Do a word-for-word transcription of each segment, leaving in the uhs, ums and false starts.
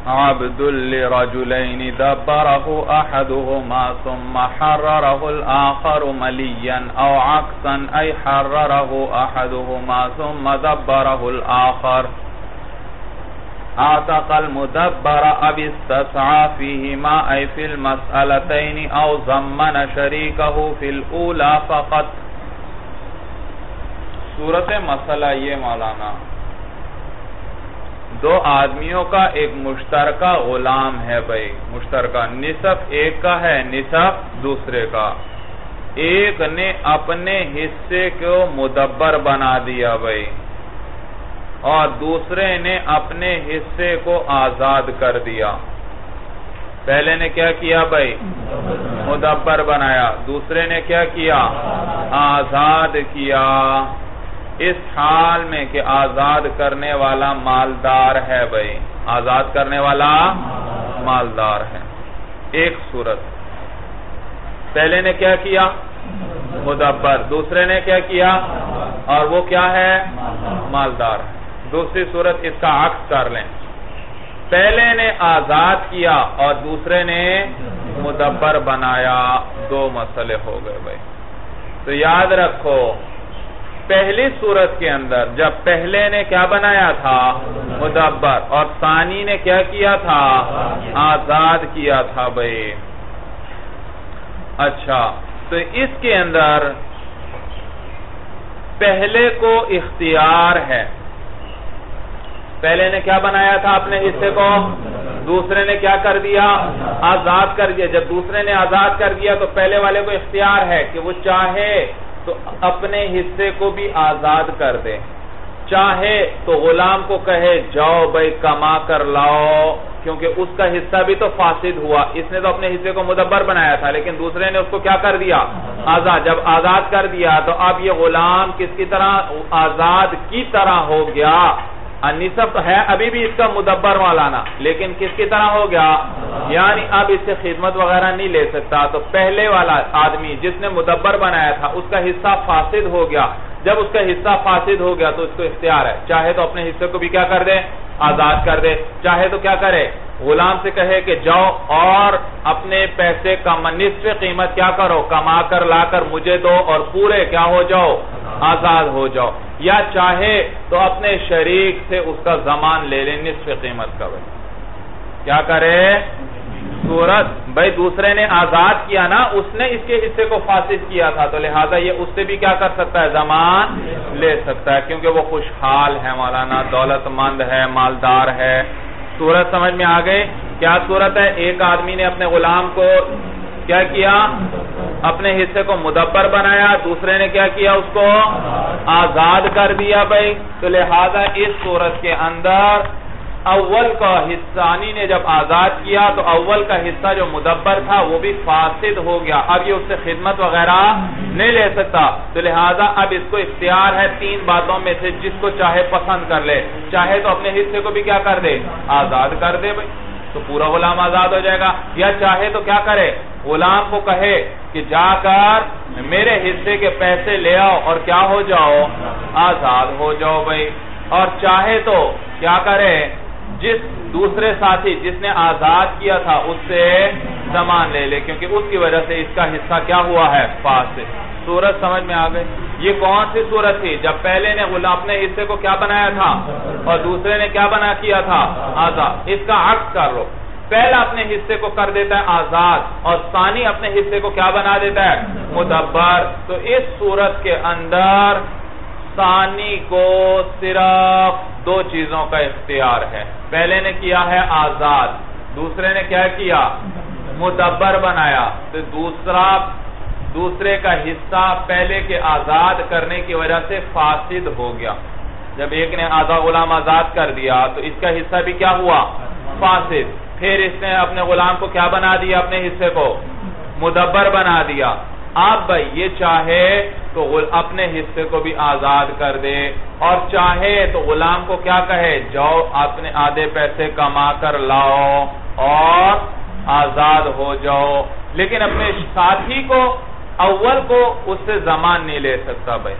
عبد لرجلين دبره أحدهما ثم حرره الآخر مليا أو عكسا أي حرره أحدهما ثم دبره الآخر اعتق المدبر اب استسعى فيهما أي في المسألتين أو ضمن شريكه في الأولى فقط. صورت مسئلہ یہ مولانا دو آدمیوں کا ایک مشترکہ غلام ہے بھائی، مشترکہ نصف ایک کا ہے، نصف دوسرے کا. ایک نے اپنے حصے کو مدبر بنا دیا بھائی اور دوسرے نے اپنے حصے کو آزاد کر دیا. پہلے نے کیا کیا بھائی؟ مدبر بنایا. دوسرے نے کیا کیا؟ آزاد کیا. اس حال میں کہ آزاد کرنے والا مالدار ہے بھائی، آزاد کرنے والا مالدار ہے. ایک صورت، پہلے نے کیا کیا؟ مدبر. دوسرے نے کیا کیا؟ اور وہ کیا ہے؟ مالدار ہے. دوسری صورت اس کا عکس کر لیں، پہلے نے آزاد کیا اور دوسرے نے مدبر بنایا. دو مسئلے ہو گئے بھائی. تو یاد رکھو پہلی صورت کے اندر جب پہلے نے کیا بنایا تھا؟ مدبر، اور ثانی نے کیا کیا تھا؟ آزاد کیا تھا بھائی. اچھا، تو اس کے اندر پہلے کو اختیار ہے. پہلے نے کیا بنایا تھا اپنے حصے کو؟ دوسرے نے کیا کر دیا؟ آزاد کر دیا. جب دوسرے نے آزاد کر دیا تو پہلے والے کو اختیار ہے کہ وہ چاہے تو اپنے حصے کو بھی آزاد کر دے، چاہے تو غلام کو کہے جاؤ بھائی کما کر لاؤ، کیونکہ اس کا حصہ بھی تو فاسد ہوا. اس نے تو اپنے حصے کو مدبر بنایا تھا لیکن دوسرے نے اس کو کیا کر دیا؟ آزاد. جب آزاد کر دیا تو اب یہ غلام کس کی طرح؟ آزاد کی طرح ہو گیا. نصف ہے ابھی بھی اس کا مدبر مولانا، لیکن کس کی طرح ہو گیا؟ یعنی اب اس سے خدمت وغیرہ نہیں لے سکتا. تو پہلے والا آدمی جس نے مدبر بنایا تھا اس کا حصہ فاسد ہو گیا. جب اس کا حصہ فاسد ہو گیا تو اس کو اختیار ہے، چاہے تو اپنے حصے کو بھی کیا کر دے؟ آزاد کر دے. چاہے تو کیا کرے؟ غلام سے کہے کہ جاؤ اور اپنے پیسے کا نصف قیمت کیا کرو؟ کما کر لا کر مجھے دو اور پورے کیا ہو جاؤ؟ آزاد ہو جاؤ. یا چاہے تو اپنے شریک سے اس کا ضمان لے لے نصف قیمت کا. بھائی کیا کرے؟ صورت بھائی دوسرے نے آزاد کیا نا، اس نے اس کے حصے کو فاسد کیا تھا تو لہذا یہ اس سے بھی کیا کر سکتا ہے؟ ضمان لے سکتا ہے، کیونکہ وہ خوشحال ہے مولانا، دولت مند ہے، مالدار ہے. صورت سمجھ میں آ گئی؟ کیا صورت ہے؟ ایک آدمی نے اپنے غلام کو کیا کیا؟ اپنے حصے کو مدبر بنایا، دوسرے نے کیا کیا؟ اس کو آزاد کر دیا بھائی. تو لہذا اس صورت کے اندر اول کا حصانی نے جب آزاد کیا تو اول کا حصہ جو مدبر تھا وہ بھی فاسد ہو گیا. اب یہ اس سے خدمت وغیرہ نہیں لے سکتا. تو لہذا اب اس کو اختیار ہے تین باتوں میں سے جس کو چاہے پسند کر لے. چاہے تو اپنے حصے کو بھی کیا کر دے؟ آزاد کر دے بھائی، تو پورا غلام آزاد ہو جائے گا. یا چاہے تو کیا کرے؟ غلام کو کہے کہ جا کر میرے حصے کے پیسے لے آؤ اور کیا ہو جاؤ؟ آزاد ہو جاؤ بھائی. اور چاہے تو کیا کرے؟ جس دوسرے ساتھی جس نے آزاد کیا تھا اس سے ضمان لے لے، کیونکہ اس کی وجہ سے اس کا حصہ کیا ہوا ہے؟ فاسد. صورت سمجھ میں آ گئی؟ یہ کون سی صورت تھی؟ جب پہلے نے غلام اپنے حصے کو کیا بنایا تھا اور دوسرے نے کیا بنا کیا تھا؟ آزاد. اس کا عکس کر لو، پہلا اپنے حصے کو کر دیتا ہے آزاد اور ثانی اپنے حصے کو کیا بنا دیتا ہے؟ مدبر. تو اس صورت کے اندر ثانی کو صرف دو چیزوں کا اختیار ہے. پہلے نے کیا ہے آزاد، دوسرے نے کیا کیا؟ مدبر بنایا. تو دوسرا دوسرے کا حصہ پہلے کے آزاد کرنے کی وجہ سے فاسد ہو گیا. جب ایک نے آزاد غلام آزاد کر دیا تو اس کا حصہ بھی کیا ہوا؟ فاسد. پھر اس نے اپنے غلام کو کیا بنا دیا؟ اپنے حصے کو مدبر بنا دیا. اب بھائی یہ چاہے تو اپنے حصے کو بھی آزاد کر دے اور چاہے تو غلام کو کیا کہے؟ جاؤ اپنے آدھے پیسے کما کر لاؤ اور آزاد ہو جاؤ. لیکن اپنے ساتھی کو اول کو اس سے ضمان نہیں لے سکتا بھائی.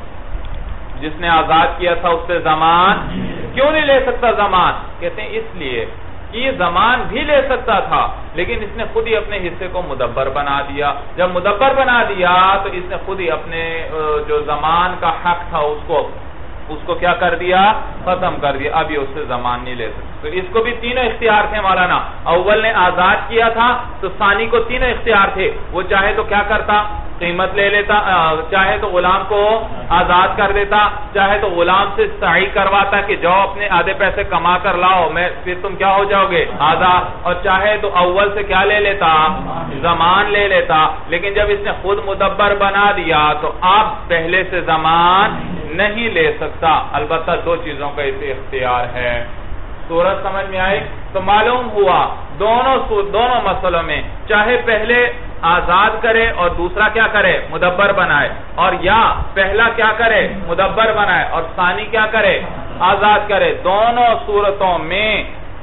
جس نے آزاد کیا تھا اس سے ضمان کیوں نہیں لے سکتا ضمان؟ کہتے ہیں اس لیے کہ یہ زمان بھی لے سکتا تھا لیکن اس نے خود ہی اپنے حصے کو مدبر بنا دیا. جب مدبر بنا دیا تو اس نے خود ہی اپنے جو زمان کا حق تھا اس کو اس کو کیا کر دیا؟ ختم کر دیا. اب یہ اس سے زمان نہیں لے سکتا. تو اس کو بھی تینوں اختیار تھے مولانا. اول نے آزاد کیا تھا تو ثانی کو تینوں اختیار تھے. وہ چاہے تو کیا کرتا؟ قیمت لے لیتا، چاہے تو غلام کو آزاد کر دیتا، چاہے تو غلام سے سعی کرواتا کہ جاؤ اپنے آدھے پیسے کما کر لاؤ، میں پھر تم کیا ہو جاؤ گے؟ آزاد. اور چاہے تو اول سے کیا لے لیتا؟ زمان لے لیتا. لیکن جب اس نے خود مدبر بنا دیا تو اب پہلے سے زمان نہیں لے سکتا. البتہ دو چیزوں کا اسے اختیار ہے. صورت سمجھ میں آئی؟ تو معلوم ہوا دونوں دونوں مسئلوں میں چاہے پہلے آزاد کرے اور دوسرا کیا کرے؟ مدبر بنائے، اور یا پہلا کیا کرے؟ مدبر بنائے اور ثانی کیا کرے؟ آزاد کرے. دونوں صورتوں میں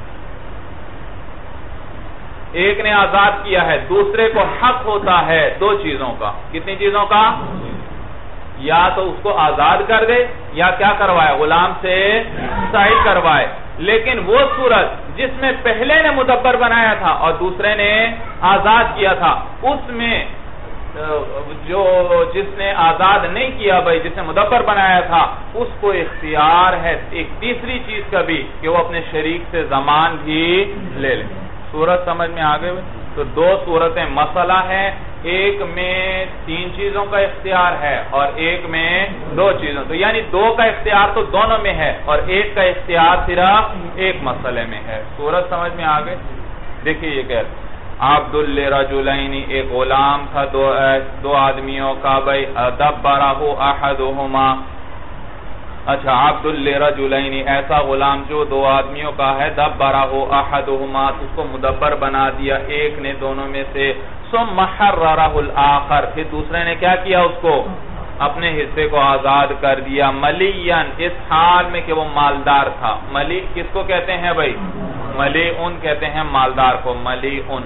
ایک نے آزاد کیا ہے، دوسرے کو حق ہوتا ہے دو چیزوں کا. کتنی چیزوں کا؟ یا تو اس کو آزاد کر دے یا کیا کروائے؟ غلام سے سعی کروائے. لیکن وہ صورت جس میں پہلے نے مدبر بنایا تھا اور دوسرے نے آزاد کیا تھا، اس میں جو جس نے آزاد نہیں کیا بھائی، جس نے مدبر بنایا تھا، اس کو اختیار ہے ایک تیسری چیز کا بھی کہ وہ اپنے شریک سے زمان بھی لے لے. صورت سمجھ میں آگے ہوئے؟ تو دو صورتیں مسئلہ ہیں. ایک میں تین چیزوں کا اختیار ہے اور ایک میں دو چیزوں. تو یعنی دو کا اختیار تو دونوں میں ہے اور ایک کا اختیار صرف ایک مسئلے میں ہے. صورت سمجھ میں آگے؟ دیکھیے یہ کہتے عبد لرجلین، ایک غلام تھا دو دو آدمیوں کا. بھائی دبرہ احدہما. اچھا عبد لرجلین، ایسا غلام جو دو آدمیوں کا ہے. دبرہ احدہما، اس کو مدبر بنا دیا ایک نے دونوں میں سے. ثم حررہ الآخر، پھر دوسرے نے کیا کیا؟ اس کو اپنے حصے کو آزاد کر دیا. ملیاً، اس حال میں کہ وہ مالدار تھا. ملی کس کو کہتے ہیں بھائی؟ ملیعن کہتے ہیں مالدار کو، ملیعن.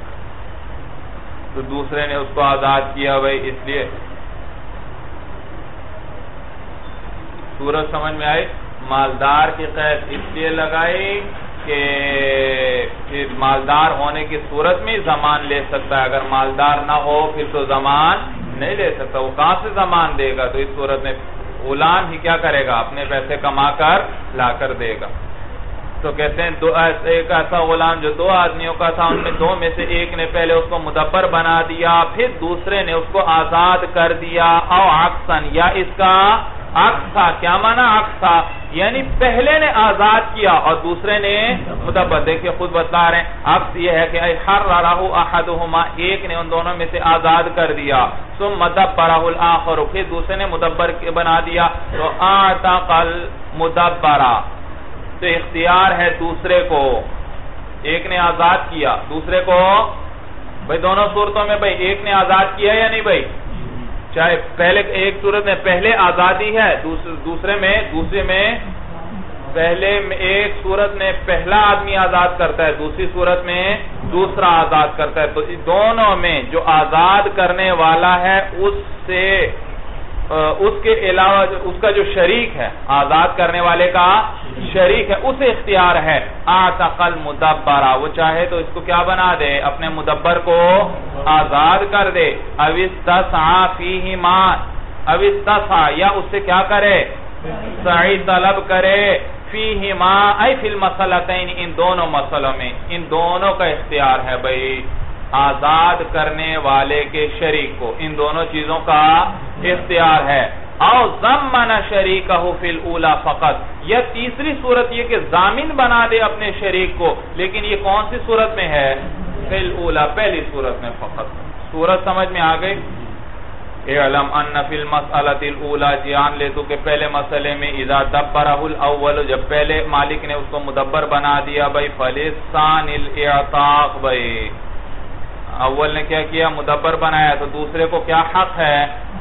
تو دوسرے نے اس کو آزاد کیا بھائی. اس لیے صورت سمجھ میں آئی؟ مالدار کی قید اس لیے لگائی کہ پھر مالدار ہونے کی صورت میں زمان لے سکتا ہے. اگر مالدار نہ ہو پھر تو زمان نہیں لے سکتا. وہ کہاں سے زمان دے گا؟ تو اس صورت میں غلام ہی کیا کرے گا؟ اپنے پیسے کما کر لا کر دے گا. تو کہتے ہیں دو ایک ایسا غلام جو دو آدمیوں کا تھا، ان میں دو میں سے ایک نے پہلے اس کو مدبر بنا دیا، پھر دوسرے نے اس کو آزاد کر دیا. او عکسن، یا اس کا عکس تھا. کیا معنی عکس تھا؟ یعنی پہلے نے آزاد کیا اور دوسرے نے مدبر. دیکھیں خود بتلا رہے ہیں. عکس یہ ہے کہ حررہ احدہما، ایک نے ان دونوں میں سے آزاد کر دیا. ثم دبرہ الآخر، پھر دوسرے نے مدبر بنا دیا. تو اعتق المدبرہ، تو اختیار ہے دوسرے کو. ایک نے آزاد کیا، دوسرے کو بھائی دونوں صورتوں میں بھائی ایک نے آزاد کیا یا نہیں بھائی؟ چاہے پہلے ایک صورت میں پہلے آزادی ہے، دوسرے میں دوسرے میں پہلے ایک صورت میں پہلا آدمی آزاد کرتا ہے، دوسری صورت میں دوسرا آزاد کرتا ہے. تو دونوں میں جو آزاد کرنے والا ہے اس سے اس کے علاوہ اس کا جو شریک ہے، آزاد کرنے والے کا شریک ہے، اسے اختیار ہے. اعتق المدبرہ، وہ چاہے تو اس کو کیا بنا دے؟ اپنے مدبر کو آزاد کر دے. او استسعى فیہما، او استسعى، یا اس سے کیا کرے؟ سعی طلب کرے. فیہما ای فی المسلتین، ان دونوں مسئلوں میں ان دونوں کا اختیار ہے بھائی، آزاد کرنے والے کے شریک کو ان دونوں چیزوں کا اختیار ہے. او ضمن شریکہ فی الاولی فقط، یا تیسری صورت یہ کہ ضامن بنا دے اپنے شریک کو. لیکن یہ کون سی صورت میں ہے؟ فی الاولی، پہلی صورت میں فقط. صورت سمجھ میں آ گئی؟ اعلم ان فی المسئلۃ الاولی، جان لے تو کہ پہلے مسئلے میں اذا دبرہ الاول، جب پہلے مالک نے اس کو مدبر بنا دیا بھائی، فلثانی الاعتاق، بھائی اول نے کیا کیا؟ مدبر بنایا. تو دوسرے کو کیا حق ہے؟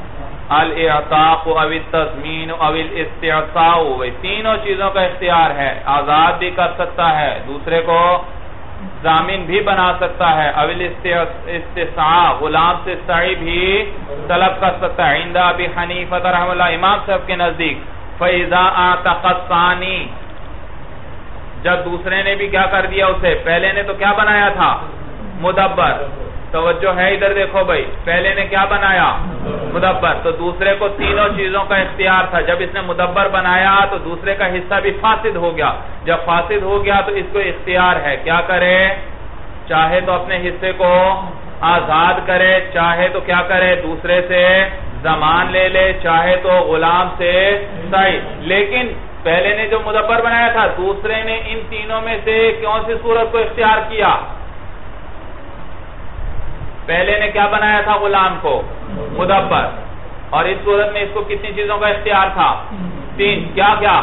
الاعتاق او التضمین او الاستعصاء، تینوں چیزوں کا اختیار ہے. آزاد بھی کر سکتا ہے، دوسرے کو ضامن بھی بنا سکتا ہے. او الاستعصاء، غلام سے سعی بھی طلب کر سکتا ہے. عند ابی حنیفہ رحمہ اللہ، امام صاحب کے نزدیک فاذا اعتق الثانی، جب دوسرے نے بھی کیا کر دیا اسے، پہلے نے تو کیا بنایا تھا مدبر، توجہ ہے ادھر دیکھو بھائی، پہلے نے کیا بنایا مدبر، تو دوسرے کو تینوں چیزوں کا اختیار تھا، جب اس نے مدبر بنایا تو دوسرے کا حصہ بھی فاسد ہو گیا، جب فاسد ہو گیا تو اس کو اختیار ہے کیا کرے، چاہے تو اپنے حصے کو آزاد کرے، چاہے تو کیا کرے دوسرے سے زمان لے لے، چاہے تو غلام سے صحیح، لیکن پہلے نے جو مدبر بنایا تھا دوسرے نے ان تینوں میں سے کون سی صورت کو اختیار کیا، پہلے نے کیا بنایا تھا غلام کو مدبر، اور اس صورت میں اس کو کتنی چیزوں کا اختیار تھا، تین، کیا کیا،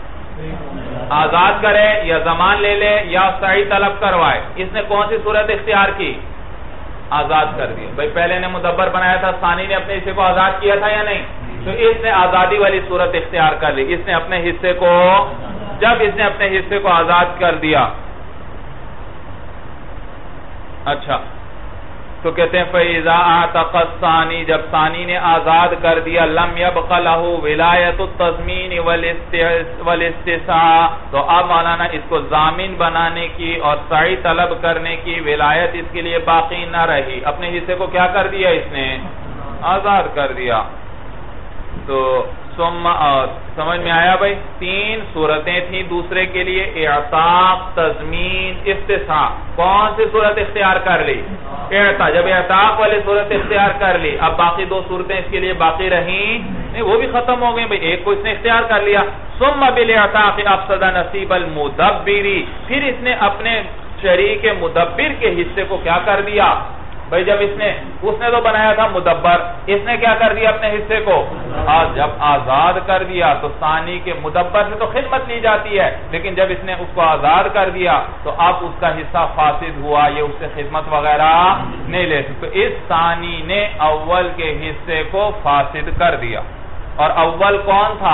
آزاد کرے یا زمان لے لے یا صحیح طلب کروائے، اس نے کون سی صورت اختیار کی، آزاد کر دی، بھئی پہلے نے مدبر بنایا تھا، ثانی نے اپنے حصے کو آزاد کیا تھا یا نہیں، تو اس نے آزادی والی صورت اختیار کر لی، اس نے اپنے حصے کو، جب اس نے اپنے حصے کو آزاد کر دیا، اچھا تو کہتے ہیں فَإِذَا أَعْتَقَ الثَّانِي، جب ثانی نے آزاد کر دیا، لَمْ يَبْقَ لَهُ وِلَایَةُ التَّضْمِینِ وَالِاسْتِسَاءِ، تو اب مولانا اس کو ضامن بنانے کی اور سعی طلب کرنے کی ولایت اس کے لیے باقی نہ رہی، اپنے حصے کو کیا کر دیا اس نے، آزاد کر دیا، تو ثم سمجھ میں آیا بھائی، تین صورتیں تھیں دوسرے کے لیے، اعتاق، تضمین، استثاء، کون سی صورت اختیار کر لی، اعتاق، جب اعتاق والی صورت اختیار کر لی، اب باقی دو صورتیں اس کے لیے باقی رہیں نہیں، وہ بھی ختم ہو گئیں بھائی، ایک کو اس نے اختیار کر لیا، ثم بالاعتاق افسد نصیب المدبری، پھر اس نے اپنے شریک مدبر کے حصے کو کیا کر دیا، بھئی جب اس نے اس نے تو بنایا تھا مدبر، اس نے کیا کر دیا اپنے حصے کو، آج جب آزاد کر دیا تو ثانی کے مدبر سے تو خدمت لی جاتی ہے، لیکن جب اس نے اس کو آزاد کر دیا تو اب اس کا حصہ فاسد ہوا، یہ اس سے خدمت وغیرہ نہیں لے سکتے، تو اس ثانی نے اول کے حصے کو فاسد کر دیا، اور اول کون تھا،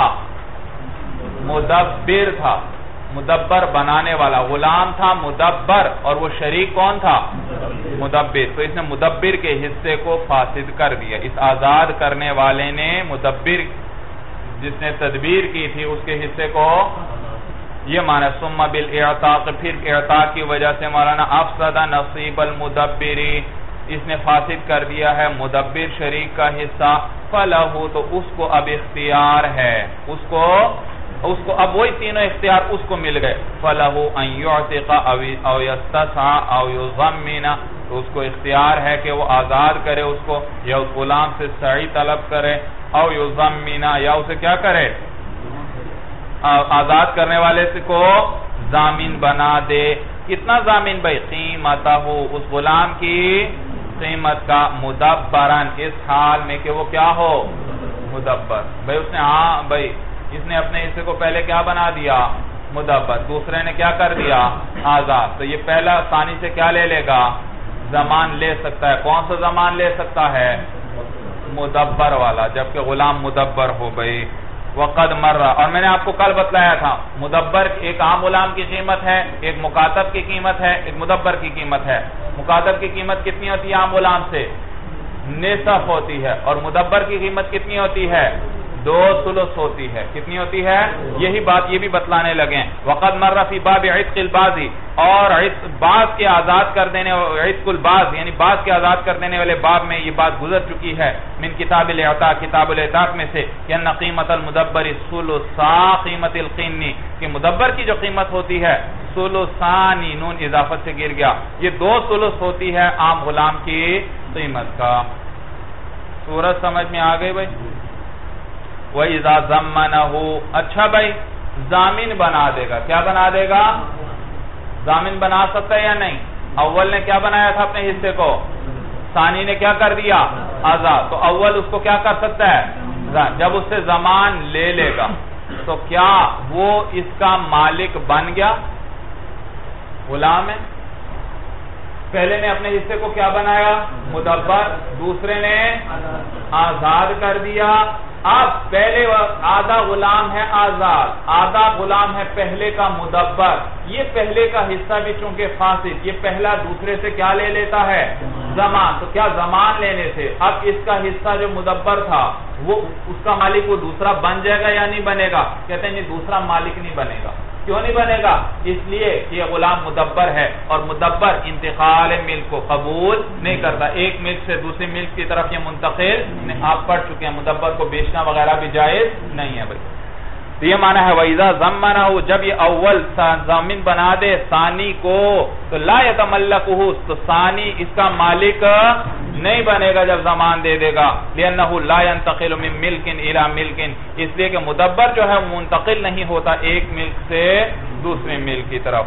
مدبر تھا، مدبر بنانے والا، غلام تھا مدبر، اور وہ شریک کون تھا، مدبر، تو اس نے مدبر کے حصے کو فاسد کر دیا، اس آزاد کرنے والے نے مدبر جس نے تدبیر کی تھی اس کے حصے کو، یہ معنی ثم بالاعتاق، پھر اعتاق کی وجہ سے مولانا افسد نصیب المدبری، اس نے فاسد کر دیا ہے مدبر شریک کا حصہ، فلہو، تو اس کو اب اختیار ہے، اس کو اس کو اب وہی تینوں اختیار اس کو مل گئے، فَلَهُ أَن يُعْتِقَ أَوْ يَسْتَسْعَ أَوْ يُضَمِّنَ، تو اس کو اختیار ہے کہ وہ آزاد کرے اس کو، یا اس غلام سے سعی طلب کرے، أَوْ يُضَمِّنَ، یا اسے کیا کرے، آزاد کرنے والے سے کو ضامن بنا دے، کتنا ضامن بھائی، قیمتہ، اس غلام کی قیمت کا، مدبرن، اس حال میں کہ وہ کیا ہو، مدبر، بھائی اس نے ہاں بھائی اس نے اپنے حصے کو پہلے کیا بنا دیا، مدبر، دوسرے نے کیا کر دیا، آزاد، تو یہ پہلا ثانی سے کیا لے لے گا، زمان لے سکتا ہے، کون سا زمان لے سکتا ہے، مدبر والا، جبکہ غلام مدبر ہو گئی، وقد مرہ، اور میں نے آپ کو کل بتلایا تھا، مدبر ایک عام غلام کی قیمت ہے، ایک مکاتب کی قیمت ہے، ایک مدبر کی قیمت ہے، مکاتب کی قیمت کتنی ہوتی ہے عام غلام سے، نصف ہوتی ہے، اور مدبر کی قیمت کتنی ہوتی ہے، دو ثلث ہوتی ہے، کتنی ہوتی ہے، یہی بات یہ بھی بتلانے لگے، وقد مر فی باب عتق الباز، اور باز کے آزاد کر دینے، عتق الباز یعنی باز کے آزاد کر دینے والے باب میں یہ بات گزر چکی ہے، من کتاب الاعتاق، کتاب الاعتاق میں سے، کہ ان قیمت المدبر ثلثا قیمت القنی، کہ مدبر کی جو قیمت ہوتی ہے ثلثانی، نون اضافت سے گر گیا، یہ دو ثلث ہوتی ہے عام غلام کی قیمت کا، سورج سمجھ میں آ گئی بھائی، وَإِذَا ضَمَّنَهُ، اچھا بھائی ضامن بنا دے گا، کیا بنا دے گا، ضامن بنا سکتا ہے یا نہیں، اول نے کیا بنایا تھا اپنے حصے کو، ثانی نے کیا کر دیا، آزاد، تو اول اس کو کیا کر سکتا ہے، جب اس سے زمان لے لے گا تو کیا وہ اس کا مالک بن گیا، غلام ہے، پہلے نے اپنے حصے کو کیا بنایا، مدبر، دوسرے نے آزاد کر دیا، اب پہلے آدھا غلام ہے آزاد، آدھا غلام ہے پہلے کا مدبر، یہ پہلے کا حصہ بھی چونکہ فاسد، یہ پہلا دوسرے سے کیا لے لیتا ہے، زمان، تو کیا زمان لینے سے اب اس کا حصہ جو مدبر تھا وہ اس کا مالک وہ دوسرا بن جائے گا یا نہیں بنے گا، کہتے ہیں یہ دوسرا مالک نہیں بنے گا، کیوں نہیں بنے گا؟ اس لیے کہ یہ غلام مدبر ہے اور مدبر انتقال ملک کو قبول نہیں کرتا، ایک ملک سے دوسری ملک کی طرف یہ منتقل، آپ پڑھ چکے ہیں مدبر کو بیچنا وغیرہ بھی جائز نہیں ہے بھائی۔ تو یہ معنی ہے وَإِذَا ضَمَّنَهُ، جب یہ اول ضامن بنا دے ثانی کو تو لا يَتَمَلَّكُهُ، تو ثانی اس کا مالک نہیں بنے گا جب ضمان دے دے گا، لِأَنَّهُ لَا يَنْتَقِلُ مِن مِلْكٍ إِلَى مِلْكٍ، اس لیے کہ مدبر جو ہے منتقل نہیں ہوتا ایک ملک سے دوسرے ملک کی طرف۔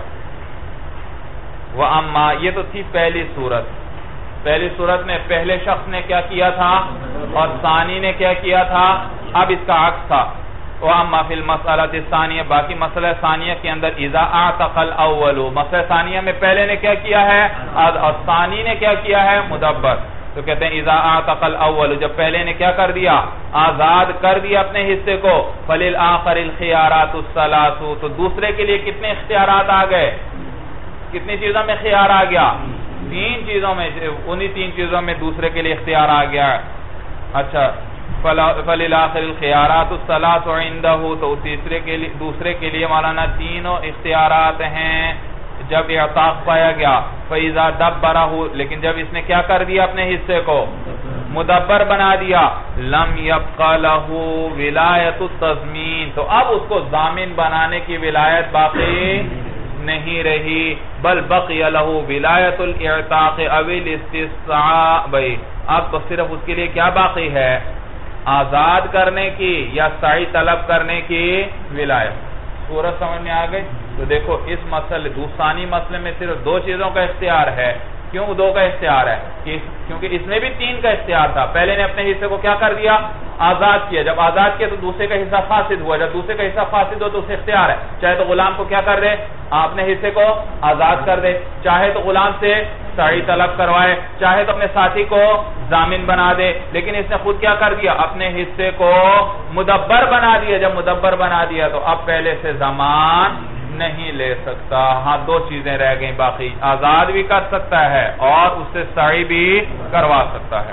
وَأَمَّا، یہ تو تھی پہلی صورت، پہلی صورت میں پہلے شخص نے کیا کیا تھا اور ثانی نے کیا کیا تھا، اب اس کا عکس تھا۔ وَأَمَّا فِي الْمَسْأَلَةِ الثَّانِيَةِ، باقی مسئلہ ثانیہ کے اندر اِذَا أَعْتَقَ الْأَوَّلُ، مسئلہ ثانیہ میں پہلے نے کیا کیا ہے اور ثانی نے کیا کیا ہے مدبر، تو کہتے ہیں اِذَا أَعْتَقَ الْأَوَّلُ، جب پہلے نے کیا کر دیا آزاد کر دیا اپنے حصے کو، فَلِلْآخَرِ الْخِيَارَاتُ الثَّلَاثُ، تو دوسرے کے لیے کتنے اختیارات آ گئے، کتنی چیزوں میں خیار آ گیا، تین چیزوں میں، انہی تین چیزوں میں دوسرے کے لیے اختیار آ گیا۔ اچھا، فَلِلْآخِرِ الْخِيَارَاتُ الثَّلَاثُ عِنْدَهُ، تو تیسرے کے لیے دوسرے کے لیے مولانا تینوں اختیارات ہیں جب اعتاق پایا گیا۔ فَإِذَا دَبَّرَهُ، لیکن جب اس نے کیا کر دیا اپنے حصے کو مدبر بنا دیا، لَمْ يَبْقَ لَهُ وِلَایَةُ التَّضْمِین، تو اب اس کو ضامن بنانے کی ولایت باقی نہیں رہی، بل بقی لہ ولایت الاعتاق او الاستسعاء، بھئی اب تو صرف اس کے لیے کیا باقی ہے، آزاد کرنے کی یا سعی طلب کرنے کی ولایت۔ سورج سمجھ میں آگئی؟ تو دیکھو اس مسئلے دوسانی مسئلے میں صرف دو چیزوں کا اختیار ہے، کیوں دو کا اختیار ہے؟ کیونکہ اس میں بھی تین کا اختیار تھا، پہلے نے اپنے حصے کو کیا کر دیا آزاد کیا، جب آزاد کیا تو دوسرے کا حصہ فاسد ہوا، جب دوسرے کا حصہ فاسد ہو تو اسے اختیار ہے، چاہے تو غلام کو کیا کر دے اپنے حصے کو آزاد کر دے، چاہے تو غلام سے سعی طلب کروائے، چاہے تو اپنے ساتھی کو ضامن بنا دے، لیکن اس نے خود کیا کر دیا اپنے حصے کو مدبر بنا دیا، جب مدبر بنا دیا تو اب پہلے سے ضمان نہیں لے سکتا۔ ہاں دو چیزیں رہ گئیں باقی، آزاد بھی کر سکتا ہے اور اس سے سعی بھی کروا سکتا ہے۔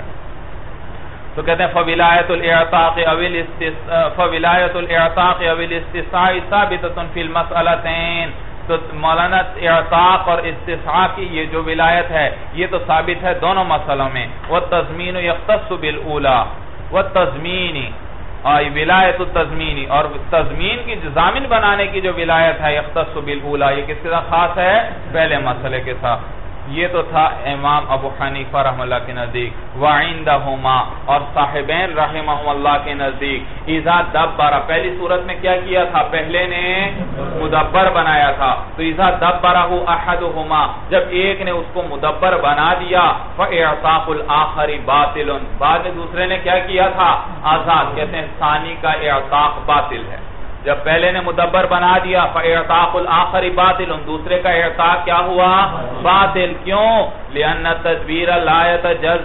تو کہتے ہیں فَوِلَایَةُ الْإِعْتَاقِ أَوِ الْإِسْتِسْعَاءِ فَوِلَایَةُ الْإِعْتَاقِ أَوِ الْإِسْتِسْعَاءِ ثَابِتَةٌ فِي الْمَسْأَلَتَيْنِ، تو مولانا اعتاق اور استسعاء کی یہ جو ولایت ہے یہ تو ثابت ہے دونوں مسئلوں میں۔ وَالتَّضْمِينُ يَخْتَصُّ بِالْأُولَى، وَالتَّضْمِينِ اور ولایت التضمینی، اور تضمین کی ضامن بنانے کی جو ولایت ہے یختص بالأولی، یہ کس کے ساتھ خاص ہے پہلے مسئلے کے ساتھ۔ یہ تو تھا امام ابو حنیفہ رحمہ اللہ کے نزدیک، وعندہما اور صاحبین رحمہ اللہ کے نزدیک، اذا دبر، پہلی صورت میں کیا کیا تھا پہلے نے مدبر بنایا تھا، تو اذا دبرہ احدہما، جب ایک نے اس کو مدبر بنا دیا، فاعتاق الاخر باطل، بعد میں دوسرے نے کیا کیا تھا آزاد، کہتے ہیں ثانی کا اعتاق باطل ہے، جب پہلے نے مدبر بنا دیا فاعتاق الاخر باطل، دوسرے کا اعتاق کیا ہوا باطل، کیوں؟ لأن التدبیر لا يتجز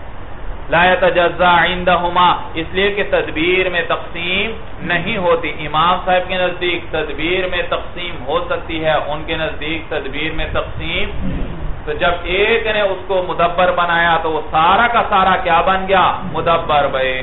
لا يتجزا عندهما، اس لیے کہ تدبیر میں تقسیم نہیں ہوتی، امام صاحب کے نزدیک تدبیر میں تقسیم ہو سکتی ہے، ان کے نزدیک تدبیر میں تقسیم، تو جب ایک نے اس کو مدبر بنایا تو وہ سارا کا سارا کیا بن گیا مدبر، بھائی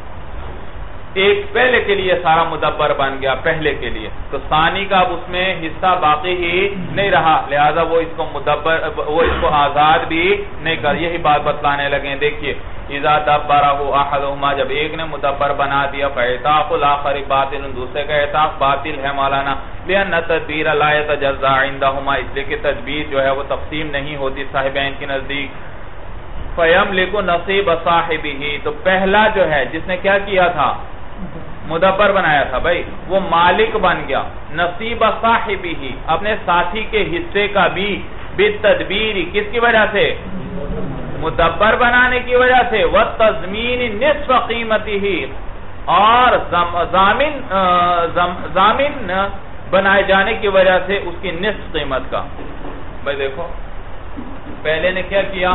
ایک پہلے کے لیے سارا مدبر بن گیا پہلے کے لیے، تو ثانی کا اب اس میں حصہ باقی ہی نہیں رہا، لہذا وہ اس کو مدبر وہ اس کو آزاد بھی نہیں کر، یہی بات بتلانے لگے۔ دیکھیے اذا دبرہ احدہما، جب ایک نے مدبر بنا دیا، فاعتاق الاخر باطل، دوسرے کا اعتاق باطل ہے مولانا، لأن التدبیر لا يتجزا عندہما، اس لیے کہ تدبیر جو ہے وہ تقسیم نہیں ہوتی صاحبین کے نزدیک۔ فَيَمْلِكُ نَصِيبَ صَاحِبِهِ، تو پہلا جو ہے جس نے کیا کیا تھا مدبر بنایا تھا بھائی، وہ مالک بن گیا، نصیب صاحبہ، اپنے ساتھی کے حصے کا بھی، بالتدبیر، کس کی وجہ سے مدبر بنانے کی وجہ سے، والتضمین نصف قیمتہ، اور ضامن ضامن بنائے جانے کی وجہ سے اس کی نصف قیمت کا۔ بھائی دیکھو پہلے نے کیا کیا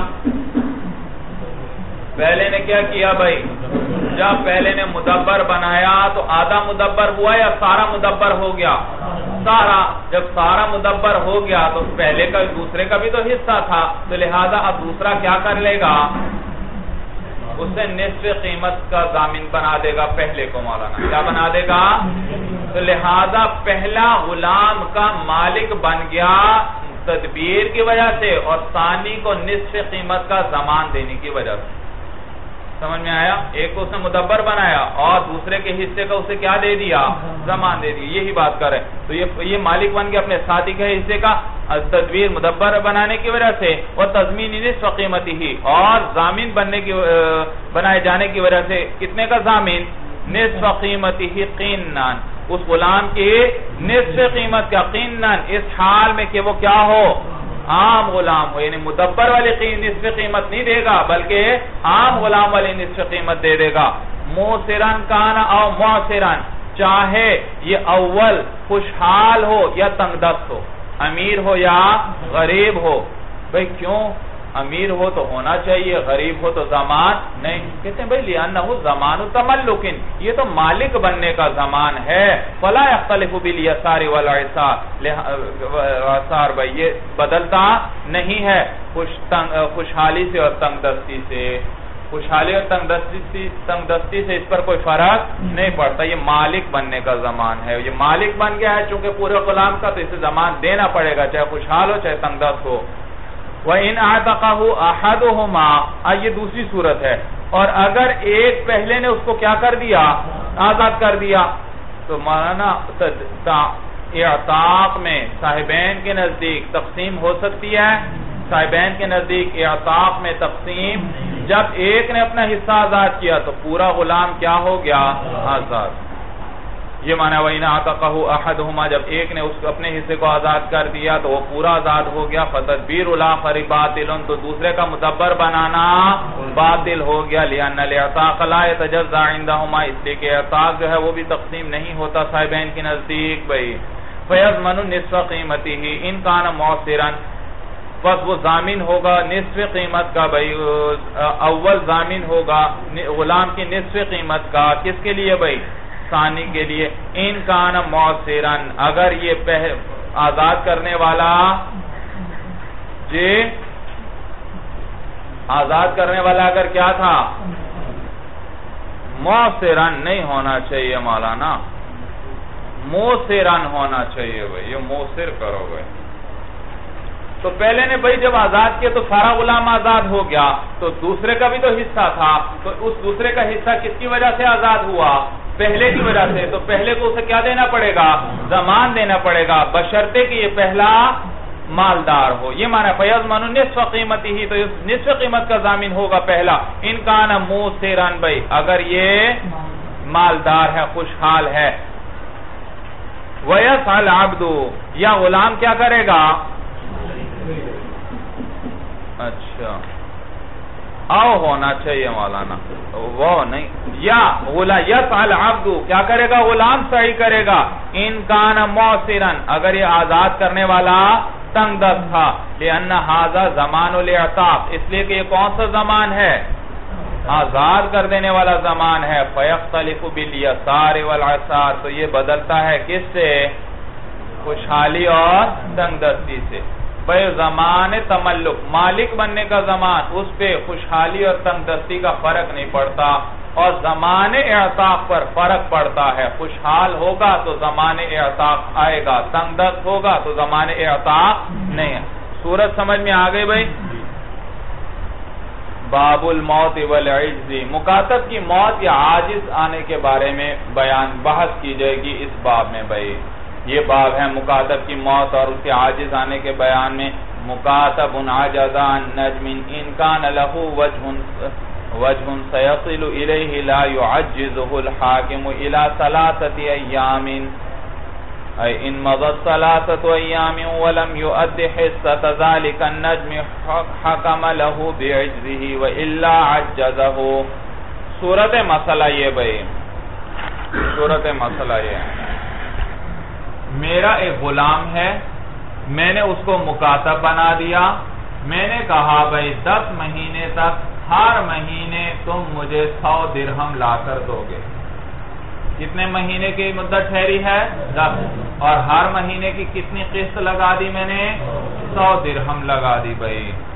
پہلے نے کیا کیا بھائی، جب پہلے نے مدبر بنایا تو آدھا مدبر ہوا یا سارا مدبر ہو گیا سارا، جب سارا مدبر ہو گیا تو پہلے کا دوسرے کا بھی تو حصہ تھا، تو لہذا اب دوسرا کیا کر لے گا اسے نصف قیمت کا ضامن بنا دے گا پہلے کو مولانا. کیا بنا دے گا؟ تو لہذا پہلا غلام کا مالک بن گیا تدبیر کی وجہ سے اور ثانی کو نصف قیمت کا ضمان دینے کی وجہ سے. سمجھ میں آیا؟ ایک کو اس نے مدبر بنایا اور دوسرے کے حصے کا اسے کیا دے دیا؟ ضمان دے دیا. یہی بات کر رہے ہیں. تو یہ مالک بن گیا اپنے ساتھی کے حصے کا تدبیر مدبر بنانے کی وجہ سے اور تضمین نصف قیمت ہی اور ضامن بننے کی بنائے جانے کی وجہ سے کتنے کا ضامن؟ نصف قیمت ہی قینان، اس غلام کی نصف قیمت کا قینان، اس حال میں کہ وہ کیا ہو؟ عام غلام ہو. یعنی مدبر والی نصف قیمت نہیں دے گا بلکہ عام غلام والی نصف قیمت دے دے گا. موسرن کانا او معسرن، چاہے یہ اول خوشحال ہو یا تنگ دست ہو، امیر ہو یا غریب ہو. بھئی کیوں؟ امیر ہو تو ہونا چاہیے، غریب ہو تو ضمان نہیں. کہتے ہیں بھئی لِأَنَّهُ زَمَانُ تَمَلُّكٍ، یہ تو مالک بننے کا زمان ہے. فَلَا يَخْتَلِفُ بِالْيَسَارِ وَالْعِسَارِ، بھئی یہ بدلتا نہیں ہے خوشحالی سے اور تنگ دستی سے. خوشحالی اور تنگ دستی تنگ دستی سے اس پر کوئی فرق نہیں پڑتا. یہ مالک بننے کا زمان ہے. یہ مالک بن گیا ہے چونکہ پورے غلام کا، تو اسے زمان دینا پڑے گا چاہے خوشحال ہو چاہے تنگ دست ہو. وَإِنْ أَعْتَقَهُ أَحَدُهُمَا، یہ دوسری صورت ہے. اور اگر ایک پہلے نے اس کو کیا کر دیا؟ آزاد کر دیا. تو مولانا اعتاق میں صاحبین کے نزدیک تقسیم ہو سکتی ہے. صاحبین کے نزدیک اعتاق میں تقسیم، جب ایک نے اپنا حصہ آزاد کیا تو پورا غلام کیا ہو گیا؟ آزاد. یہ معنی وَإِنْ أَعْتَقَهُ أَحَدُهُمَا، جب ایک نے اس اپنے حصے کو آزاد کر دیا تو وہ پورا آزاد ہو گیا. فَتَدْبِيرُ الْآخَرِ بَاطِلٌ، تو دوسرے کا مدبر بنانا باطل ہو گیا. لِأَنَّ الْإِعْتَاقَ لَا يَتَجَزَّى عِنْدَهُمَا، اس لیے کہ اعتاق جو ہے وہ بھی تقسیم نہیں ہوتا صاحبین کے نزدیک. بھئی فَيَضْمَنُ نِصْفَ قِيمَتِهِ إِنْ كَانَ مُعْسِرًا، بس وہ ضامن ہوگا نصف قیمت کا. بھئی اول ضامن ہوگا غلام کی نصف قیمت کا. کس کے لیے بھئی؟ ثانی کے لیے. ان کان معسرن، اگر یہ آزاد کرنے والا جی آزاد کرنے والا اگر کیا تھا؟ معسرن نہیں ہونا چاہیے مولانا، موسرن ہونا چاہیے. بھئی یہ موسر کرو گے. تو پہلے نے بھئی جب آزاد کیا تو سارا غلام آزاد ہو گیا، تو دوسرے کا بھی تو حصہ تھا. تو اس دوسرے کا حصہ کس کی وجہ سے آزاد ہوا؟ پہلے کی وجہ سے. تو پہلے کو اسے کیا دینا پڑے گا؟ ضمان دینا پڑے گا، بشرطے کہ یہ پہلا مالدار ہو. یہ معنی فَيَضْمَنُ نِصْفَ قِيمَتِهِ، تو نصف قیمت کا ضامن ہوگا پہلا. ان کان موسرن، بھئی اگر یہ مالدار ہے، خوشحال ہے. وَيَسْعَى الْعَبْدُ، یا غلام کیا کرے گا؟ اچھا او ہونا چاہیے مولانا، وہ نہیں. یا غلام یسعى العبد، کیا کرے گا؟ غلام سعی کرے گا. ان کان معسرن، اگر یہ آزاد کرنے والا تنگ دست تھا. لأن هذا زمان الاعتاق، اس لیے کہ یہ کون سا زمان ہے؟ آزاد کر دینے والا زمان ہے. فَيَخْتَلِفُ بِالْيَسَارِ وَالْعِسَارِ، تو یہ بدلتا ہے کس سے؟ خوشحالی اور تنگ دستی سے. بھئی زمان تملک، مالک بننے کا زمان، اس پہ خوشحالی اور تنگ دستی کا فرق نہیں پڑتا. اور زمان اعتاق پر فرق پڑتا ہے. خوشحال ہوگا تو زمان اعتاق آئے گا، تنگ دست ہوگا تو زمان اعتاق نہیں ہے. صورت سمجھ میں آ گئی بھئی؟ باب الموت والعجز، مکاتب کی موت یا عاجز آنے کے بارے میں بیان بحث کی جائے گی اس باب میں. بھئی یہ باب ہے مکاتب کی موت اور اس کے عاجز آنے کے بیان میں. مکاتب عجز عن نجم ان کان له وجه وجه سيصل الیہ لا يعجزه الحاکم الى ثلاثة ایام، ای ان مضت ثلاثة ایام ولم يؤد حصة ذلك النجم حکم له بعجزه والا عجزه. صورت مسئلہ یہ بھئی، صورت مسئلہ یہ میرا ایک غلام ہے، میں نے اس کو مکاتب بنا دیا. میں نے کہا بھئی دس مہینے تک ہر مہینے تم مجھے سو درہم لا کر دو گے. کتنے مہینے کی مدت ٹھہری ہے؟ دس. اور ہر مہینے کی کتنی قسط لگا دی میں نے؟ سو درہم لگا دی. بھئی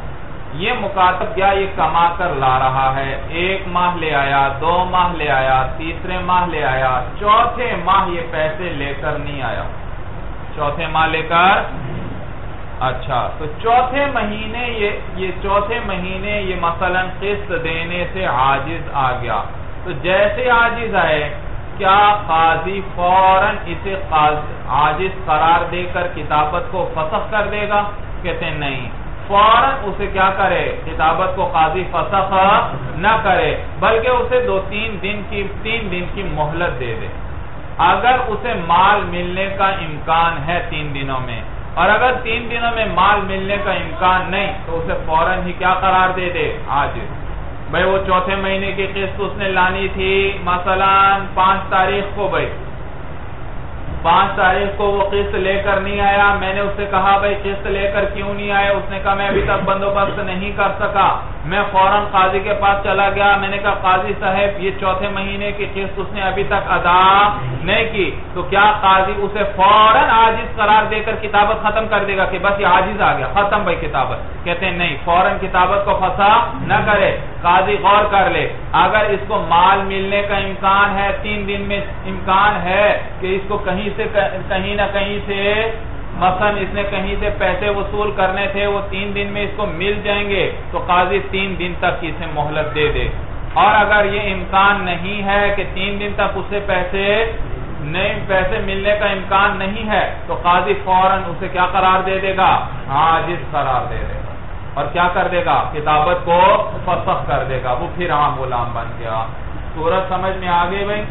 یہ مکاتب گیا یہ کما کر لا رہا ہے، ایک ماہ لے آیا، دو ماہ لے آیا، تیسرے ماہ لے آیا، چوتھے ماہ یہ پیسے لے کر نہیں آیا، چوتھے ماہ لے کر، اچھا تو چوتھے مہینے یہ یہ چوتھے مہینے یہ مثلا قسط دینے سے عاجز آ گیا، تو جیسے عاجز آئے کیا قاضی فوراً اسے عاجز قرار دے کر کتابت کو فسخ کر دے گا؟ کہتے ہیں نہیں، فوراً اسے کیا کرے، کتابت کو قاضی فسخ نہ کرے، بلکہ اسے دو تین دن کی تین دن کی مہلت دے دے۔ اگر اسے مال ملنے کا امکان ہے تین دنوں میں، اور اگر تین دنوں میں مال ملنے کا امکان نہیں تو اسے فوراً ہی کیا قرار دے دے، عاجز۔ بھئی وہ چوتھے مہینے کی قسط اس نے لانی تھی مثلا پانچ تاریخ کو، بھئی پانچ تاریخ کو وہ قسط لے کر نہیں آیا، میں نے اس سے کہا بھئی قسط لے کر کیوں نہیں آئے؟ اس نے کہا میں ابھی تک بندوبست نہیں کر سکا، میں فوراً قاضی کے پاس چلا گیا، میں نے کہا قاضی صاحب یہ چوتھے مہینے کی قسط اس نے ابھی تک ادا نہیں کی، تو کیا قاضی اسے فوراً عاجز قرار دے کر کتابت ختم کر دے گا کہ بس یہ عاجز آ گیا ختم بھئی کتابت؟ کہتے ہیں نہیں، فوراً کتابت کو فسخ نہ کرے، قاضی غور کر لے، اگر اس کو مال ملنے کا امکان ہے، تین دن میں امکان ہے کہ اس کو کہیں سے کہیں نہ کہیں سے مثلا اس نے کہیں سے پیسے وصول کرنے تھے، وہ تین دن میں اس کو مل جائیں گے، تو قاضی تین دن تک اسے مہلت دے دے۔ اور اگر یہ امکان نہیں ہے کہ تین دن تک اسے پیسے نہیں پیسے ملنے کا امکان نہیں ہے، تو قاضی فوراً اسے کیا قرار دے دے گا، عاجز قرار دے دے گا، اور کیا کر دے گا، کتابت کو فسخ کر دے گا، وہ پھر عام غلام بن گیا۔ صورت سمجھ میں آگے بھئی؟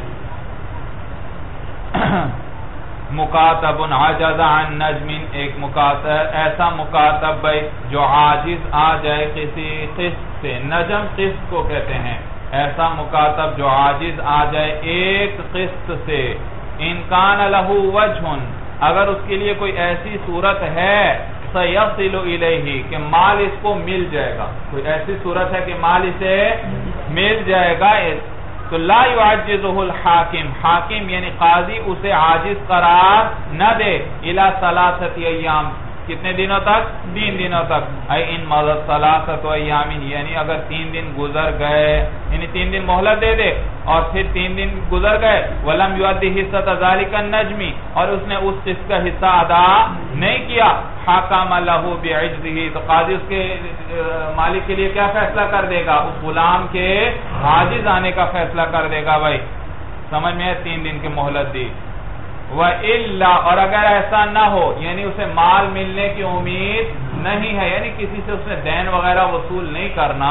مکاتب عجز عن نجم، ایک مکاتب ایسا مکاتب بھئی جو عاجز آ جائے کسی قسط سے، نجم قسط کو کہتے ہیں، ایسا مکاتب جو عاجز آ جائے ایک قسط سے، ان کان لہ وجہ، اگر اس کے لیے کوئی ایسی صورت ہے، سیصل الیہ کہ مال اس کو مل جائے گا، کوئی ایسی صورت ہے کہ مال اسے مل جائے گا، تو لا يعجزه الحاکم، حاکم یعنی قاضی اسے عاجز قرار نہ دے، الی ثلاثۃ ایام، کتنے دنوں تک؟ تین دنوں تک، اے ان مضت ثلاثۃ ایام، یعنی اگر تین دن گزر گئے، یعنی تین دن مہلت دے دے اور پھر تین دن گزر گئے، ولم یؤدی حصۃ ذلک النجم، اور اس نے اس قسط کا حصہ ادا نہیں کیا، حکم لہ بعجزہ، تو قاضی اس کے مالک کے لیے کیا فیصلہ کر دے گا، اس غلام کے عاجز آنے کا فیصلہ کر دے گا۔ بھائی سمجھ میں تین دن کی مہلت دی۔ وَإِلَّا، اور اگر ایسا نہ ہو، یعنی اسے مال ملنے کی امید نہیں ہے، یعنی کسی سے اس نے دین وغیرہ وصول نہیں کرنا،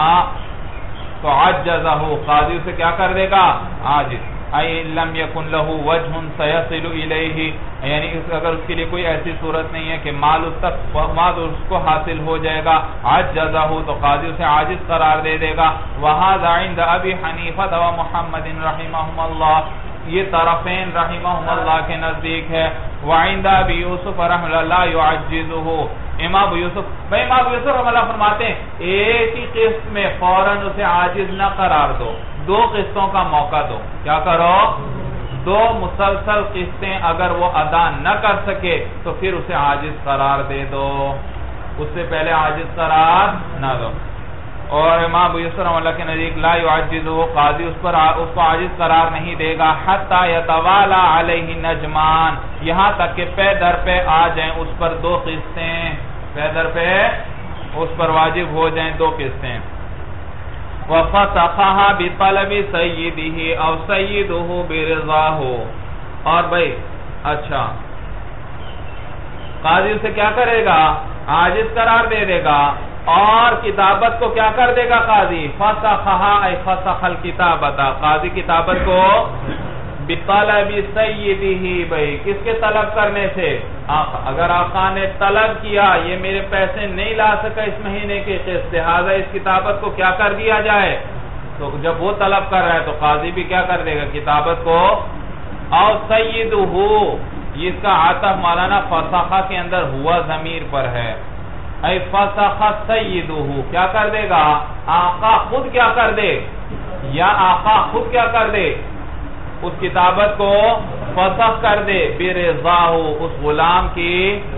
تو عجزہ، قاضی اسے کیا کر دے گا، عاجز۔ اَيْ لَمْ يَكُنْ لَهُ وَجْهٌ سَيَصِلُ إِلَيْهِ، یعنی اگر اس کے لیے کوئی ایسی صورت نہیں ہے کہ مال اس تک مال اس کو حاصل ہو جائے گا، عجزہ، تو قاضی اسے عاجز قرار دے دے گا۔ وَهَذَا عِنْدَ أَبِي حَنِيفَةَ وَمُحَمَّدٍ رَحِمَهُمَ اللَّهُ، یہ طرفین رحمہم اللہ کے نزدیک ہے۔ وعند ابی یوسف رحمہ اللہ یعجزہ، امام ابو یوسف بھئی امام ابو یوسف رحمہ اللہ فرماتے ہیں ایک ہی قسط میں فوراً اسے عاجز نہ قرار دو، دو قسطوں کا موقع دو، کیا کرو، دو مسلسل قسطیں اگر وہ ادا نہ کر سکے تو پھر اسے عاجز قرار دے دو، اس سے پہلے عاجز قرار نہ دو۔ اور امام ابو یوسف رحمہ اللہ کے نزدیک لا یعجزہ، قاضی اس پر اس کو عاجز قرار نہیں دے گا، حتی یتوالا علیہ نجمان، یہاں تک کہ پے در پہ آ جائیں اس پر دو قسطیں، پے در پہ اس پر واجب ہو جائیں دو قسطیں۔ وَفَسَخَهَا بِطَلَبِ سَيِّدِهِ أَوْ سَيِّدُهُ بِرِضَاهُ، اور بھئی اچھا قاضی اسے کیا کرے گا، عاجز قرار دے دے گا، اور کتابت کو کیا کر دے گا قاضی، فَسَخَهَا أي فَسَخَ الْكِتَابَةَ، قاضی کتابت کو بِطَلَبِ سَيِّدِهِ، بھئی کس کے طلب کرنے سے، آقا، اگر آقا نے طلب کیا یہ میرے پیسے نہیں لا سکا اس مہینے کے قسط، لہذا اس کتابت کو کیا کر دیا جائے، تو جب وہ طلب کر رہا ہے تو قاضی بھی کیا کر دے گا، کتابت کو۔ او سیدہ، اس کا عطف مولانا فسخہ کے اندر ہوا ضمیر پر ہے، اے فسخ سیدہ، کیا کر دے گا، آقا خود کیا کر دے، یا آقا خود کیا کر دے، اس کتابت کو فسخ کر دے، برضاہ، اس غلام کی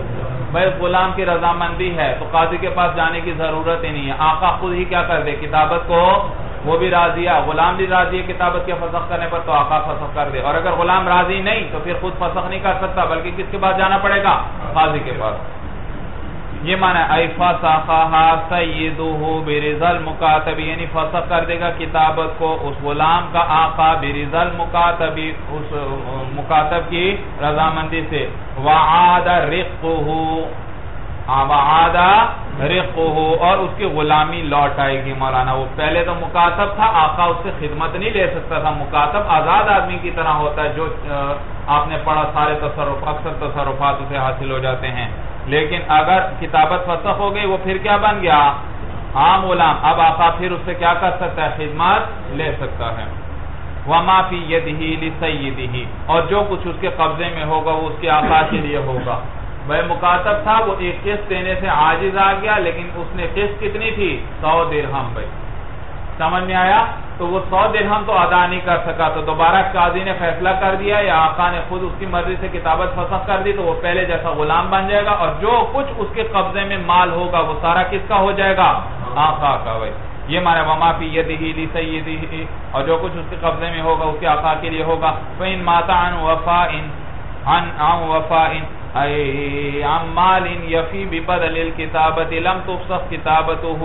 بھائی غلام کی رضامندی ہے تو قاضی کے پاس جانے کی ضرورت ہی نہیں ہے، آقا خود ہی کیا کر دے کتابت کو، وہ بھی راضی ہے، غلام بھی راضی ہے کتابت کے فسخ کرنے پر تو آقا فسخ کر دے، اور اگر غلام راضی نہیں تو پھر خود فسخ نہیں کر سکتا بلکہ کس کے پاس جانا پڑے گا، قاضی کے پاس۔ یہ معنی ہے فَسَخَهَا سَيِّدُهُ بِرِضَى الْمُكَاتَبِ، یعنی فسخ کر دے گا کتابت کو اس غلام کا آقا بِرِضَى الْمُكَاتَبِ، اس مکاتب کی رضامندی سے، وَعَادَ رِقُّهُ وعاد رقه، اور اس کی غلامی لوٹ آئے گی۔ مولانا وہ پہلے تو مکاتب تھا، آقا اس سے خدمت نہیں لے سکتا تھا، مکاتب آزاد آدمی کی طرح ہوتا ہے، جو آپ نے پڑھا سارے تصرف اکثر تصرفات اسے حاصل ہو جاتے ہیں، لیکن اگر کتابت فسخ ہو گئی وہ پھر کیا بن گیا، عام غلام، اب آقا پھر اس سے کیا کر سکتا ہے، خدمت لے سکتا ہے۔ وَمَا فِي يَدِهِ لِسَيِّدِهِ، اور جو کچھ اس کے قبضے میں ہوگا وہ اس کے آقا کے لیے ہوگا۔ بھائی مکاتب تھا، وہ ایک قسط دینے سے عاجز آ گیا، لیکن اس نے قسط کتنی تھی، سو درہم، بھائی سمجھ میں آیا، تو وہ سو درہم تو ادا نہیں کر سکا، تو دوبارہ قاضی نے فیصلہ کر دیا یا آقا نے خود اس کی مرضی سے کتابت فسخ کر دی، تو وہ پہلے جیسا غلام بن جائے گا، اور جو کچھ اس کے قبضے میں مال ہوگا وہ سارا کس کا ہو جائے گا، آقا کا۔ بھائی یہ معنی وَمَا فِي يَدِهِ لِسَيِّدِهِ، اور جو کچھ اس کے قبضے میں ہوگا اس کے آقا کے لیے ہوگا۔ فَإِن مَاتَ عَنْ وَفَاءٍ عن عن وفاء اي عن مال يفي ببدل الكتابة لم تفسخ كتابته۔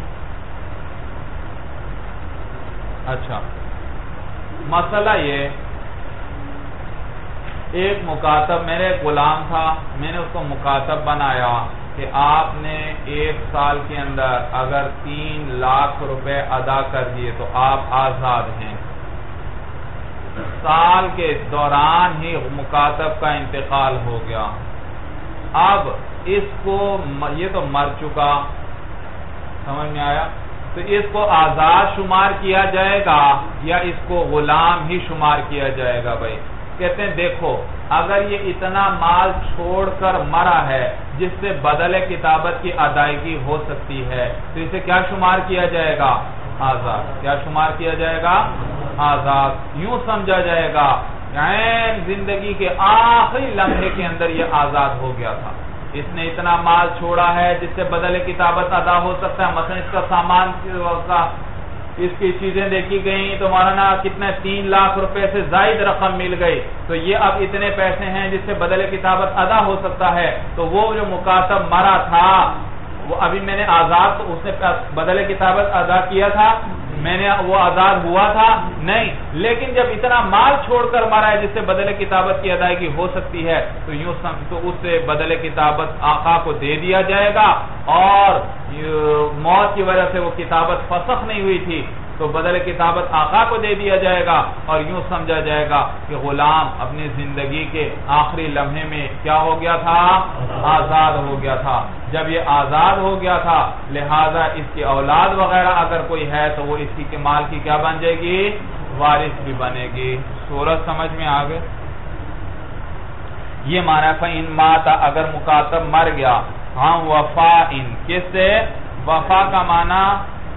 اچھا مسئلہ یہ، ایک مکاتب، میرے ایک غلام تھا، میں نے اس کو مکاتب بنایا کہ آپ نے ایک سال کے اندر اگر تین لاکھ روپے ادا کر دیے تو آپ آزاد ہیں۔ سال کے دوران ہی مکاتب کا انتقال ہو گیا، اب اس کو یہ تو مر چکا، سمجھ میں آیا، تو اس کو آزاد شمار کیا جائے گا یا اس کو غلام ہی شمار کیا جائے گا؟ بھائی کہتے ہیں دیکھو اگر یہ اتنا مال چھوڑ کر مرا ہے جس سے بدل کتابت کی ادائیگی ہو سکتی ہے تو اسے کیا شمار کیا جائے گا؟ آزاد۔ کیا شمار کیا جائے گا؟ آزاد۔ یوں سمجھا جائے گا عین زندگی کے آخری لمحے کے اندر یہ آزاد ہو گیا تھا، اس نے اتنا مال چھوڑا ہے جس سے بدل کتابت ادا ہو سکتا ہے، مثلا اس کا سامان کا اس کی چیزیں دیکھی گئیں تو مولانا کتنے تین لاکھ روپے سے زائد رقم مل گئی، تو یہ اب اتنے پیسے ہیں جس سے بدل کتابت ادا ہو سکتا ہے، تو وہ جو مکاتب مرا تھا وہ ابھی میں نے آزاد، تو اس نے بدل کتابت ادا کیا تھا، میں نے وہ آزاد ہوا تھا نہیں، لیکن جب اتنا مال چھوڑ کر مرا ہے جس سے بدل کتابت کی ادائیگی ہو سکتی ہے تو یوں تو اس سے بدل کتابت آقا کو دے دیا جائے گا، اور موت کی وجہ سے وہ کتابت فسخ نہیں ہوئی تھی تو بدل کتابت آقا کو دے دیا جائے گا، اور یوں سمجھا جائے گا کہ غلام اپنی زندگی کے آخری لمحے میں کیا ہو گیا تھا؟ آزاد ہو گیا تھا۔ جب یہ آزاد ہو گیا تھا لہذا اس کی اولاد وغیرہ اگر کوئی ہے تو وہ اس کی مال کی کیا بن جائے گی؟ وارث بھی بنے گی۔ صورت سمجھ میں آ گئے؟ یہ معنی فَإِن مَاتَ، اگر مکاتب مر گیا، ہاں وفاء، کس سے؟ وفا کا معنی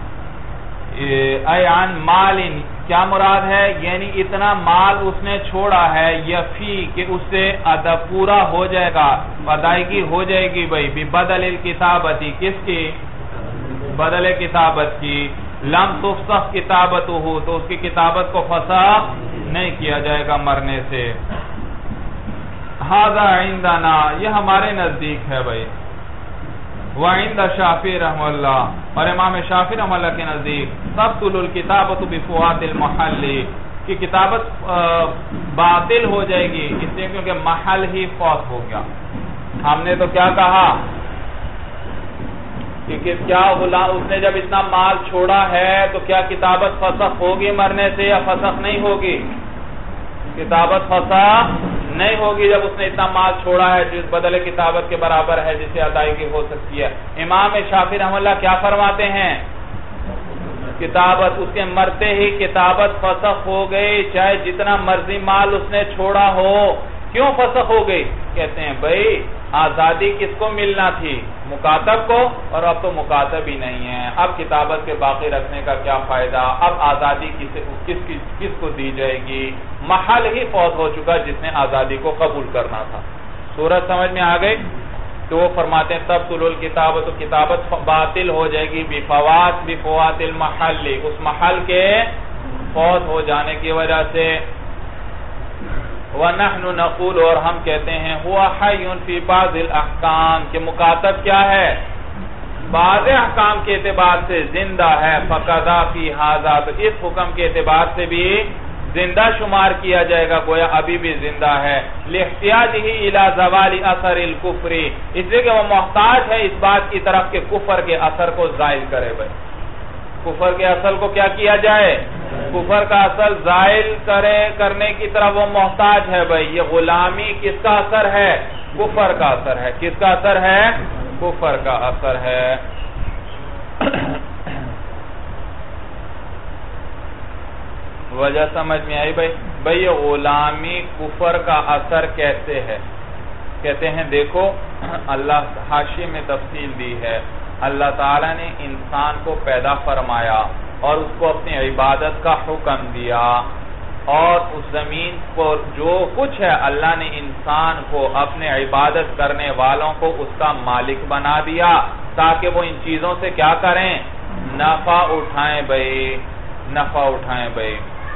اے عن مال، کیا مراد ہے؟ یعنی اتنا مال اس نے چھوڑا ہے یفی کہ اس سے ادا پورا ہو جائے گا، ادائیگی ہو جائے گی بھائی ببدل الکتابتی، کس کی؟ بدل کتابت کی، لم تفسخ کتابت ہو تو اس کی کتابت کو فسخ نہیں کیا جائے گا مرنے سے۔ ھذا عندنا، یہ ہمارے نزدیک ہے بھائی، وعند شافعی رحمہ اللہ، اور امام شافعی رحمہ اللہ کے نزدیک تبطل الکتابۃ بفوات المحل، کہ کتابت باطل ہو جائے گی اس لیے کیونکہ محل ہی فوت ہو گیا۔ ہم نے تو کیا کہا کہ کیا غلام اس نے جب اتنا مال چھوڑا ہے تو کیا کتابت فسخ ہوگی مرنے سے یا فسخ نہیں ہوگی؟ کتابت فسخ نہیں ہوگی جب اس نے اتنا مال چھوڑا ہے جس بدل کتابت کے برابر ہے جسے ادائیگی ہو سکتی ہے۔ امام شافعی رحمہ اللہ کیا فرماتے ہیں؟ کتابت اس کے مرتے ہی کتابت فسخ ہو گئی، چاہے جتنا مرضی مال اس نے چھوڑا ہو۔ کیوں فسخ ہو گئی؟ کہتے ہیں بھائی آزادی کس کو ملنا تھی؟ مکاتب کو، اور اب تو مکاتب ہی نہیں ہے، اب کتابت کے باقی رکھنے کا کیا فائدہ، اب آزادی کس کس کس کو دی جائے گی؟ محل ہی فوت ہو چکا جس نے آزادی کو قبول کرنا تھا۔ صورت سمجھ میں آ گئی؟ تو وہ فرماتے ہیں تبطل الکتابت، تو کتابت باطل ہو جائے گی بفوات بفوات المحل، اس محل کے فوت ہو جانے کی وجہ سے۔ وَنَحْنُ نَقُولُ، اور ہم کہتے ہیں هُوَ حَيٌّ فِي بَعْضِ الْأَحْكَامِ، کہ مکاتب کیا ہے؟ بعض احکام کے اعتبار سے زندہ ہے، فَقَضَى فِي هَذَا، تو اس حکم کے اعتبار سے بھی زندہ شمار کیا جائے گا، گویا ابھی بھی زندہ ہے۔ لِاحْتِيَاجِهِ إِلَى زَوَالِ أَثَرِ الْكُفْرِ، اس لیے کہ وہ محتاج ہے اس بات کی طرف کہ کفر کے اثر کو زائل کرے بھائی، کفر کے اصل کو کیا کیا جائے؟ کفر کا اصل زائل کرے کرنے کی طرف وہ محتاج ہے بھائی۔ یہ غلامی کس کا اثر ہے؟ کفر کا اثر ہے۔ کس کا اثر ہے؟ کفر کا اثر ہے۔ وجہ سمجھ میں آئی بھائی؟ بھائی یہ غلامی کفر کا اثر کیسے ہے؟ کہتے ہیں دیکھو اللہ حاشیے میں تفصیل دی ہے، اللہ تعالیٰ نے انسان کو پیدا فرمایا اور اس کو اپنی عبادت کا حکم دیا، اور اس زمین پر جو کچھ ہے اللہ نے انسان کو اپنے عبادت کرنے والوں کو اس کا مالک بنا دیا تاکہ وہ ان چیزوں سے کیا کریں؟ نفع اٹھائیں بھائی، نفع اٹھائیں بھائی۔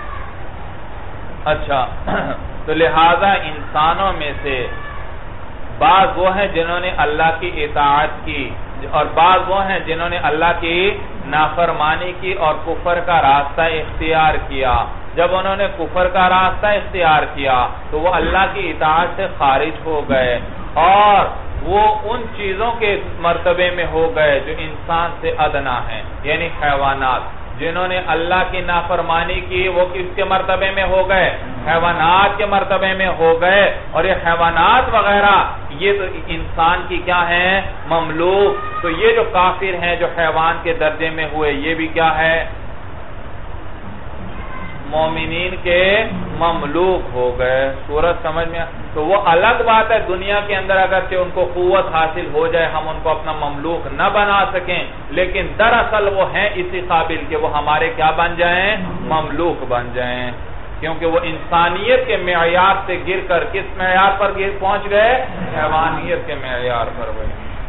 اچھا تو لہذا انسانوں میں سے بعض وہ ہیں جنہوں نے اللہ کی اطاعت کی، اور بعض وہ ہیں جنہوں نے اللہ کی نافرمانی کی اور کفر کا راستہ اختیار کیا۔ جب انہوں نے کفر کا راستہ اختیار کیا تو وہ اللہ کی اطاعت سے خارج ہو گئے، اور وہ ان چیزوں کے مرتبے میں ہو گئے جو انسان سے ادنا ہیں، یعنی حیوانات۔ جنہوں نے اللہ کی نافرمانی کی وہ کس کے مرتبے میں ہو گئے؟ حیوانات کے مرتبے میں ہو گئے، اور یہ حیوانات وغیرہ یہ تو انسان کی کیا ہیں؟ مملوک۔ تو یہ جو کافر ہیں جو حیوان کے درجے میں ہوئے، یہ بھی کیا ہے؟ مومنین کے مملوک ہو گئے۔ سورج سمجھ میں؟ تو وہ الگ بات ہے دنیا کے اندر اگرچہ ان کو قوت حاصل ہو جائے ہم ان کو اپنا مملوک نہ بنا سکیں، لیکن دراصل وہ ہیں اسی قابل کہ وہ ہمارے کیا بن جائیں؟ مملوک بن جائیں، کیونکہ وہ انسانیت کے معیار سے گر کر کس معیار پر گر پہنچ گئے؟ حیوانیت کے معیار پر بھائی۔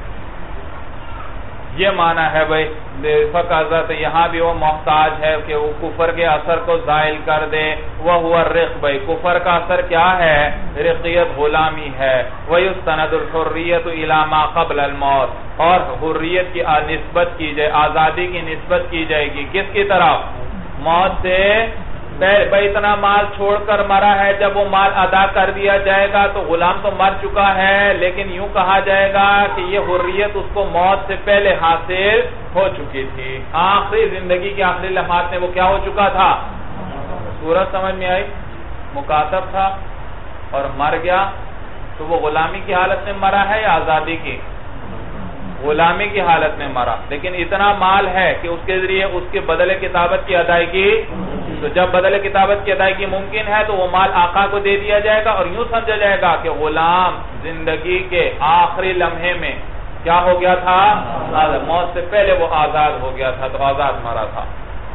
یہ معنی ہے بھائی فقط یہاں بھی وہ محتاج ہے کہ وہ کفر کے اثر کو زائل کر دے۔ وہ ہوا رق بھائی، کفر کا اثر کیا ہے؟ رقیت، غلامی ہے۔ وَيُسْتَنَدُ الْحُرِّيَّةُ إِلَى مَا قَبْلَ الْمَوْتِ، اور حریت کی نسبت کی جائے، آزادی کی نسبت کی جائے گی کس کی طرف؟ موت سے بھائی اتنا مال چھوڑ کر مرا ہے، جب وہ مال ادا کر دیا جائے گا تو غلام تو مر چکا ہے، لیکن یوں کہا جائے گا کہ یہ حریت اس کو موت سے پہلے حاصل ہو چکی تھی، آخری زندگی کے آخری لمحات میں وہ کیا ہو چکا تھا؟ سورج سمجھ میں آئی؟ مکاتب تھا اور مر گیا، تو وہ غلامی کی حالت میں مرا ہے یا آزادی کی؟ غلامی کی حالت میں مرا، لیکن اتنا مال ہے کہ اس کے ذریعے اس کے بدل کتابت کی ادائیگی، تو جب بدل کتابت کی ادائیگی ممکن ہے تو وہ مال آقا کو دے دیا جائے گا، اور یوں سمجھا جائے گا کہ غلام زندگی کے آخری لمحے میں کیا ہو گیا تھا؟ موت سے پہلے وہ آزاد ہو گیا تھا، تو آزاد مرا تھا۔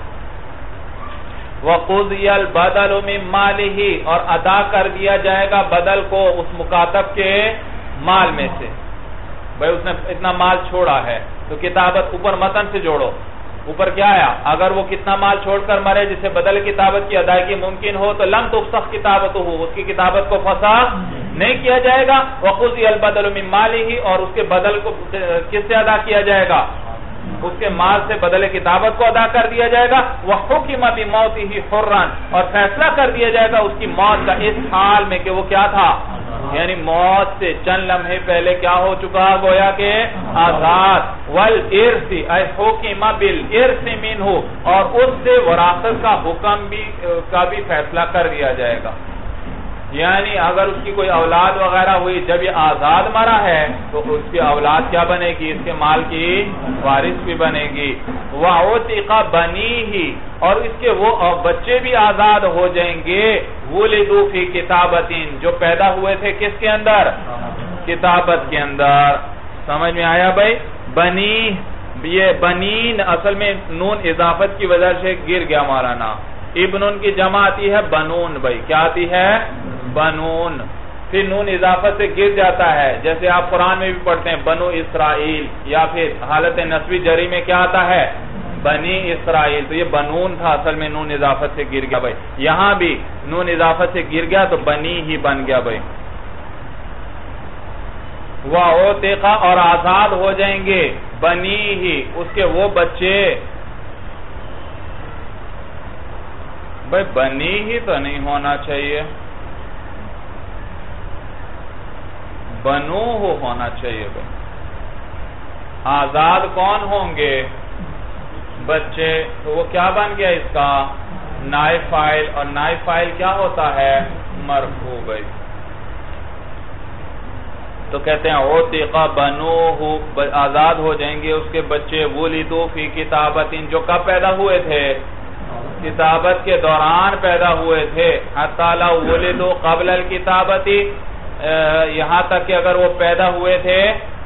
وَقُضِيَ الْبَدَلُ مِن مَالِهِ، اور ادا کر دیا جائے گا بدل کو اس مکاتب کے مال میں سے۔ بھائی اس نے اتنا مال چھوڑا ہے تو کتابت اوپر متن سے جوڑو، اوپر کیا آیا؟ اگر وہ کتنا مال چھوڑ کر مرے جسے بدل کتابت کی ادائیگی ممکن ہو تو لم تفسخ کتابت ہو، اس کی کتابت کو فسخ نہیں کیا جائے گا۔ وَقُضِيَ الْبَدَلُ مِن مَالِهِ، اور اس کے بدل کو کس سے ادا کیا جائے گا؟ اس کے مال سے بدل کتابت کو ادا کر دیا جائے گا۔ وَحُكِمَ بِمَوْتِهِ حُرًّا، اور فیصلہ کر دیا جائے گا اس کی موت کا اس حال میں کہ وہ کیا تھا؟ یعنی موت سے چند لمحے پہلے کیا ہو چکا؟ گویا کہ آزاد۔ وَالْإِرْثِ، اَيْ حُكِمَ بِالْإِرْثِ مِنْهُ، اور اس سے وراثت کا حکم بھی کا بھی فیصلہ کر دیا جائے گا۔ یعنی اگر اس کی کوئی اولاد وغیرہ ہوئی، جب یہ آزاد مرا ہے تو اس کی اولاد کیا بنے گی؟ اس کے مال کی وارث بھی بنے گی۔ وَعُتِقَ بَنِيهِ، اور اس کے وہ بچے بھی آزاد ہو جائیں گے۔ وُلِدُوا فِي كِتَابَةٍ، جو پیدا ہوئے تھے کس کے اندر؟ کتابت کے اندر۔ سمجھ میں آیا بھائی؟ بنی، یہ بنین اصل میں نون اضافت کی وجہ سے گر گیا مولانا۔ ابن کی جمع آتی ہے بنون بھائی، کیا آتی ہے؟ بنون۔ پھر نون اضافت سے گر جاتا ہے، جیسے آپ قرآن میں بھی پڑھتے ہیں بنو اسرائیل، یا پھر حالت نسبی جری میں کیا آتا ہے بنی اسرائیل، تو یہ بنون تھا، اصل میں نون اضافت سے گر گیا بھائی، یہاں بھی نون اضافت سے گر گیا تو بنی ہی بن گیا بھائی۔ وَعُتِقَ اور آزاد ہو جائیں گے بنی ہی اس کے وہ بچے، بھائی بنی ہی تو نہیں ہونا چاہیے، بنو ہو ہونا چاہیے بھائی۔ آزاد کون ہوں گے؟ بچے، تو وہ کیا بن گیا اس کا نائب فاعل، اور نائب فاعل کیا ہوتا ہے مرفوع بھائی۔ تو کہتے ہیں عُتِقَ بَنُوهُ آزاد ہو جائیں گے اس کے بچے، وُلِدُوا فِي کتابتٍ جو کب پیدا ہوئے تھے کتابت کے دوران پیدا ہوئے تھے، حَتَّى لَوْ وُلِدُوا قَبْلَ الْكِتَابَةِ یہاں تک کہ اگر وہ پیدا ہوئے تھے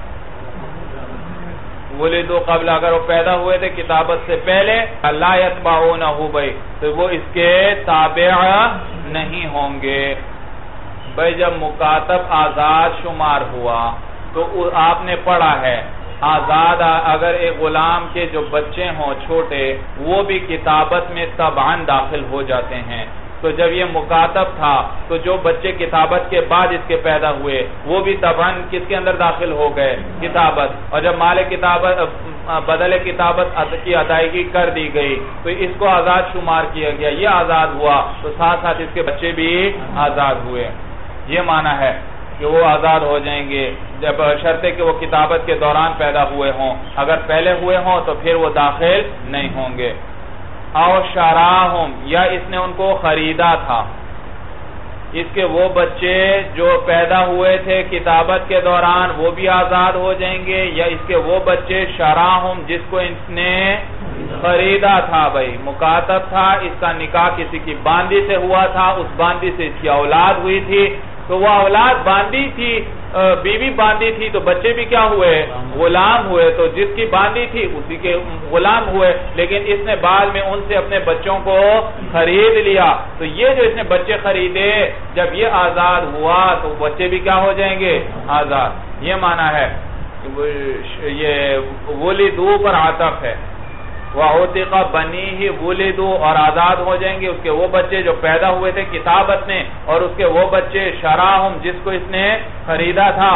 وُلِدُوا قبل اگر وہ پیدا ہوئے تھے کتابت سے پہلے، لَا يَتْبَعُونَهُ بھائی تو وہ اس کے تابع نہیں ہوں گے بھائی۔ جب مکاتب آزاد شمار ہوا تو آپ نے پڑھا ہے آزاد اگر ایک غلام کے جو بچے ہوں چھوٹے وہ بھی کتابت میں تبعاً داخل ہو جاتے ہیں، تو جب یہ مکاتب تھا تو جو بچے کتابت کے بعد اس کے پیدا ہوئے وہ بھی تبعاً کس کے اندر داخل ہو گئے کتابت، اور جب مال کتابت بدل کتابت کی ادائیگی کر دی گئی تو اس کو آزاد شمار کیا گیا، یہ آزاد ہوا تو ساتھ ساتھ اس کے بچے بھی آزاد ہوئے۔ یہ معنی ہے کہ وہ آزاد ہو جائیں گے جب شرط ہے کہ وہ کتابت کے دوران پیدا ہوئے ہوں، اگر پہلے ہوئے ہوں تو پھر وہ داخل نہیں ہوں گے۔ او شراہم یا اس نے ان کو خریدا تھا، اس کے وہ بچے جو پیدا ہوئے تھے کتابت کے دوران وہ بھی آزاد ہو جائیں گے، یا اس کے وہ بچے شراہم جس کو اس نے خریدا تھا بھائی، مکاتب تھا، اس کا نکاح کسی کی باندی سے ہوا تھا، اس باندی سے اس کی اولاد ہوئی تھی، تو وہ اولاد باندی تھی، بیوی باندی تھی، تو بچے بھی کیا ہوئے غلام ہوئے، تو جس کی باندی تھی اسی کے غلام ہوئے، لیکن اس نے بعد میں ان سے اپنے بچوں کو خرید لیا، تو یہ جو اس نے بچے خریدے جب یہ آزاد ہوا تو بچے بھی کیا ہو جائیں گے آزاد۔ یہ معنی ہے یہ وُلِدُوا پر عطف ہے، وَعُتِقَ بَنِيهِ وُلِدُوا اور آزاد ہو جائیں گے اس کے وہ بچے جو پیدا ہوئے تھے کتابت میں، اور اس کے وہ بچے شراہم جس کو اس نے خریدا تھا۔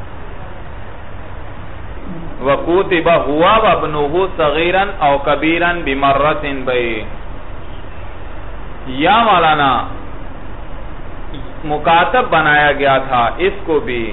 وَقُوتِبَ هُوَ وَابْنُهُ صَغِيرًا أَوْ كَبِيرًا بِمَرَّةٍ بھئی یا مولانا مکاتب بنایا گیا تھا اس کو بھی،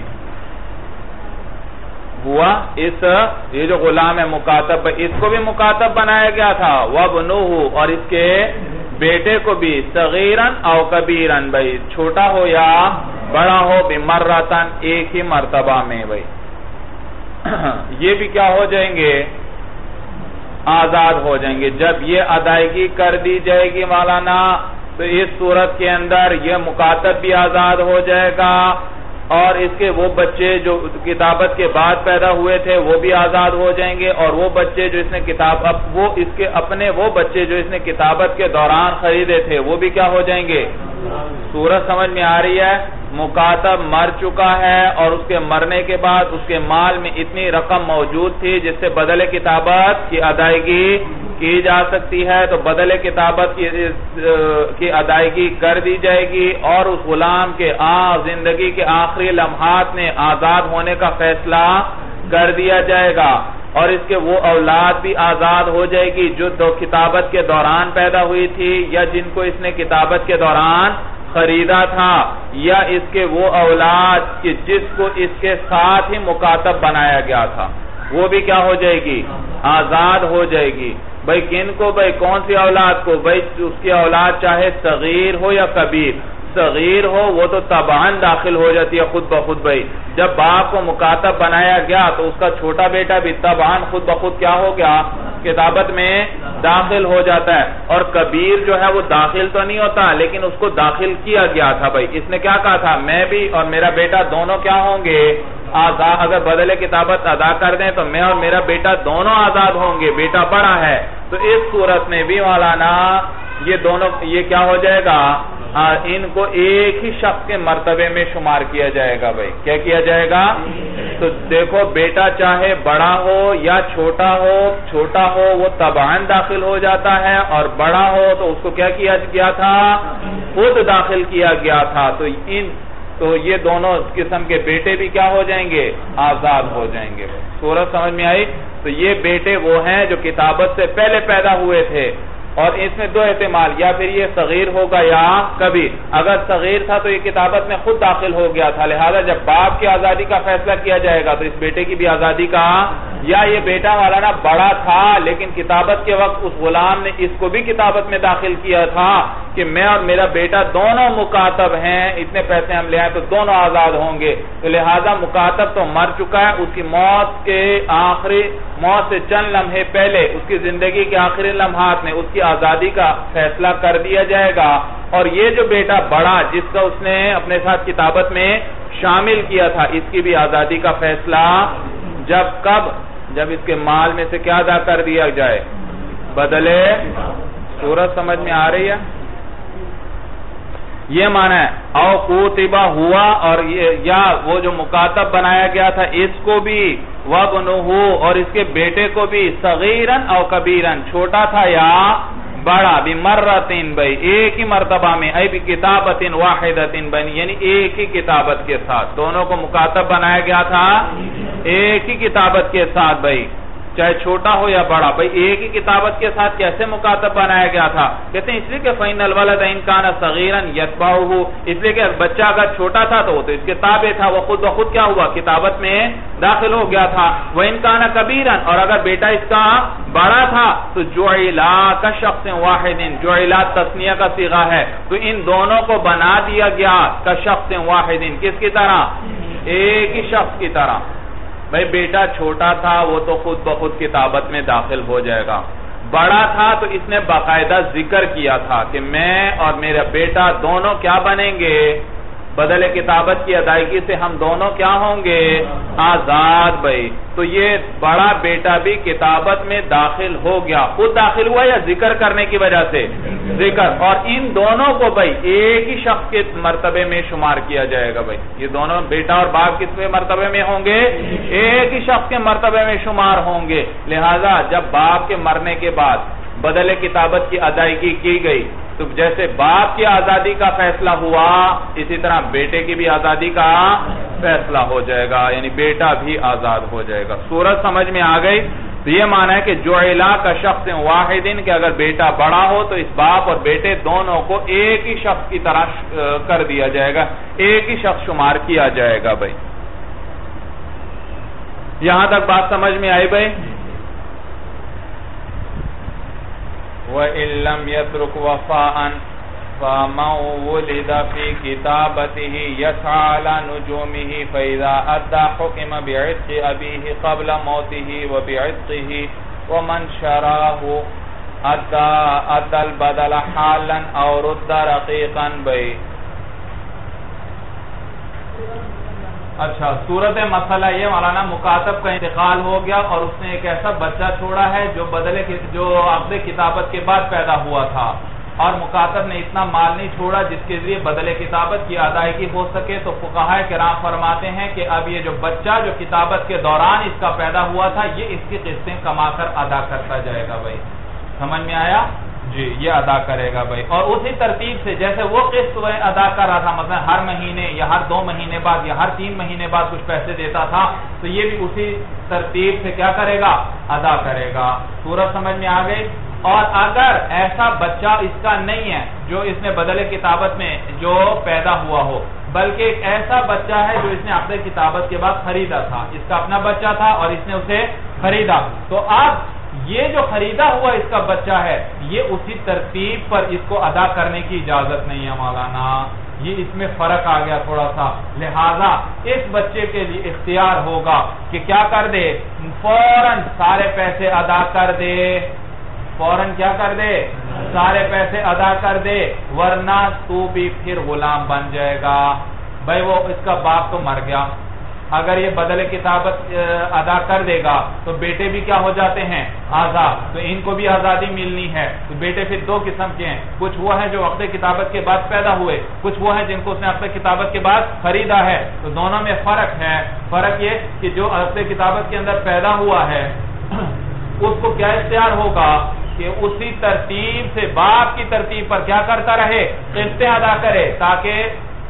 ہوا اس یہ جو غلام ہے مکاتب اس کو بھی مکاتب بنایا گیا تھا، وَابْنُهُ اور اس کے بیٹے کو بھی، صغیراً او کبیراً بھئی چھوٹا ہو یا بڑا ہو، بمرتن ایک ہی مرتبہ میں بھئی یہ بھی کیا ہو جائیں گے آزاد ہو جائیں گے۔ جب یہ ادائیگی کر دی جائے گی مولانا تو اس صورت کے اندر یہ مکاتب بھی آزاد ہو جائے گا، اور اس کے وہ بچے جو کتابت کے بعد پیدا ہوئے تھے وہ بھی آزاد ہو جائیں گے، اور وہ بچے جو اس نے کتاب وہ اس کے اپنے وہ بچے جو اس نے کتابت کے دوران خریدے تھے وہ بھی کیا ہو جائیں گے۔ صورت سمجھ میں آ رہی ہے؟ مکاتب مر چکا ہے اور اس کے مرنے کے بعد اس کے مال میں اتنی رقم موجود تھی جس سے بدل کتابت کی ادائیگی کی جا سکتی ہے، تو بدل کتابت کی ادائیگی کر دی جائے گی، اور اس غلام کے آ زندگی کے آخری لمحات میں آزاد ہونے کا فیصلہ کر دیا جائے گا، اور اس کے وہ اولاد بھی آزاد ہو جائے گی جو دو کتابت کے دوران پیدا ہوئی تھی، یا جن کو اس نے کتابت کے دوران خریدا تھا، یا اس کے وہ اولاد کہ جس کو اس کے ساتھ ہی مکاتب بنایا گیا تھا وہ بھی کیا ہو جائے گی آزاد ہو جائے گی۔ بھئی کن کو؟ بھئی کون سی اولاد کو؟ بھئی اس کی اولاد چاہے صغیر ہو یا کبیر، صغیر ہو وہ تو تبعاً داخل ہو جاتی ہے خود بخود بھئی، جب باپ کو مکاتب بنایا گیا تو اس کا چھوٹا بیٹا بھی تبعاً خود بخود کیا ہو گیا کتابت میں داخل ہو جاتا ہے، اور کبیر جو ہے وہ داخل تو نہیں ہوتا لیکن اس کو داخل کیا گیا تھا بھئی، اس نے کیا کہا تھا میں بھی اور میرا بیٹا دونوں کیا ہوں گے آزاد، اگر بدل کتابت ادا کر دیں تو میں اور میرا بیٹا دونوں آزاد ہوں گے، بیٹا بڑا ہے، تو اس صورت میں بھی مولانا یہ دونوں یہ کیا ہو جائے گا؟ ان کو ایک ہی شخص کے مرتبے میں شمار کیا جائے گا بھائی. کیا کیا جائے گا؟ تو دیکھو بیٹا چاہے بڑا ہو یا چھوٹا ہو، چھوٹا ہو وہ تبعاً داخل ہو جاتا ہے، اور بڑا ہو تو اس کو کیا کیا گیا تھا؟ خود داخل کیا گیا تھا. تو ان تو یہ دونوں قسم کے بیٹے بھی کیا ہو جائیں گے؟ آزاد ہو جائیں گے. صورت سمجھ میں آئی؟ تو یہ بیٹے وہ ہیں جو کتابت سے پہلے پیدا ہوئے تھے، اور اس میں دو احتمال، یا پھر یہ صغیر ہوگا یا کبیر. اگر صغیر تھا تو یہ کتابت میں خود داخل ہو گیا تھا، لہذا جب باپ کی آزادی کا فیصلہ کیا جائے گا تو اس بیٹے کی بھی آزادی کا، یا یہ بیٹا مولانا بڑا تھا لیکن کتابت کے وقت اس غلام نے اس کو بھی کتابت میں داخل کیا تھا کہ میں اور میرا بیٹا دونوں مکاتب ہیں، اتنے پیسے ہم لے آئے تو دونوں آزاد ہوں گے. تو لہذا مکاتب تو مر چکا ہے، اس کی موت کے آخری موت سے چند لمحے پہلے اس کی زندگی کے آخری لمحات میں اس کی آزادی کا فیصلہ کر دیا جائے گا. اور یہ جو بیٹا بڑا جس کا اس نے اپنے ساتھ کتابت میں شامل کیا تھا، اس کی بھی آزادی کا فیصلہ جب کب؟ جب اس کے مال میں سے کیا ادا کر دیا جائے؟ بدلے. صورت سمجھ میں آ رہی ہے؟ یہ معنی ہے او کوتبہ ہوا، اور یا وہ جو مکاتب بنایا گیا تھا اس کو بھی، وابنہ اور اس کے بیٹے کو بھی، صغیرن او کبیرن چھوٹا تھا یا بڑا، بمرتن بھائی ایک ہی مرتبہ میں، ای بکتابت واحدت بنی یعنی ایک ہی کتابت کے ساتھ. دونوں کو مکاتب بنایا گیا تھا ایک ہی کتابت کے ساتھ بھائی، چاہے چھوٹا ہو یا بڑا. بھائی ایک ہی کتابت کے ساتھ کیسے مکاتب بنایا گیا تھا؟ کہتے ہیں اس لیے کہ فَإِنَّ الْوَلَدَ إِنْ كَانَ صَغِيرًا يَتْبَعُهُ، اس لیے کہ بچہ اگر چھوٹا تھا تو وہ تو اس کے تابع تھا، وہ خود بخود کیا ہوا؟ کتابت میں داخل ہو گیا تھا. وَإِنْ كَانَ كَبِيرًا، اور اگر بیٹا اس کا بڑا تھا تو جُعِلَا كَشَخْصٍ وَاحِدٍ، جُعِلَا تثنیہ کا صیغہ ہے، تو ان دونوں کو بنا دیا گیا كَشَخْصٍ وَاحِدٍ، کس کی طرح؟ ایک ہی شخص کی طرح. بھائی بیٹا چھوٹا تھا وہ تو خود بخود کتابت میں داخل ہو جائے گا، بڑا تھا تو اس نے باقاعدہ ذکر کیا تھا کہ میں اور میرا بیٹا دونوں کیا بنیں گے؟ بدل کتابت کی ادائیگی سے ہم دونوں کیا ہوں گے؟ آزاد. بھائی تو یہ بڑا بیٹا بھی کتابت میں داخل ہو گیا، خود داخل ہوا یا ذکر کرنے کی وجہ سے؟ ذکر. اور ان دونوں کو بھائی ایک ہی شخص کے مرتبے میں شمار کیا جائے گا. بھائی یہ دونوں بیٹا اور باپ کس مرتبے میں ہوں گے؟ ایک ہی شخص کے مرتبے میں شمار ہوں گے. لہذا جب باپ کے مرنے کے بعد بدل کتابت کی ادائیگی کی گئی تو جیسے باپ کی آزادی کا فیصلہ ہوا اسی طرح بیٹے کی بھی آزادی کا فیصلہ ہو جائے گا، یعنی بیٹا بھی آزاد ہو جائے گا. صورت سمجھ میں آ گئی؟ تو یہ معنی ہے کہ جُعِلَا كَشَخْصٍ وَاحِدٍ کہ اگر بیٹا بڑا ہو تو اس باپ اور بیٹے دونوں کو ایک ہی شخص کی طرح کر دیا جائے گا، ایک ہی شخص شمار کیا جائے گا. بھائی یہاں تک بات سمجھ میں آئی؟ بھائی وَإِن لَّمْ يَتْرُكْ وَفَاءً فَمَنْ وُلِدَ فِي كِتَابَتِهِ يَسْعَى عَلَى نُجُومِهِ فَإِذَا أَدَّى حُكِمَ بِعِتْقِ أَبِيهِ قَبْلَ مَوْتِهِ وَبِعِتْقِهِ وَمَنْ شَرَاهُ أَدَّى الْبَدَلَ حَالًا أَوْ رُدَّ رَقِيقًا. بھائی اچھا صورت مسئلہ یہ مولانا مکاتب کا انتقال ہو گیا اور اس نے ایک ایسا بچہ چھوڑا ہے جو بدلے جو عقد کتابت کے بعد پیدا ہوا تھا، اور مکاتب نے اتنا مال نہیں چھوڑا جس کے ذریعے بدل کتابت کی ادائیگی ہو سکے. تو فقہاء کرام فرماتے ہیں کہ اب یہ جو بچہ جو کتابت کے دوران اس کا پیدا ہوا تھا یہ اس کی قسطیں کما کر ادا کرتا جائے گا. بھائی سمجھ میں آیا؟ جی یہ ادا کرے گا. بھائی اور اسی ترتیب سے جیسے وہ قسط وہ ادا کر رہا تھا، مثلا ہر مہینے یا ہر دو مہینے بعد یا ہر تین مہینے بعد کچھ پیسے دیتا تھا، تو یہ بھی اسی ترتیب سے کیا کرے گا؟ ادا کرے گا. صورت سمجھ میں آ گئی؟ اور اگر ایسا بچہ اس کا نہیں ہے جو اس نے بدل کتابت میں جو پیدا ہوا ہو، بلکہ ایک ایسا بچہ ہے جو اس نے عقد کتابت کے بعد خریدا تھا، اس کا اپنا بچہ تھا اور اس نے اسے خریدا، تو اب یہ جو خریدا ہوا اس کا بچہ ہے یہ اسی ترتیب پر اس کو ادا کرنے کی اجازت نہیں ہے مولانا. یہ اس میں فرق آ گیا تھوڑا سا. لہذا اس بچے کے لیے اختیار ہوگا کہ کیا کر دے؟ فوراً سارے پیسے ادا کر دے، فوراً کیا کر دے؟ سارے پیسے ادا کر دے، ورنہ تو بھی پھر غلام بن جائے گا. بھائی وہ اس کا باپ تو مر گیا، اگر یہ بدل کتابت ادا کر دے گا تو بیٹے بھی کیا ہو جاتے ہیں؟ آزاد. تو ان کو بھی آزادی ملنی ہے. تو بیٹے پھر دو قسم کے ہیں، کچھ وہ ہیں جو عقد کتابت کے بعد پیدا ہوئے، کچھ وہ ہیں جن کو اس نے عقد کتابت کے بعد خریدا ہے. تو دونوں میں فرق ہے. فرق یہ کہ جو عقد کتابت کے اندر پیدا ہوا ہے اس کو کیا اختیار ہوگا کہ اسی ترتیب سے باپ کی ترتیب پر کیا کرتا رہے؟ قسطیں ادا کرے، تاکہ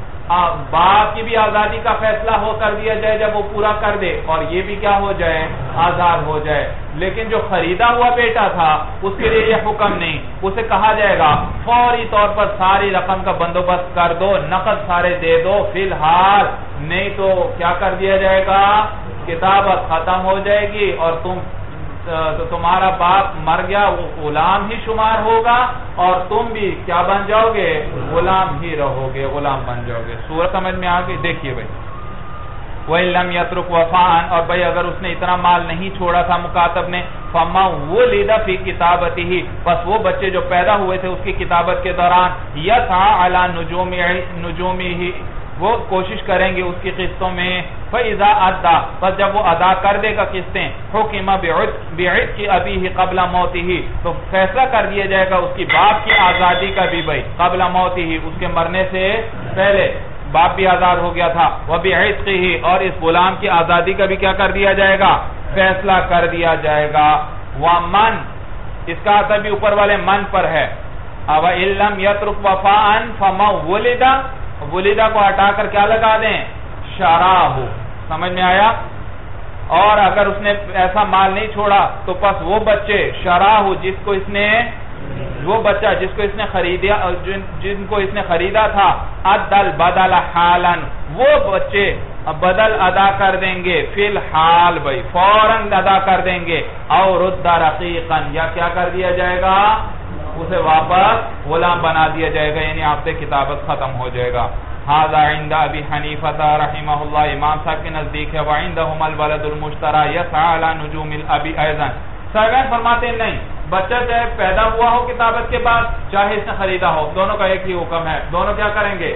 باپ کی بھی آزادی کا فیصلہ ہو کر دیا جائے جب وہ پورا کر دے، اور یہ بھی کیا ہو جائے؟ آزاد ہو جائے. لیکن جو خریدا ہوا بیٹا تھا اس کے لیے یہ حکم نہیں. اسے کہا جائے گا فوری طور پر ساری رقم کا بندوبست کر دو، نقد سارے دے دو فی الحال، نہیں تو کیا کر دیا جائے گا؟ کتابت ختم ہو جائے گی اور تم تو تمہارا باپ مر گیا وہ غلام ہی شمار ہوگا، اور تم بھی کیا بن جاؤ گے؟ غلام ہی رہو گے، غلام بن جاؤ گے. سورت سمجھ میں آگئی؟ دیکھیے بھائی، وَإِن لَمْ يَتْرُكْ وَفَاءً، اور بھائی اگر اس نے اتنا مال نہیں چھوڑا تھا مکاتب نے، فَمَا وُلِدَ فِي كِتَابَتِهِ، بس وہ بچے جو پیدا ہوئے تھے اس کی کتابت کے دوران، يَسْعَى عَلَى نُجُومِهِ، وہ کوشش کریں گے اس کی قسطوں میں، فَإِذَا أَدَّى، بس جب وہ ادا کر دے گا قسطیں، حُكِمَ بِعِتْقِ أَبِيهِ قَبْلَ مَوْتِهِ، تو فیصلہ کر دیا جائے گا اس کی باپ کی آزادی کا بھی بھائی، قبل موتِهِ، اس کے مرنے سے پہلے باپ بھی آزاد ہو گیا تھا، وَبِعِتْقِهِ، اور اس غلام کی آزادی کا بھی کیا کر دیا جائے گا؟ فیصلہ کر دیا جائے گا. وَمَنْ، اس کا اثر بھی اوپر والے من پر ہے. وَإِن لَمْ يَتْرُكْ وَفَاءً فَمَا وُلِدَ، ولیدہ کو ہٹا کر کیا لگا دیں؟ شراہ. سمجھ میں آیا؟ اور اگر اس نے ایسا مال نہیں چھوڑا تو پس وہ بچے شراہ، جس کو اس نے وہ بچہ جس کو اس نے خریدا جن, جن کو اس نے خریدا تھا، عدل بدل حالا، وہ بچے بدل ادا کر دیں گے، فی الحال بھائی فوراً ادا کر دیں گے، اور رد رقیقا، یا کیا کر دیا جائے گا؟ اسے واپس غلام بنا دیا جائے گا، یعنی آپ سے کتابت ختم ہو جائے گا. ھذا عند ابی حنیفہ رحمہ اللہ، امام صاحب کے نزدیک ہے. وعندہم الولد المشترى يسعى على نجوم الابی ایضا. صاحبین فرماتے ہیں نہیں، بچہ چاہے پیدا ہوا ہو کتابت کے بعد، چاہے اس نے خریدا ہو، دونوں کا ایک ہی حکم ہے، دونوں کیا کریں گے؟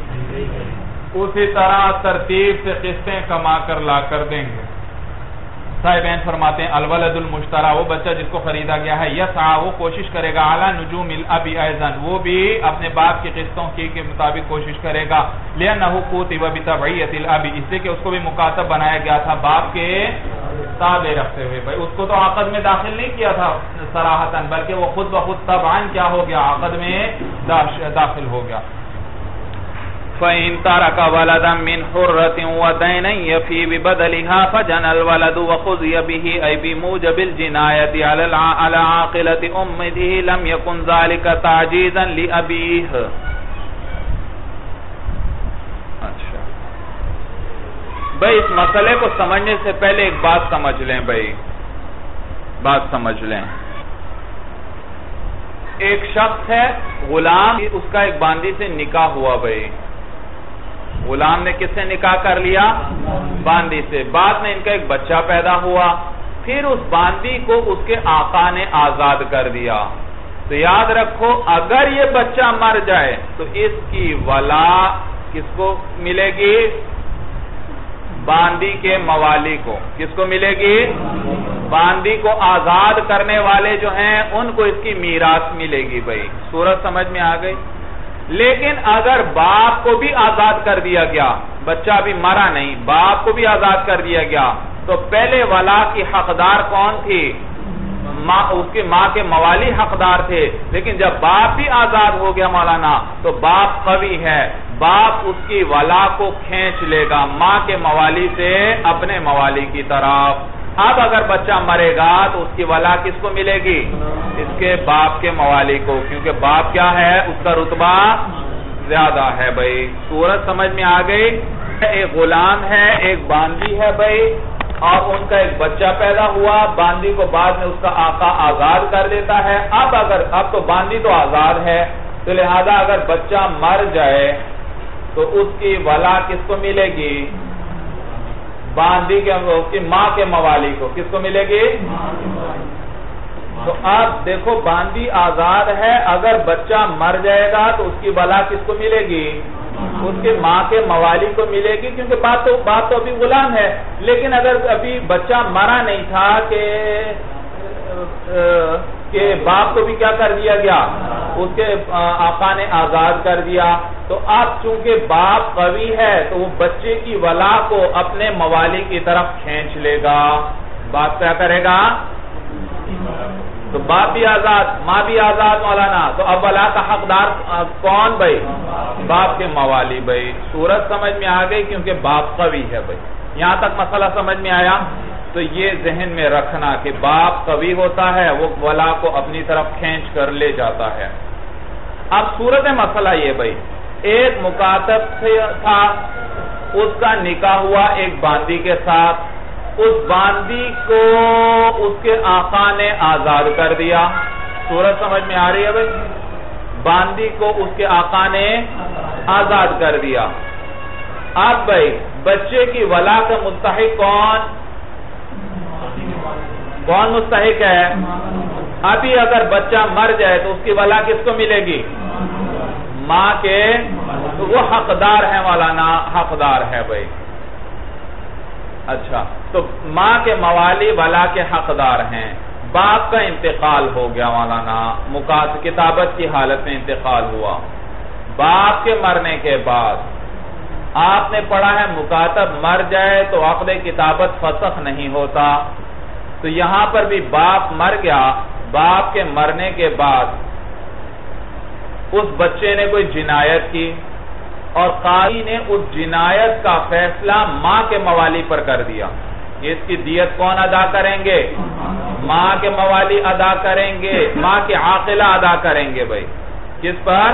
اسی طرح ترتیب سے قسطیں کما کر لا کر دیں گے. صاحبین فرماتے ہیں الولد المشترى، وہ بچہ جس کو خریدا گیا ہے، یسعى، وہ کوشش کرے گا، علی نجوم الابی ایضا، وہ بھی اپنے باپ کی قسطوں کی کے مطابق کوشش کرے گا. لأنہ کوتب بتبعیۃ الابی، اس لیے کہ اس کو بھی مکاتب بنایا گیا تھا باپ کے تابع رکھتے ہوئے. بھائی اس کو تو عقد میں داخل نہیں کیا تھا صراحتاً، بلکہ وہ خود بخود طبعاً کیا ہو گیا؟ عقد میں داخل ہو گیا. فَإِن تَرَكَ وَلَدًا مِّنْ حُرَّةٍ وَدَيْنًا يَفِي بِبَدَلِهَا فَجَنَى الْوَلَدُ وَخُذِيَ بِهِ أَيْ بِمُوجِبِ الْجِنَايَةِ عَلَى عَاقِلَةِ أُمِّهِ لَمْ يَكُنْ ذَلِكَ تَعْجِيزًا لِأَبِيهِ. اچھا بھائی، اس مسئلے کو سمجھنے سے پہلے ایک بات سمجھ لیں بھائی، بات سمجھ لیں. ایک شخص ہے غلام، اس کا ایک باندی سے نکاح ہوا بھائی، غلام نے کس سے نکاح کر لیا؟ باندی سے. بعد میں ان کا ایک بچہ پیدا ہوا، پھر اس باندی کو اس کے آقا نے آزاد کر دیا. تو یاد رکھو اگر یہ بچہ مر جائے تو اس کی ولا کس کو ملے گی؟ باندی کے موالی کو. کس کو ملے گی؟ باندی کو آزاد کرنے والے جو ہیں ان کو اس کی میراث ملے گی. بھائی صورت سمجھ میں آ گئی. لیکن اگر باپ کو بھی آزاد کر دیا گیا، بچہ بھی مرا نہیں، باپ کو بھی آزاد کر دیا گیا، تو پہلے ولا کی حقدار کون تھی؟ ماں، اس کی ماں کے موالی حقدار تھے. لیکن جب باپ بھی آزاد ہو گیا مولانا، تو باپ قوی ہے، باپ اس کی ولا کو کھینچ لے گا ماں کے موالی سے اپنے موالی کی طرف. اب اگر بچہ مرے گا تو اس کی ولا کس کو ملے گی؟ اس کے باپ کے موالی کو، کیونکہ باپ کیا ہے؟ اس کا رتبہ زیادہ ہے. بھائی صورت سمجھ میں آ گئی. ایک غلام ہے، ایک باندی ہے بھائی، اور ان کا ایک بچہ پیدا ہوا، باندی کو بعد میں اس کا آقا آزاد کر دیتا ہے. اب اگر اب تو باندی تو آزاد ہے، تو لہذا اگر بچہ مر جائے تو اس کی ولا کس کو ملے گی؟ باندی کے، اس کی ماں کے موالی کو. کس کو ملے گی؟ تو اب دیکھو باندی آزاد ہے، اگر بچہ مر جائے گا تو اس کی ولا کس کو ملے گی؟ اس کے ماں کے موالی کو ملے گی، کیونکہ باپ تو باپ تو ابھی غلام ہے. لیکن اگر ابھی بچہ مرا نہیں تھا کہ کہ باپ کو بھی کیا کر دیا گیا، اس کے آقا نے آزاد کر دیا، تو اب چونکہ باپ قوی ہے تو وہ بچے کی ولا کو اپنے موالی کی طرف کھینچ لے گا. باپ کیا کرے گا؟ تو باپ بھی آزاد، ماں بھی آزاد مولانا. تو اب ولا کا حقدار کون بھائی؟ باپ کے موالی بھائی. صورت سمجھ میں آ گئی کیونکہ باپ قوی ہے بھائی. یہاں تک مسئلہ سمجھ میں آیا؟ تو یہ ذہن میں رکھنا کہ باپ قوی ہوتا ہے، وہ ولا کو اپنی طرف کھینچ کر لے جاتا ہے. اب صورت مسئلہ یہ بھائی، ایک مکاتب تھا، اس کا نکاح ہوا ایک باندی کے ساتھ، اس باندی کو اس کے آقا نے آزاد کر دیا. صورت سمجھ میں آ رہی ہے بھائی؟ باندی کو اس کے آقا نے آزاد کر دیا. اب بھائی بچے کی ولا کا مستحق کون کون مستحق ہے؟ ابھی اگر بچہ مر جائے تو اس کی ولا کس کو ملے گی؟ ماں کے. تو وہ حقدار ہے مولانا، حقدار ہے بھائی. اچھا، تو ماں کے موالی ولا کے حقدار ہیں. باپ کا انتقال ہو گیا مولانا، مکاتب کتابت کی حالت میں انتقال ہوا. باپ کے مرنے کے بعد آپ نے پڑھا ہے مکاتب مر جائے تو عقد کتابت فسخ نہیں ہوتا. تو یہاں پر بھی باپ مر گیا، باپ کے مرنے کے بعد اس بچے نے کوئی جنایت کی اور قاضی نے اس جنایت کا فیصلہ ماں کے موالی پر کر دیا. اس کی دیت کون ادا کریں گے؟ ماں کے موالی ادا کریں گے، ماں کے عاقلہ ادا کریں گے بھائی. کس پر؟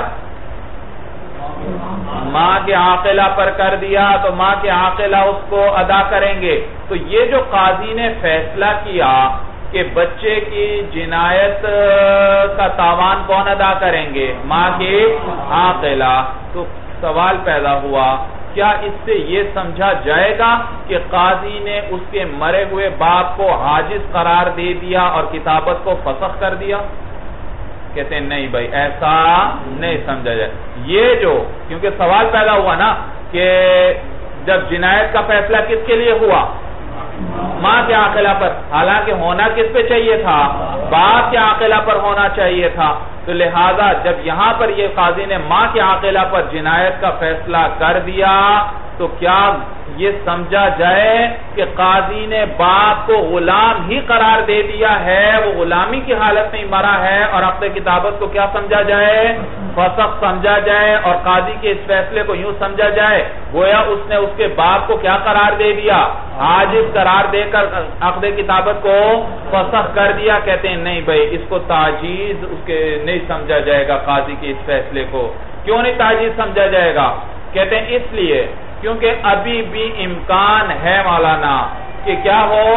ماں کے عاقلہ پر کر دیا تو ماں کے عاقلہ اس کو ادا کریں گے. تو یہ جو قاضی نے فیصلہ کیا کہ بچے کی جنایت کا تاوان کون ادا کریں گے؟ ماں کے عاقلہ. تو سوال پیدا ہوا، کیا اس سے یہ سمجھا جائے گا کہ قاضی نے اس کے مرے ہوئے باپ کو عاجز قرار دے دیا اور کتابت کو فسخ کر دیا؟ کہتے ہیں نہیں بھائی، ایسا نہیں سمجھا جائے. یہ جو کیونکہ سوال پیدا ہوا نا کہ جب جنایت کا فیصلہ کس کے لیے ہوا؟ ماں کے عاقلہ پر، حالانکہ ہونا کس پہ چاہیے تھا؟ باپ کے عاقلہ پر ہونا چاہیے تھا. تو لہذا جب یہاں پر یہ قاضی نے ماں کے عاقلہ پر جنایت کا فیصلہ کر دیا تو کیا یہ سمجھا جائے کہ قاضی نے باپ کو غلام ہی قرار دے دیا ہے، وہ غلامی کی حالت میں مرا ہے، اور عقد کتابت کو کیا سمجھا جائے؟ فسخ سمجھا جائے. اور قاضی کے اس فیصلے کو یوں سمجھا جائے گویا اس نے اس کے باپ کو کیا قرار دے دیا؟ عاجز قرار دے کر عقد کتابت کو فسخ کر دیا. کہتے ہیں نہیں بھائی، اس کو تعجیز اس کے نہیں سمجھا جائے گا. قاضی کے اس فیصلے کو کیوں نہیں تعجیز سمجھا جائے گا؟ کہتے ہیں اس لیے کیونکہ ابھی بھی امکان ہے مولانا کہ کیا ہو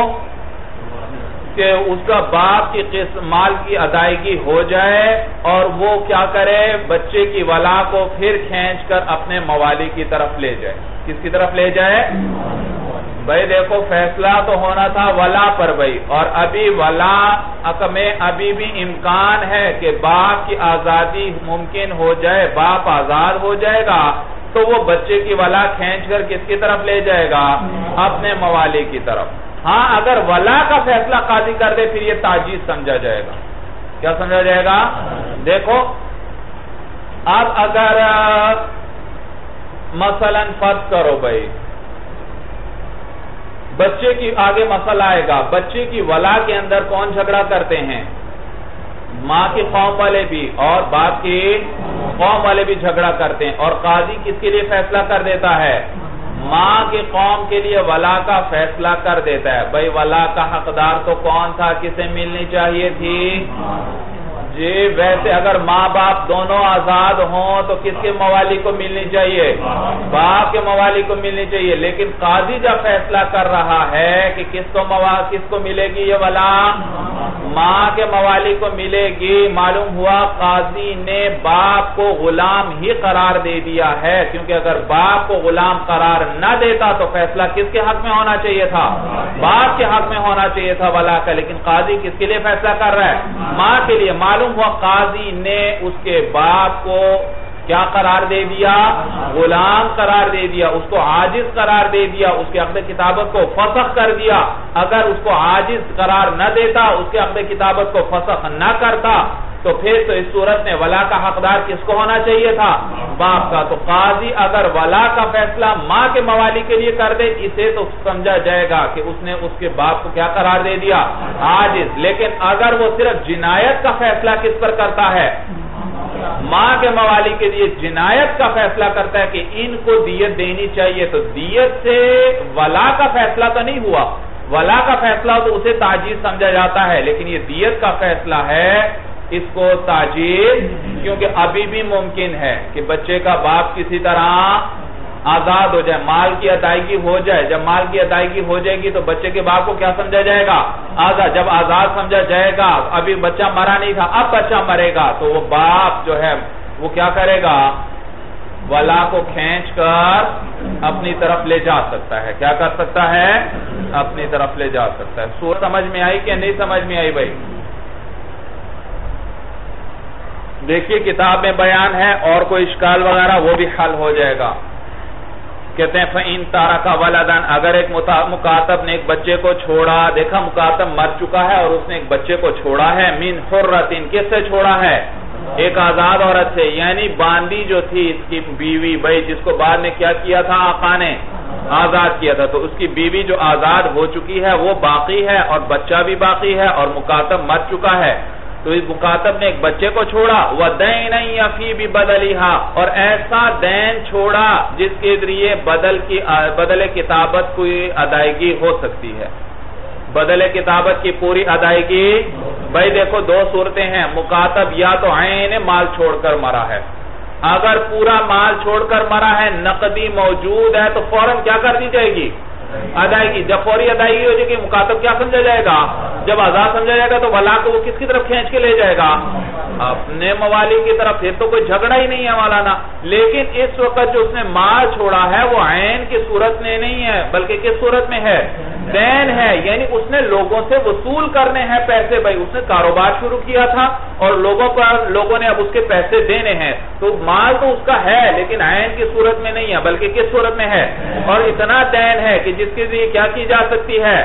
کہ اس کا باپ کی قسم مال کی ادائیگی ہو جائے اور وہ کیا کرے؟ بچے کی ولا کو پھر کھینچ کر اپنے موالی کی طرف لے جائے. کس کی طرف لے جائے؟ بھائی دیکھو فیصلہ تو ہونا تھا ولا پر بھائی، اور ابھی ولا میں ابھی بھی امکان ہے کہ باپ کی آزادی ممکن ہو جائے، باپ آزاد ہو جائے گا تو وہ بچے کی ولا کھینچ کر کس کی طرف لے جائے گا؟ اپنے موالی کی طرف. ہاں اگر ولا کا فیصلہ قاضی کر دے پھر یہ تعجیز سمجھا جائے گا. کیا سمجھا جائے گا؟ دیکھو اب اگر مثلا فرض کرو بھائی بچے کی آگے مسئلہ آئے گا، بچے کی ولا کے اندر کون جھگڑا کرتے ہیں؟ ماں کی قوم والے بھی اور باپ کی قوم والے بھی جھگڑا کرتے ہیں. اور قاضی کس کے لیے فیصلہ کر دیتا ہے؟ ماں کی قوم کے لیے ولا کا فیصلہ کر دیتا ہے. بھائی ولا کا حقدار تو کون تھا؟ کسے ملنی چاہیے تھی؟ جی ویسے اگر ماں باپ دونوں آزاد ہوں تو کس کے موالی کو ملنی چاہیے؟ باپ کے موالی کو ملنی چاہیے. لیکن قاضی جب فیصلہ کر رہا ہے کہ کس کو کس کو ملے گی یہ ولا؟ ماں کے موالی کو ملے گی. معلوم ہوا قاضی نے باپ کو غلام ہی قرار دے دیا ہے، کیونکہ اگر باپ کو غلام قرار نہ دیتا تو فیصلہ کس کے حق میں ہونا چاہیے تھا؟ باپ کے حق میں ہونا چاہیے تھا ولا کا. لیکن قاضی کس کے لیے فیصلہ کر رہا ہے؟ ماں کے لیے. معلوم ہوا قاضی نے اس کے باپ کو کیا قرار دے دیا؟ غلام قرار دے دیا، اس کو عاجز قرار دے دیا، اس کے عقد کتابت کو فسخ کر دیا۔ اگر اس کو عاجز قرار نہ دیتا، اس کے عقد کتابت کو فسخ نہ کرتا، تو پھر تو اس صورت میں ولا کا حقدار کس کو ہونا چاہیے تھا؟ باپ کا۔ تو قاضی اگر ولا کا فیصلہ ماں کے موالی کے لیے کر دے، اسے تو سمجھا جائے گا کہ اس نے اس کے باپ کو کیا قرار دے دیا؟ عاجز۔ لیکن اگر وہ صرف جنایت کا فیصلہ کس پر کرتا ہے؟ ماں کے موالی کے لیے جنایت کا فیصلہ کرتا ہے کہ ان کو دیت دینی چاہیے، تو دیت سے ولا کا فیصلہ تو نہیں ہوا۔ ولا کا فیصلہ تو اسے تعجیز سمجھا جاتا ہے، لیکن یہ دیت کا فیصلہ ہے، اس کو تعجیز، کیونکہ ابھی بھی ممکن ہے کہ بچے کا باپ کسی طرح آزاد ہو جائے، مال کی ادائیگی ہو جائے۔ جب مال کی ادائیگی ہو جائے گی تو بچے کے باپ کو کیا سمجھا جائے گا؟ آزاد۔ جب آزاد سمجھا جائے گا، ابھی بچہ مرا نہیں تھا، اب بچہ مرے گا، تو وہ باپ جو ہے وہ کیا کرے گا؟ ولا کو کھینچ کر اپنی طرف لے جا سکتا ہے۔ کیا کر سکتا ہے؟ اپنی طرف لے جا سکتا ہے۔ سورت سمجھ میں آئی کہ نہیں سمجھ میں آئی بھائی؟ دیکھیے کتاب میں بیان ہے، اور کوئی اشکال وغیرہ وہ بھی حل ہو جائے گا۔ کہتے ہیں فَإِن تَرَكَ وَلَدًا، اگر ایک مکاتب نے ایک بچے کو چھوڑا، دیکھا مکاتب مر چکا ہے اور اس نے ایک بچے کو چھوڑا ہے، مِن حُرَّةٍ، کس سے چھوڑا ہے؟ ایک آزاد عورت سے، یعنی باندی جو تھی اس کی بیوی بھائی، جس کو بعد میں کیا کیا تھا آقا نے؟ آزاد کیا تھا، تو اس کی بیوی جو آزاد ہو چکی ہے وہ باقی ہے، اور بچہ بھی باقی ہے، اور مکاتب مر چکا ہے۔ تو اس مکاتب نے ایک بچے کو چھوڑا، وَدَيْنًا يَفِي بِبَدَلِهَا، اور ایسا دین چھوڑا جس کے ذریعے بدل کی بدل کتابت کی ادائیگی ہو سکتی ہے۔ بدل کتابت کی پوری ادائیگی، بھائی دیکھو دو صورتیں ہیں، مکاتب یا تو عین مال چھوڑ کر مرا ہے، اگر پورا مال چھوڑ کر مرا ہے، نقدی موجود ہے، تو فوراً کیا کر دی جائے گی؟ ادائیگی۔ جب فوری ادائیگی ہو جائے گی، مکاتب کیا سمجھا جائے گا؟ جب آزاد سمجھا جائے گا تو ولا کو وہ کس کی طرف کھینچ کے لے جائے گا؟ اپنے موالی کی طرف۔ پھر تو کوئی جھگڑا ہی نہیں ہے مولانا۔ لیکن اس وقت جو اس نے مال چھوڑا ہے وہ عین کی صورت میں نہیں ہے، بلکہ کس صورت میں ہے؟ دین ہے، یعنی اس نے لوگوں سے وصول کرنے ہیں پیسے۔ بھائی اس نے کاروبار شروع کیا تھا اور لوگوں پر لوگوں نے اب اس کے پیسے دینے ہیں، تو مال تو اس کا ہے لیکن عین کی صورت میں نہیں ہے، بلکہ کس صورت میں ہے؟ اور اتنا دین ہے کہ جس کے ذریعے کیا کی جا سکتی ہے؟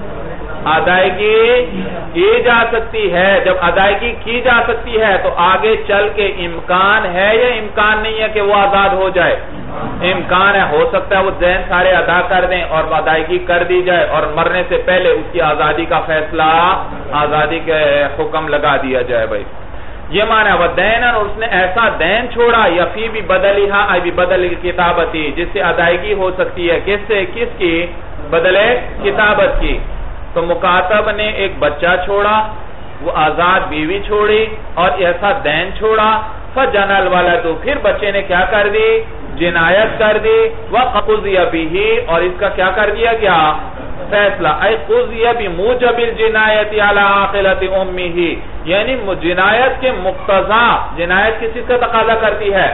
ادائیگی کی جا سکتی ہے۔ جب ادائیگی کی جا سکتی ہے تو آگے چل کے امکان ہے یا امکان نہیں ہے کہ وہ آزاد ہو جائے؟ امکان ہے، ہو سکتا ہے وہ دین سارے ادا کر دیں اور ادائیگی کر دی جائے، اور مرنے سے پہلے اس کی آزادی کا فیصلہ، آزادی کے حکم لگا دیا جائے۔ بھائی یہ معنی ہے وَدَيْنًا، اور اس نے ایسا دین چھوڑا، یفی بھی بدلہا، ای بھی بدل کتابتی، جس سے ادائیگی ہو سکتی ہے، کس سے؟ کس کی؟ بدلے کتابت کی۔ تو مکاتب نے ایک بچہ چھوڑا، وہ آزاد بیوی چھوڑی، اور ایسا دین چھوڑا، فَجَنَ الْوَلَدُ، پھر بچے نے کیا کر دی؟ جنایت کر دی، وَقُضِيَ بِهِ، اور اس کا کیا کر دیا گیا؟ فیصلہ، اے قُضِيَ بِمُوجَبِ الْجِنَایَةِ عَلَىٰ عَاقِلَةِ أُمِّهِ، یعنی جنایت کے مقتضا، جنایت کس چیز کا تقاضا کرتی ہے؟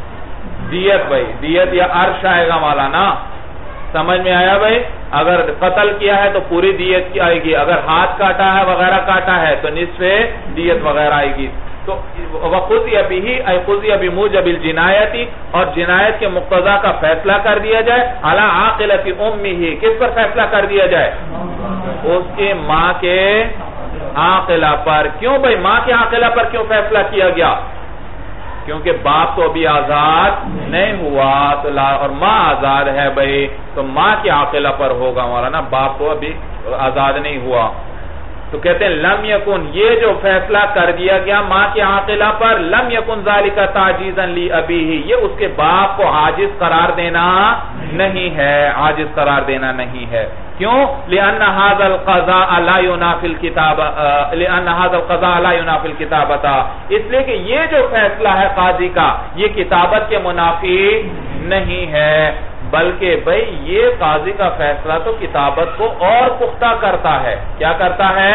دیت۔ بھائی دیت یا عرش آئے گا مولانا، سمجھ میں آیا بھائی؟ اگر قتل کیا ہے تو پوری دیت کی آئے گی، اگر ہاتھ کاٹا ہے وغیرہ کاٹا ہے تو نصف دیت وغیرہ آئے گی۔ تو وَقُضِيَ بِهِ اَيْ قُضِيَ بِمُوجَبِ الْجِنَایَةِ، اور جنایت کے مقتضا کا فیصلہ کر دیا جائے، عَلَىٰ عَاقِلَةِ أُمِّهِ، کس پر فیصلہ کر دیا جائے؟ اس کے ماں کے عاقلہ پر۔ کیوں بھائی ماں کے عاقلہ پر کیوں فیصلہ کیا گیا؟ کیونکہ باپ تو ابھی آزاد نہیں ہوا، اور ماں آزاد ہے بھائی، تو ماں کی عاقلہ پر ہوگا مولانا، باپ تو ابھی آزاد نہیں ہوا۔ تو کہتے ہیں لم یکن، یہ جو فیصلہ کر دیا گیا ماں کی عاقلہ پر، لم یکن ذالک تعجیزا لابیہ، یہ اس کے باپ کو عاجز قرار دینا نہیں ہے، عاجز قرار دینا نہیں ہے۔ کیوں؟ لأن هذا القضاء لا ينافي الكتابة، لأن هذا القضاء لا ينافي الكتابة، اس لیے کہ یہ جو فیصلہ ہے قاضی کا یہ کتابت کے منافی نہیں ہے، بلکہ بھئی یہ قاضی کا فیصلہ تو کتابت کو اور پختہ کرتا ہے۔ کیا کرتا ہے؟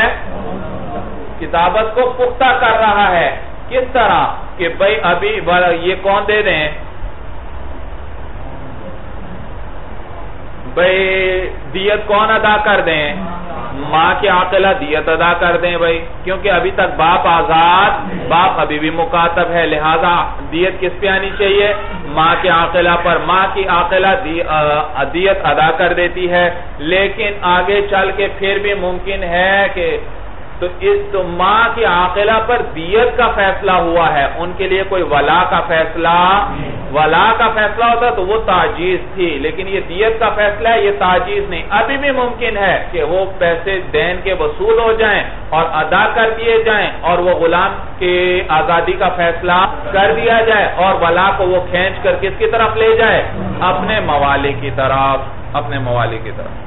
کتابت کو پختہ کر رہا ہے۔ کس طرح کہ بھئی ابھی یہ کون دے دیں؟ بھئی دیت کون ادا کر دیں؟ ماں کی عاقلہ دیت ادا کر دیں بھائی، کیونکہ ابھی تک باپ آزاد، باپ ابھی بھی مکاتب ہے، لہذا دیت کس پہ آنی چاہیے؟ ماں کی عاقلہ پر۔ ماں کی عاقلہ دیت ادا کر دیتی ہے، لیکن آگے چل کے پھر بھی ممکن ہے کہ تو اس تو ماں کی عاقلہ پر دیت کا فیصلہ ہوا ہے، ان کے لیے کوئی ولا کا فیصلہ ولا کا فیصلہ ہوتا تو وہ تعجیز تھی، لیکن یہ دیت کا فیصلہ ہے، یہ تعجیز نہیں۔ ابھی بھی ممکن ہے کہ وہ پیسے دین کے وصول ہو جائیں اور ادا کر دیے جائیں اور وہ غلام کی آزادی کا فیصلہ کر دیا جائے اور ولا کو وہ کھینچ کر کس کی طرف لے جائے؟ اپنے موالی کی طرف، اپنے موالی کی طرف۔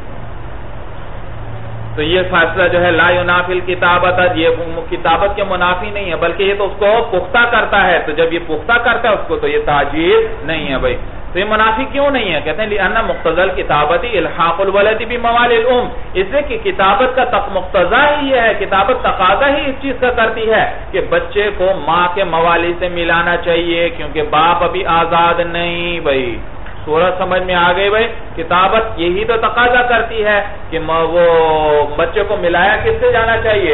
تو یہ فیصلہ جو ہے لا ینافی الکتابت، یہ کتابت کے منافی نہیں ہے، بلکہ یہ تو اس کو پختہ کرتا ہے، تو جب یہ پختہ کرتا ہے اس کو تو یہ تعجیز نہیں ہے بھائی۔ تو یہ منافی کیوں نہیں ہے؟ کہتے ہیں لِأَنَّ مُقْتَضَى الْكِتَابَةِ إِلْحَاقُ الْوَلَدِ بِمَوَالِ الْأُمِّ، اس لیے کہ کتابت کا مقتضا ہی یہ ہے، کتابت تقاضا ہی اس چیز کا کرتی ہے کہ بچے کو ماں کے موالی سے ملانا چاہیے، کیونکہ باپ ابھی آزاد نہیں بھائی۔ سورج سمجھ میں آ گئی بھائی، کتابت یہی تو تقاضا کرتی ہے کہ وہ بچے کو ملایا کس سے جانا چاہیے؟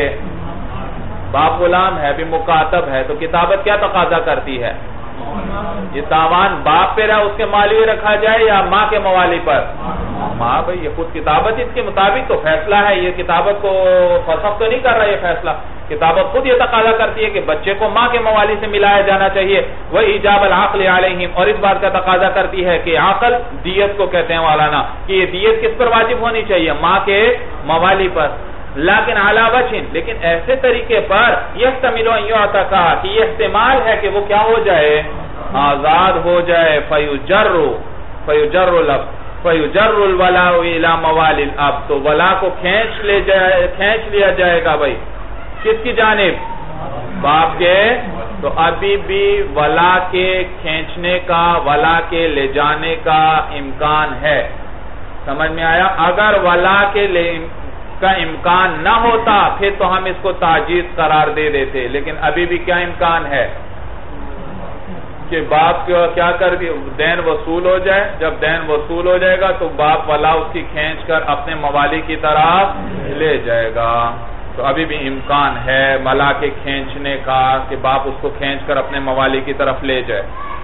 باپ غلام ہے، بھی مکاتب ہے، تو کتابت کیا تقاضا کرتی ہے؟ یہ تاوان باپ پہ رہا اس کے مالی رکھا جائے یا ماں کے موالی پر؟ ماں بھائی، یہ خود کتابت اس کے مطابق تو فیصلہ ہے، یہ کتابت کو فسخ تو نہیں کر رہا یہ فیصلہ، کتابت خود یہ تقاضا کرتی ہے کہ بچے کو ماں کے موالی سے ملایا جانا چاہیے۔ وہ ایجاب العقل علیہم، اور اس بات کا تقاضا کرتی ہے کہ عقل دیت کو کہتے ہیں مولانا، کہ یہ دیت کس پر واجب ہونی چاہیے؟ ماں کے موالی پر۔ لیکن علی وجہ، لیکن ایسے طریقے پر یحتمل ان یعتق، کہ یہ احتمال ہے کہ وہ کیا ہو جائے؟ آزاد ہو جائے۔ فیجر فیجر لفظ فیجر الولاء الی موال الاب، تو ولا کو کھینچ لے جائے کھینچ لیا جائے گا بھائی کس کی جانب؟ باپ کے۔ تو ابھی بھی ولا کے کھینچنے کا، ولا کے لے جانے کا امکان ہے، سمجھ میں آیا؟ اگر ولا کے لے کا امکان نہ ہوتا پھر تو ہم اس کو تعجیز قرار دے دیتے، لیکن ابھی بھی کیا امکان ہے کہ باپ کو کیا کر دی؟ دین وصول ہو جائے، جب دین وصول ہو جائے گا تو باپ ولا اس کی کھینچ کر اپنے موالی کی طرف لے جائے گا۔ تو ابھی بھی امکان ہے ولا کے کھینچنے کا کہ باپ اس کو کھینچ کر اپنے موالی کی طرف لے جائے۔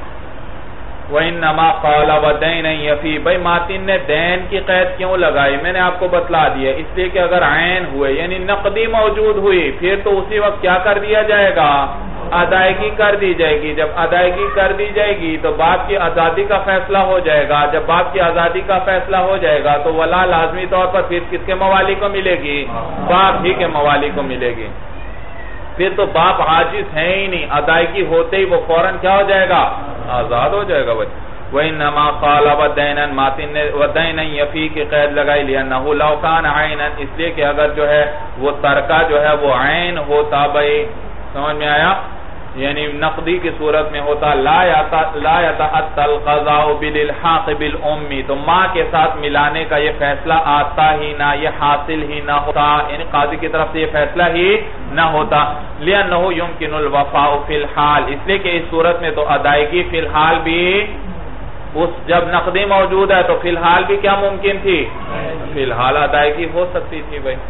وَإِنَّمَا قَالَ وَدَيْنًا يَفِي، بھائی ماتن نے دین کی قید کیوں لگائی؟ میں نے آپ کو بتلا دیا، اس لیے کہ اگر عین ہوئے یعنی نقدی موجود ہوئی پھر تو اسی وقت کیا کر دیا جائے گا؟ ادائیگی کر دی جائے گی۔ جب ادائیگی کر دی جائے گی تو باپ کی آزادی کا فیصلہ ہو جائے گا، جب باپ کی آزادی کا فیصلہ ہو جائے گا تو ولا لازمی طور پر پھر کس کے موالی کو ملے گی؟ باپ ہی کے موالی کو ملے گی۔ پھر تو باپ عاجز ہے ہی نہیں، ادائیگی ہوتے ہی وہ فوراً کیا ہو جائے گا؟ آزاد ہو جائے گا بھائی۔ وَإِنَّمَا قَالَ وَدَيْنًا، ماتن نے وَدَيْنًا يَفِي کی قید لگائی، لِأَنَّهُ لَوْ كَانَ عَيْنًا، اس لیے کہ اگر جو ہے وہ ترکہ جو ہے وہ عین ہوتا بھائی، سمجھ میں آیا؟ یعنی نقدی کی صورت میں ہوتا لا يتأتى القضاء بالالحاق بالام، تو ماں کے ساتھ ملانے کا یہ فیصلہ آتا ہی نہ، یہ حاصل ہی نہ ہوتا، یعنی قاضی کی طرف سے یہ فیصلہ ہی نہ ہوتا۔ لأنه يمكن الوفاء في الحال، اس لیے کہ اس صورت میں تو ادائیگی فی الحال بھی، اس جب نقدی موجود ہے تو فی الحال بھی کیا ممکن تھی؟ فی الحال ادائیگی ہو سکتی تھی بھائی۔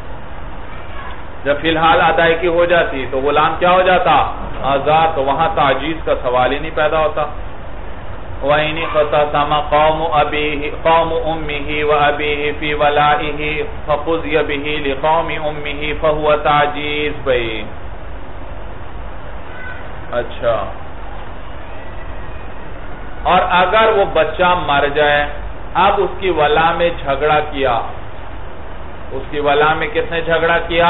جب فی الحال ادائیگی ہو جاتی تو غلام کیا ہو جاتا؟ آزاد، تو وہاں تعجیز کا سوال ہی نہیں پیدا ہوتا۔ وَإِنِ اخْتَصَمَ قَوْمُ أَبِيهِ قَوْمُ أُمِّهِ وَأَبِيهِ فِي وَلَائِهِ فَقُضِيَ بِهِ لِقَوْمِ أُمِّهِ فَهُوَ تَعْجِيز بھئی۔ اچھا، اور اگر وہ بچہ مر جائے، اب اس کی ولا میں جھگڑا کیا، اس کی ولا میں کس نے جھگڑا کیا؟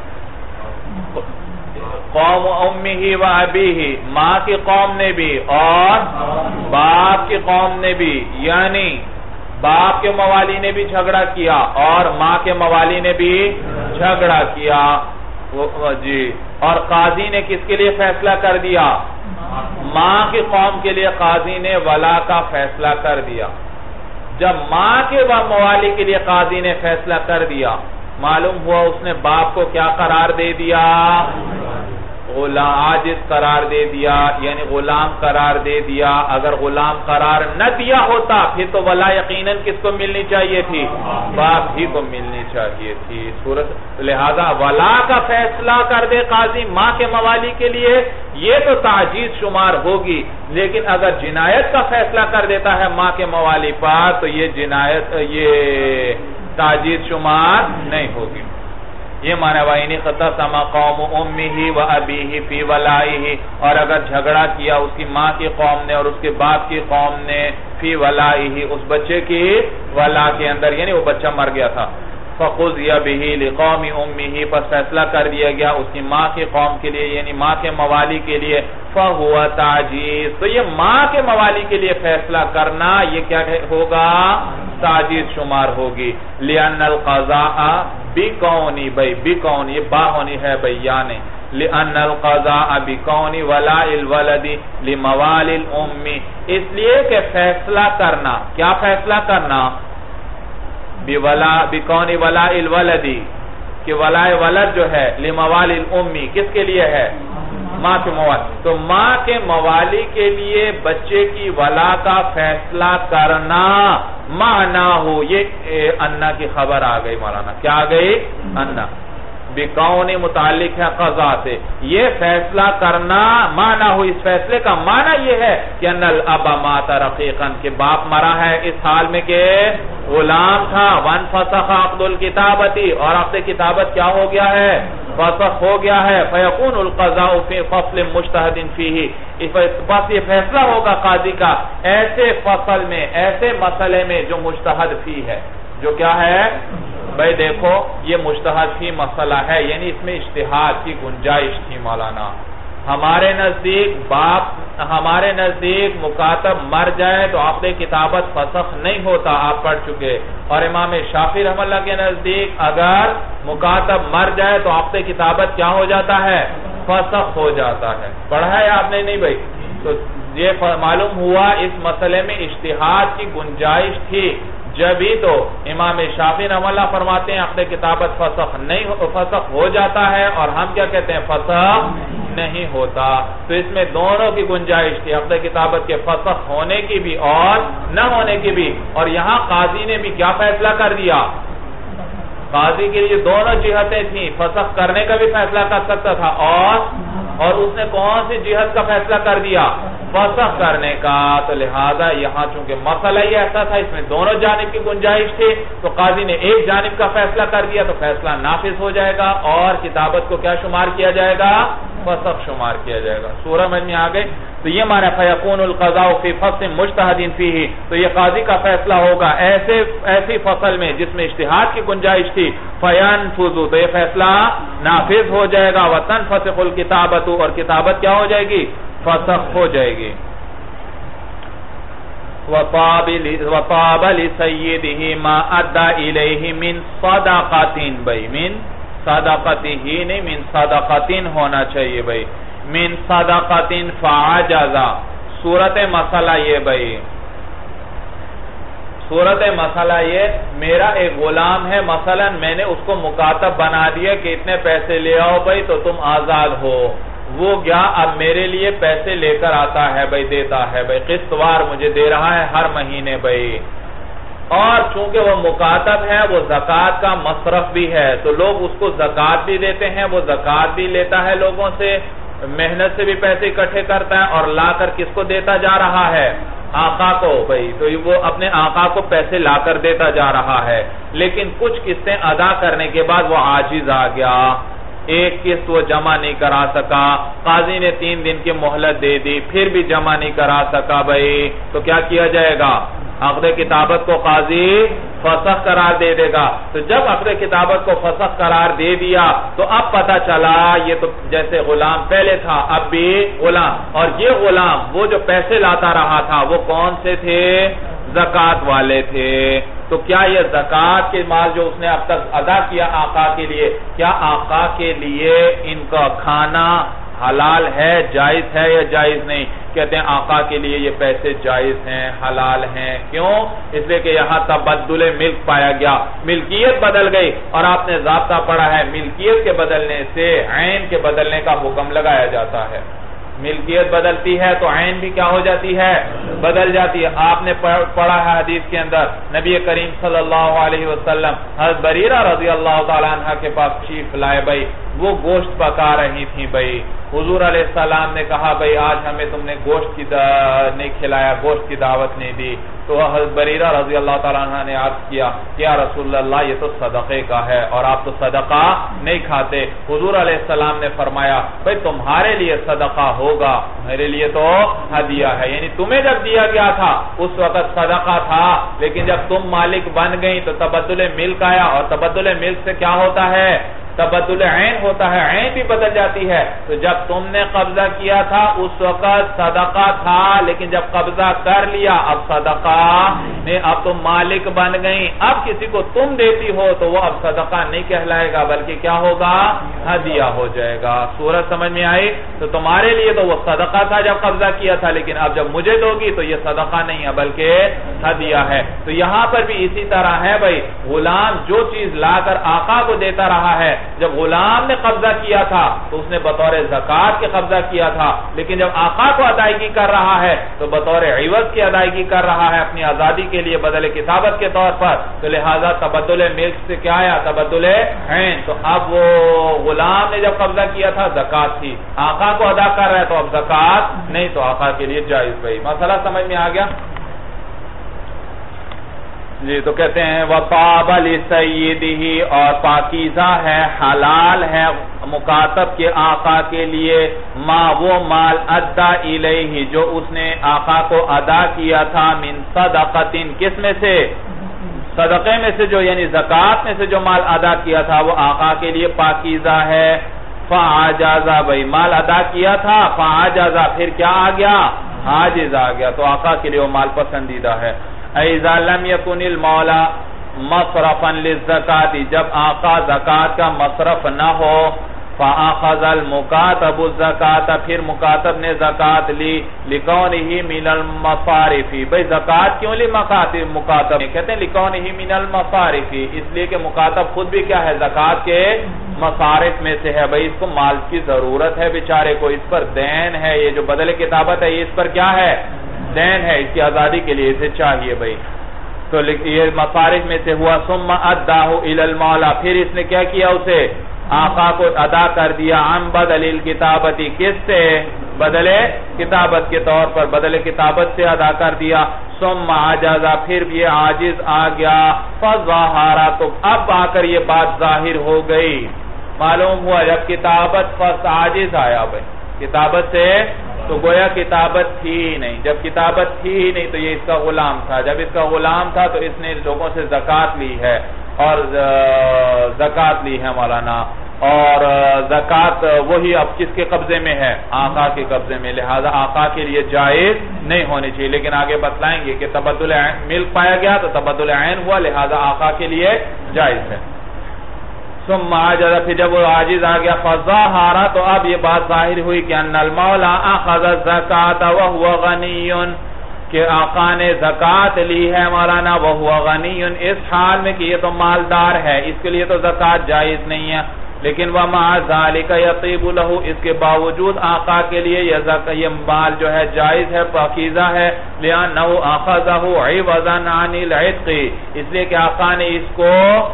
قوم امہ و ابیہ، ماں کی قوم نے بھی اور باپ کی قوم نے بھی، یعنی باپ کے موالی نے بھی جھگڑا کیا اور ماں کے موالی نے بھی جھگڑا کیا جی، اور قاضی نے کس کے لیے فیصلہ کر دیا؟ ماں کی قوم کے لیے قاضی نے ولا کا فیصلہ کر دیا۔ جب ماں کے موالی کے لیے قاضی نے فیصلہ کر دیا، معلوم ہوا اس نے باپ کو کیا قرار دے دیا؟ عاجز قرار دے دیا یعنی غلام قرار دے دیا. اگر غلام قرار نہ دیا ہوتا پھر تو ولا یقیناً کس کو ملنی چاہیے تھی؟ باپ ہی کو ملنی چاہیے تھی. صورت لہذا ولا کا فیصلہ کر دے قاضی ماں کے موالی کے لیے یہ تو تعجیز شمار ہوگی، لیکن اگر جنایت کا فیصلہ کر دیتا ہے ماں کے موالی پر تو یہ جنایت یہ تعجیز شمار نہیں ہوگی. یہ معنی وَإِنِ اخْتَصَمَ قَوْمُ أُمِّهِ وَأَبِيهِ فِي وَلَائِهِ، اور اگر جھگڑا کیا اس کی ماں کی قوم نے اور اس کے باپ کی قوم نے فی ولائه اس بچے کی ولا کے اندر، یعنی وہ بچہ مر گیا تھا. فَقُضِيَ بِهِ لِقَوْمِ أُمِّهِ پس فیصلہ کر دیا گیا اس کی ماں کی قوم کے لیے یعنی ماں کے موالی کے لیے. فَهُوَ تَعْجِيزٌ، تو یہ ماں کے موالی کے لیے فیصلہ کرنا یہ کیا ہوگا؟ تعجیز شمار ہوگی. لِأَنَّ الْقَضَاءَ بِكَوْنِ بھئی بِكَوْنِ یہ با ہونی ہے بیانے. لِأَنَّ الْقَضَاءَ بِكَوْنِ وَلَاءِ الْوَلَدِ لِمَوَالِ الْأُمِّ، اس لیے کہ فیصلہ کرنا کیا فیصلہ کرنا؟ بِكَوْنِ وَلَاءِ الْوَلَدِ کہ ولاء ولد جو ہے لِمَوَالِ الْأُمِّ کس کے لیے ہے؟ ماں کے موالی. تو ماں کے موالی کے لیے بچے کی ولا کا فیصلہ کرنا معنی ہو. یہ انا کی خبر آ گئی مولانا، کیا آ گئی؟ انا. بِقَوْنِ متعلق ہے قضا سے. یہ فیصلہ کرنا معنی ہو، اس فیصلے کا معنی یہ ہے کہ ان الاب مات رقیقا کہ باپ مرا ہے اس حال میں کہ غلام تھا. وانفسخ عقد الکتابتی اور عقد کتابت کیا ہو گیا ہے؟ فسخ ہو گیا ہے. فیکون القضاء فی فصل مجتہد فیہ، بس یہ فیصلہ ہوگا قاضی کا ایسے فصل میں ایسے مسئلے میں جو مجتہد فی ہے. جو کیا ہے بھئی دیکھو یہ مجتہد فی مسئلہ ہے یعنی اس میں اجتہاد کی گنجائش تھی مولانا. ہمارے نزدیک باپ ہمارے نزدیک مکاتب مر جائے تو عقد کتابت فسخ نہیں ہوتا، آپ پڑھ چکے. اور امام شافعی رحمہ اللہ کے نزدیک اگر مکاتب مر جائے تو عقد کتابت کیا ہو جاتا ہے؟ فسخ ہو جاتا ہے. پڑھا ہے آپ نے؟ نہیں بھئی. تو یہ معلوم ہوا اس مسئلے میں اجتہاد کی گنجائش تھی. جبھی تو امام شافعی رحمہ اللہ فرماتے ہیں عقد کتابت فسخ نہیں فسخ ہو جاتا ہے، اور ہم کیا کہتے ہیں؟ فسخ نہیں ہوتا. تو اس میں دونوں کی گنجائش تھی، عقد کتابت کے فسخ ہونے کی بھی اور نہ ہونے کی بھی. اور یہاں قاضی نے بھی کیا فیصلہ کر دیا؟ قاضی کے لیے دونوں جہتیں تھیں، فسخ کرنے کا بھی فیصلہ کر سکتا تھا اور اور اس نے کون سی جہت کا فیصلہ کر دیا؟ فسخ کرنے کا. تو لہذا یہاں چونکہ مسئلہ ہی ایسا تھا اس میں دونوں جانب کی گنجائش تھی تو قاضی نے ایک جانب کا فیصلہ کر دیا تو فیصلہ نافذ ہو جائے گا اور کتابت کو کیا شمار کیا جائے گا؟ فسخ شمار کیا جائے گا. سورہ میں میں آگئے. تو یہ معنی فیکون القضاء فی فصل مجتہد فیہ، تو یہ قاضی کا فیصلہ ہوگا ایسے ایسی فصل میں جس میں اجتہاد کی گنجائش تھی. فینفذ، تو یہ فیصلہ نافذ ہو جائے گا. وتنفسخ الکتابت، اور کتابت کیا ہو جائے گی؟ فسخ ہو جائے گی. وَطَابَ لِسَيِّدِهِ مَا أَدَّى إِلَيْهِ مِنْ صَدَقَةٍ، بھئی من صدقتی ہی نہیں من صدقتین ہونا چاہیے بھئی. من صدقتین فعجزا. صورت مسئلہ یہ بھئی صورت مسئلہ یہ میرا ایک غلام ہے، مثلا میں نے اس کو مکاتب بنا دیا کہ اتنے پیسے لے آؤ بھئی تو تم آزاد ہو. وہ گیا اب میرے لیے پیسے لے کر آتا ہے بھئی، دیتا ہے بھئی، قسط وار مجھے دے رہا ہے ہر مہینے بھئی. اور چونکہ وہ مکاتب ہے وہ زکوٰۃ کا مصرف بھی ہے تو لوگ اس کو زکوٰۃ بھی دیتے ہیں، وہ زکوٰۃ بھی لیتا ہے لوگوں سے، محنت سے بھی پیسے اکٹھے کرتا ہے اور لا کر کس کو دیتا جا رہا ہے؟ آقا کو بھئی. تو وہ اپنے آقا کو پیسے لا کر دیتا جا رہا ہے، لیکن کچھ قسطیں ادا کرنے کے بعد وہ عاجز آ گیا، ایک قسط وہ جمع نہیں کرا سکا. قاضی نے تین دن کی مہلت دے دی، پھر بھی جمع نہیں کرا سکا بھئی، تو کیا کیا جائے گا؟ عقد کتابت کو قاضی فسخ قرار دے دے گا. تو جب عقد کتابت کو فسخ قرار دے دیا تو اب پتا چلا یہ تو جیسے غلام پہلے تھا اب بھی غلام، اور یہ غلام وہ جو پیسے لاتا رہا تھا وہ کون سے تھے؟ زکوٰۃ والے تھے. تو کیا یہ زکوٰۃ کے مال جو اس نے اب تک ادا کیا آقا کے لیے، کیا آقا کے لیے ان کا کھانا حلال ہے، جائز ہے یا جائز نہیں؟ کہتے ہیں آقا کے لیے یہ پیسے جائز ہیں، حلال ہیں۔ کیوں؟ اس لیے کہ یہاں تبدل ملک پایا گیا، ملکیت بدل گئی، اور آپ نے ضابطہ پڑھا ہے ملکیت کے بدلنے سے عین کے بدلنے کا حکم لگایا جاتا ہے۔ ملکیت بدلتی ہے تو عین بھی کیا ہو جاتی ہے؟ بدل جاتی ہے۔ آپ نے پڑھا ہے حدیث کے اندر نبی کریم صلی اللہ علیہ وسلم حضرت بریرہ رضی اللہ تعالیٰ عنہ کے پاس تشریف لائے بھائی، وہ گوشت پکا رہی تھی بھائی، حضور علیہ السلام نے کہا بھائی آج ہمیں تم نے گوشت کی نہیں کھلایا، گوشت کی دعوت نہیں دی، تو حضرت بریرہ رضی اللہ تعالیٰ عنہ نے عرض کیا کہ یا رسول اللہ یہ تو صدقے کا ہے اور آپ تو صدقہ نہیں کھاتے۔ حضور علیہ السلام نے فرمایا بھائی تمہارے لیے صدقہ ہوگا، میرے لیے تو ہدیہ ہے، یعنی تمہیں جب دیا گیا تھا اس وقت صدقہ تھا، لیکن جب تم مالک بن گئی تو تبدل ملک آیا، اور تبدل ملک سے کیا ہوتا ہے؟ تبدل عین ہوتا ہے، عین بھی بدل جاتی ہے۔ تو جب تم نے قبضہ کیا تھا اس وقت صدقہ تھا، لیکن جب قبضہ کر لیا اب صدقہ نہیں، اب تم مالک بن گئی، اب کسی کو تم دیتی ہو تو وہ اب صدقہ نہیں کہلائے گا بلکہ کیا ہوگا؟ ہدیہ ہو جائے گا۔ سورج سمجھ میں آئی؟ تو تمہارے لیے تو وہ صدقہ تھا جب قبضہ کیا تھا، لیکن اب جب مجھے دو گی تو یہ صدقہ نہیں ہے بلکہ ہدیہ ہے۔ تو یہاں پر بھی اسی طرح ہے بھائی، غلام جو چیز لا کر آقا کو دیتا رہا ہے، جب غلام نے قبضہ کیا تھا تو اس نے بطور زکوٰۃ کے قبضہ کیا تھا، لیکن جب آقا کو ادائیگی کر رہا ہے تو بطور عوض کی ادائیگی کر رہا ہے اپنی آزادی کے لیے بدل کتابت کے طور پر، تو لہذا تبدل ملک سے کیا آیا؟ تبدل عین۔ تو اب وہ غلام نے جب قبضہ کیا تھا زکوٰۃ تھی، آقا کو ادا کر رہا ہے تو اب زکوٰۃ نہیں، تو آقا کے لیے جائز بھائی۔ مسئلہ سمجھ میں آ گیا جی؟ تو کہتے ہیں وَطَابَ لِسَيِّدِهِ، اور پاکیزہ ہے، حلال ہے مکاتب کے آقا کے لیے، ما وہ مال ادا الیہ جو اس نے آقا کو ادا کیا تھا، من صدقۃ کس میں سے؟ صدقے میں سے، جو یعنی زکوٰۃ میں سے جو مال ادا کیا تھا وہ آقا کے لیے پاکیزہ ہے۔ فَعَجَزَ، بھائی مال ادا کیا تھا، فَعَجَزَ پھر کیا آ گیا؟ عاجز آ گیا، تو آقا کے لیے وہ مال پسندیدہ ہے۔ اِذَا لَمْ يَكُنِ الْمَوْلَى مَصْرَفًا لِلزَّكَاةِ، جب آقا زکوٰۃ کا مصرف نہ ہو، فَأَخَذَ الْمُكَاتَبُ الزَّكَاةَ پھر مکاتب نے زکوٰۃ لی، لِكَوْنِهِ مِنَ الْمَصَارِفِ، بھئی زکوٰۃ کیوں لی مکاتب؟ کہتے ہیں لِكَوْنِهِ مِنَ الْمَصَارِفِ، اس لیے کہ مکاتب خود بھی کیا ہے؟ زکوٰۃ کے مصارف میں سے ہے، بھئی اس کو مال کی ضرورت ہے بیچارے کو، اس پر دین ہے، یہ جو بدل کتابت ہے یہ اس پر کیا ہے؟ دین ہے، اس کی آزادی کے لیے اسے چاہیے بھئی، تو یہ مصارف میں سے ہوا۔ ثم اداہ الی المولا، پھر اس نے کیا کیا؟ اسے آقا کو ادا کر دیا، عن بدل الکتابتی، کس سے؟ بدل کتابت کے طور پر، بدل کتابت سے ادا کر دیا۔ ثم عجز، پھر یہ عاجز آ گیا، فظاہر، تو اب آ کر یہ بات ظاہر ہو گئی، معلوم ہوا جب کتابت فس عاجز آیا بھئی، کتابت سے تو گویا کتابت تھی ہی نہیں، جب کتابت تھی ہی نہیں تو یہ اس کا غلام تھا، جب اس کا غلام تھا تو اس نے لوگوں سے زکوٰۃ لی ہے، اور زکوٰۃ لی ہے مولانا، اور زکوٰۃ وہی اب کس کے قبضے میں ہے؟ آقا کے قبضے میں، لہذا آقا کے لیے جائز نہیں ہونی چاہیے، لیکن آگے بتلائیں گے کہ تبدل ملک پایا گیا تو تبدل عین ہوا، لہذا آقا کے لیے جائز ہے۔ ثم عجز، پھر جب وہ عاجز آ گیا، فظاہر، تو اب یہ بات ظاہر ہوئی کہ ان المولا اخذ الزکاۃ وهو غنی، کہ آقا نے زکوٰۃ لی ہے مولانا، وهو غنی، اس حال میں کہ یہ تو مالدار ہے، اس کے لیے تو زکوٰۃ جائز نہیں ہے، لیکن ومع ذلك يطيب له، اس کے باوجود آقا کے لیے یہ مال جو ہے جائز ہے، پاکیزہ ہے، لأنه اخذه عوضا عن العتق، اس لیے کہ آقا نے اس کو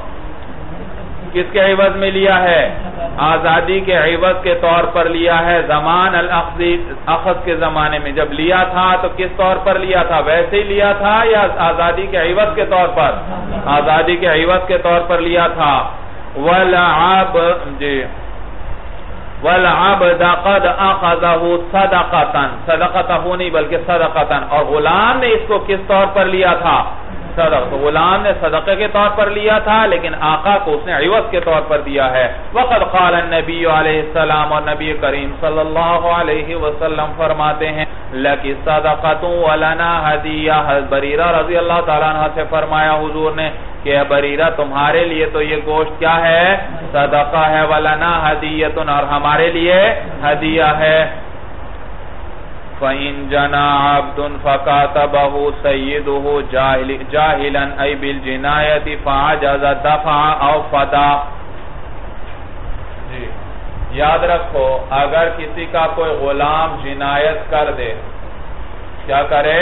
کس کے عوض میں لیا ہے؟ آزادی کے عوض کے طور پر لیا ہے، زمان الاخذ، اخذ کے زمانے میں جب لیا تھا تو کس طور پر لیا تھا؟ ویسے ہی لیا تھا یا آزادی کے عوض کے طور پر؟ آزادی کے عوض کے طور پر لیا تھا۔ وَالْعَبْ جی وَالْعَبْدَ قَدْ أَخَذَهُ صَدَقَةً، صدقتہ نہیں بلکہ صدقتاً، اور غلام نے اس کو کس طور پر لیا تھا؟ صدق، تو غلام نے صدقے کے طور پر لیا تھا، لیکن آقا کو اس نے عوض کے طور پر دیا ہے۔ وقد قال النبی علیہ السلام، اور نبی کریم صلی اللہ علیہ وسلم فرماتے ہیں، لَكِ صَدَقَةٌ وَلَنَا هَدِيَّةٌ بریرہ رضی اللہ تعالیٰ عنہ سے فرمایا حضور نے کہ بریرہ تمہارے لیے تو یہ گوشت کیا ہے؟ صدقہ ہے، وَلَنَا هَدِيَّةٌ اور ہمارے لیے ہدیہ ہے۔ فَإِن جَنَا عَبْدٌ فَكَاتَبَهُ سَيِّدُهُ جَاهِلًا أَيْ بِالْجِنَايَةِ فَعَجَزَ دَفَعَ أَوْ فَدَى۔ جی یاد رکھو، اگر کسی کا کوئی غلام جنایت کر دے، کیا کرے؟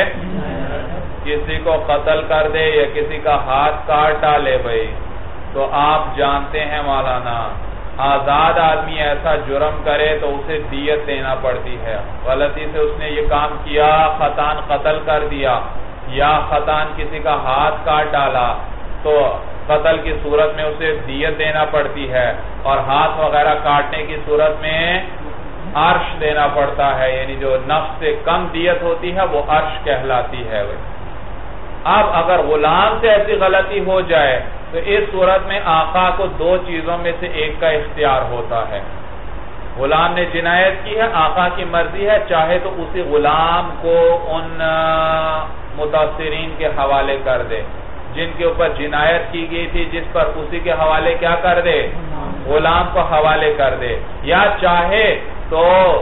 کسی کو قتل کر دے یا کسی کا ہاتھ کاٹ ڈالے بھئی، تو آپ جانتے ہیں مولانا آزاد آدمی ایسا جرم کرے تو اسے دیت دینا پڑتی ہے۔ غلطی سے اس نے یہ کام کیا، خطان قتل کر دیا یا خطان کسی کا ہاتھ کاٹ ڈالا تو قتل کی صورت میں اسے دیت دینا پڑتی ہے، اور ہاتھ وغیرہ کاٹنے کی صورت میں عرش دینا پڑتا ہے، یعنی جو نفس سے کم دیت ہوتی ہے وہ عرش کہلاتی ہے۔ اب اگر غلام سے ایسی غلطی ہو جائے تو اس صورت میں آقا کو دو چیزوں میں سے ایک کا اختیار ہوتا ہے۔ غلام نے جنایت کی ہے، آقا کی مرضی ہے، چاہے تو اسی غلام کو ان متاثرین کے حوالے کر دے جن کے اوپر جنایت کی گئی تھی، جس پر اسی کے حوالے کیا کر دے؟ غلام کو حوالے کر دے، یا چاہے تو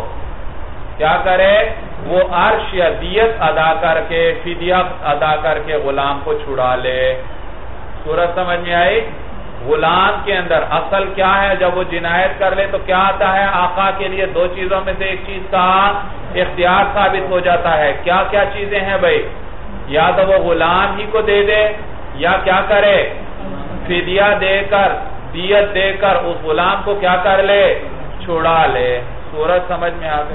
کیا کرے؟ وہ عرش یا دیت ادا کر کے، فدیہ ادا کر کے غلام کو چھڑا لے۔ صورت سمجھ میں آئی؟ غلام کے اندر اصل کیا ہے؟ جب وہ جنایت کر لے تو کیا آتا ہے؟ آقا کے لیے دو چیزوں میں سے ایک چیز کا اختیار ثابت ہو جاتا ہے۔ کیا کیا چیزیں ہیں بھئی؟ یا تو وہ غلام ہی کو دے دے، یا کیا کرے؟ فدیہ دے کر، دیت دے کر اس غلام کو کیا کر لے؟ چھڑا لے۔ صورت سمجھ میں آ گئی؟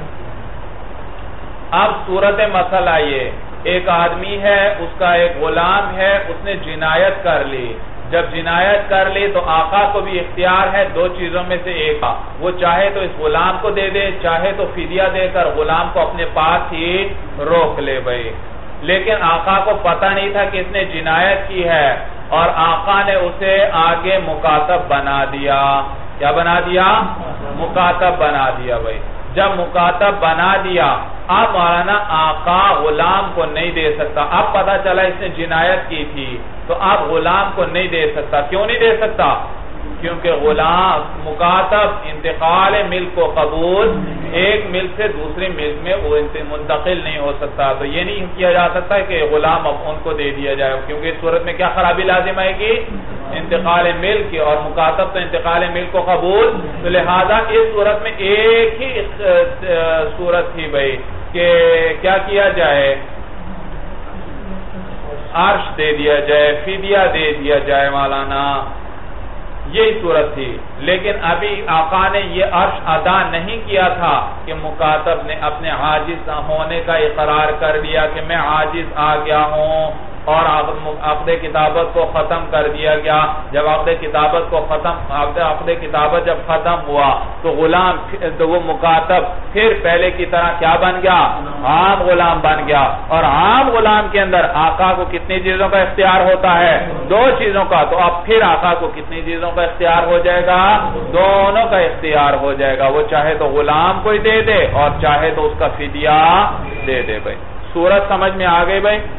اب صورت مسئلہ یہ، ایک آدمی ہے، اس کا ایک غلام ہے، اس نے جنایت کر لی۔ جب جنایت کر لی تو آقا کو بھی اختیار ہے دو چیزوں میں سے ایک، وہ چاہے تو اس غلام کو دے دے، چاہے تو فدیہ دے کر غلام کو اپنے پاس ہی روک لے بھئی۔ لیکن آقا کو پتہ نہیں تھا کہ اس نے جنایت کی ہے، اور آقا نے اسے آگے مکاتب بنا دیا۔ کیا بنا دیا؟ مکاتب بنا دیا بھئی۔ جب مکاتب بنا دیا، اب مولانا آقا غلام کو نہیں دے سکتا۔ اب پتہ چلا اس نے جنایت کی تھی تو اب غلام کو نہیں دے سکتا۔ کیوں نہیں دے سکتا؟ کیونکہ غلام مکاتب انتقال ملک کو قبول، ایک ملک سے دوسری ملک میں وہ منتقل نہیں ہو سکتا، تو یہ نہیں کیا جا سکتا کہ غلام اب ان کو دے دیا جائے، کیونکہ اس صورت میں کیا خرابی لازم آئے گی؟ انتقال ملک کی، اور مکاتب تو انتقال ملک کو قبول، تو لہذا اس صورت میں ایک ہی صورت تھی بھئی کہ کیا کیا جائے؟ عرش دے دیا جائے، فدیہ دے دیا جائے مولانا، یہی صورت تھی۔ لیکن ابھی آقا نے یہ عرش ادا نہیں کیا تھا کہ مکاتب نے اپنے عاجز ہونے کا اقرار کر دیا کہ میں عاجز آ گیا ہوں، اور عقد کتابت کو ختم کر دیا گیا۔ جب عقد کتابت کو ختم عقد کتابت جب ختم ہوا تو غلام تو وہ مکاتب پھر پہلے کی طرح کیا بن گیا؟ عام غلام بن گیا۔ اور عام غلام کے اندر آقا کو کتنی چیزوں کا اختیار ہوتا ہے؟ دو چیزوں کا۔ تو اب پھر آقا کو کتنی چیزوں کا اختیار ہو جائے گا؟ دونوں کا اختیار ہو جائے گا۔ وہ چاہے تو غلام کو ہی دے دے اور چاہے تو اس کا فدیہ دے دے بھائی۔ صورت سمجھ میں آ گئی بھائی؟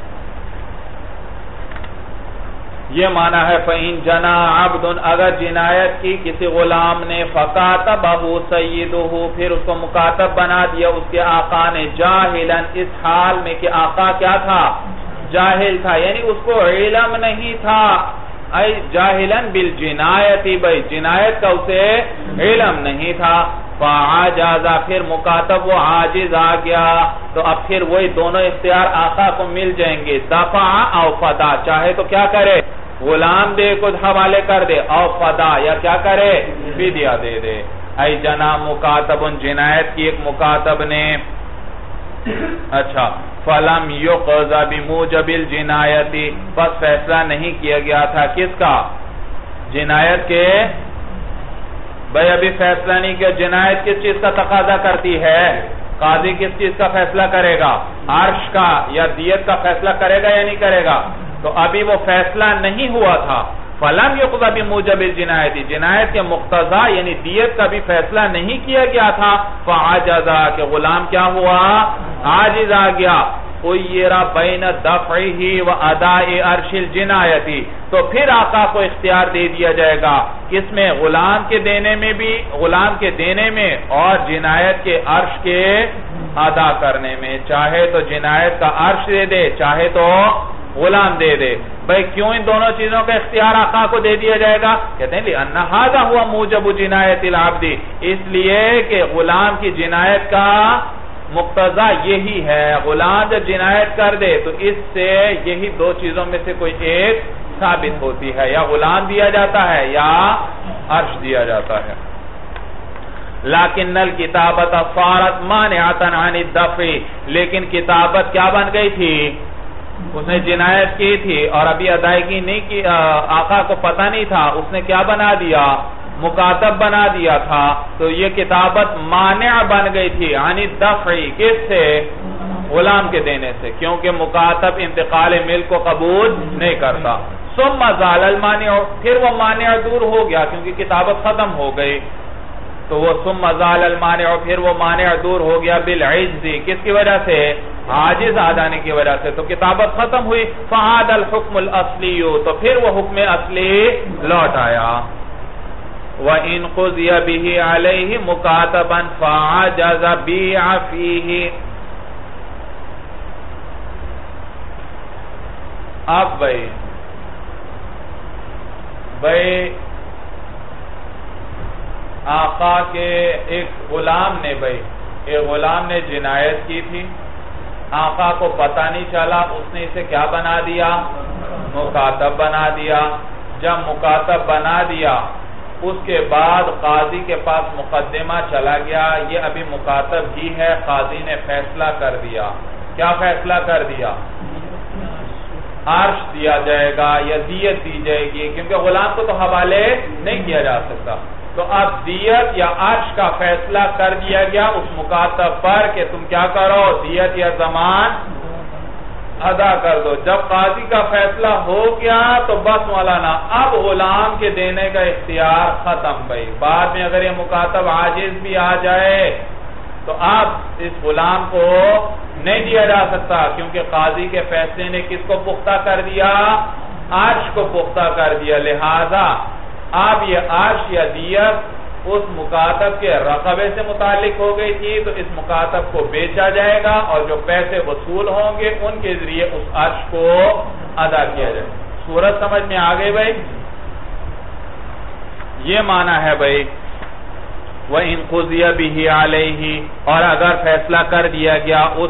یہ معنی ہے فَإِن جَنَا عَبْدٌ، اگر جنایت کی کسی غلام نے، فَكَاتَبَهُ سَيِّدُهُ، پھر اس کو مکاتب بنا دیا اس کے آقا نے، جاہلاً، اس حال میں کہ آقا کیا تھا؟ جاہل تھا، یعنی اس کو علم نہیں تھا، اے جاہلاً بالجنایتی، بھائی جنایت کا اسے علم نہیں تھا۔ فَعَجَزَ، پھر مکاتب وہ عاجز آ گیا، تو اب پھر وہی دونوں اختیار آقا کو مل جائیں گے، دفع او فدا، چاہے تو کیا کرے؟ غلام دے کچھ حوالے کر دے، او فدا، یا کیا کرے؟ فدیہ دے دے۔ اے جنا مکاتب، جنایت کی ایک مکاتب نے، اچھا، فَلَمْ يُقْضَ بِمُوجَبِ الْجِنَایَةِ، بس فیصلہ نہیں کیا گیا تھا کس کا؟ جنایت کے، بھئی ابھی فیصلہ نہیں کیا۔ جنایت کس چیز کا تقاضا کرتی ہے؟ قاضی کس چیز کا فیصلہ کرے گا؟ عرش کا یا دیت کا فیصلہ کرے گا یا نہیں کرے گا؟ تو ابھی وہ فیصلہ نہیں ہوا تھا، فلم یقضى بموجب الجنایت، جنایت کے مقتضا یعنی دیت کا بھی فیصلہ نہیں کیا گیا تھا، فعجز کہ غلام کیا ہوا، عاجز آ گیا، خیر بین دفعہ و اداء عرش الجنایت، تو پھر آقا کو اختیار دے دیا جائے گا کس میں، غلام کے دینے میں بھی، غلام کے دینے میں اور جنایت کے عرش کے ادا کرنے میں، چاہے تو جنایت کا عرش دے دے چاہے تو غلام دے دے۔ بھئی کیوں ان دونوں چیزوں کا اختیار آقا کو دے دیا جائے گا؟ کہتے ہیں لِأَنَّ هَذَا هُوَ مُوجَبُ جِنَایَةِ الْعَبْدِ، اس لیے کہ غلام کی جنایت کا مقتضا یہی ہے، غلام جب جنایت کر دے تو اس سے یہی دو چیزوں میں سے کوئی ایک ثابت ہوتی ہے، یا غلام دیا جاتا ہے یا عرش دیا جاتا ہے۔ لیکن الکتابت صارت مانعۃ عن الدفع، لیکن کتابت کیا بن گئی تھی، اس نے جنایت کی تھی اور ابھی ادائیگی نہیں کی، آقا کو پتہ نہیں تھا، اس نے کیا بنا دیا، مکاتب بنا دیا تھا، تو یہ کتابت مانع بن گئی تھی عن الدفع، کس سے، غلام کے دینے سے، کیونکہ مکاتب انتقال ملک کو قبول نہیں کرتا۔ ثم زال المانع، پھر وہ مانع دور ہو گیا کیونکہ کتابت ختم ہو گئی، تو وہ ثم زال المانع، پھر وہ مانع دور ہو گیا بالعجز، کس کی وجہ سے، عاجز آ جانے کی وجہ سے، تو کتابت ختم ہوئی، فعاد الحکم الاصلی، تو پھر وہ حکم اصلی لوٹ آیا۔ وَإِنْ قُضِيَ بِهِ عَلَيْهِ مُكَاتَبًا فَعَجَزَ بِيعَ فِيهِ، اب بھئی بھئی آقا کے ایک غلام نے بھئی ایک غلام نے جنایت کی تھی، آقا کو پتہ نہیں چلا، اس نے اسے کیا بنا دیا، مکاتب بنا دیا۔ جب مکاتب بنا دیا اس کے بعد قاضی کے پاس مقدمہ چلا گیا، یہ ابھی مکاتب ہی ہے، قاضی نے فیصلہ کر دیا، کیا فیصلہ کر دیا، عرش دیا جائے گا یا دیت دی جائے گی، کیونکہ غلام کو تو حوالے نہیں کیا جا سکتا، تو اب دیت یا عرش کا فیصلہ کر دیا گیا اس مکاتب پر کہ تم کیا کرو، دیت یا ضمان ادا کر دو۔ جب قاضی کا فیصلہ ہو گیا تو بس مولانا اب غلام کے دینے کا اختیار ختم بھئی، بعد میں اگر یہ مکاتب عاجز بھی آ جائے تو اب اس غلام کو نہیں دیا جا سکتا، کیونکہ قاضی کے فیصلے نے کس کو پختہ کر دیا، عرش کو پختہ کر دیا، لہذا اب یہ عرش یا دیت اس مکاتب کے رقبے سے متعلق ہو گئی تھی، تو اس مکاتب کو بیچا جائے گا اور جو پیسے وصول ہوں گے ان کے ذریعے اس عرش کو ادا کیا جائے گا۔ صورت سمجھ میں آ گئی بھائی، یہ معنی ہے بھائی وَإِنْ قُضِيَ بِهِ عَلَيْهِ، اور اگر فیصلہ کر دیا گیا اس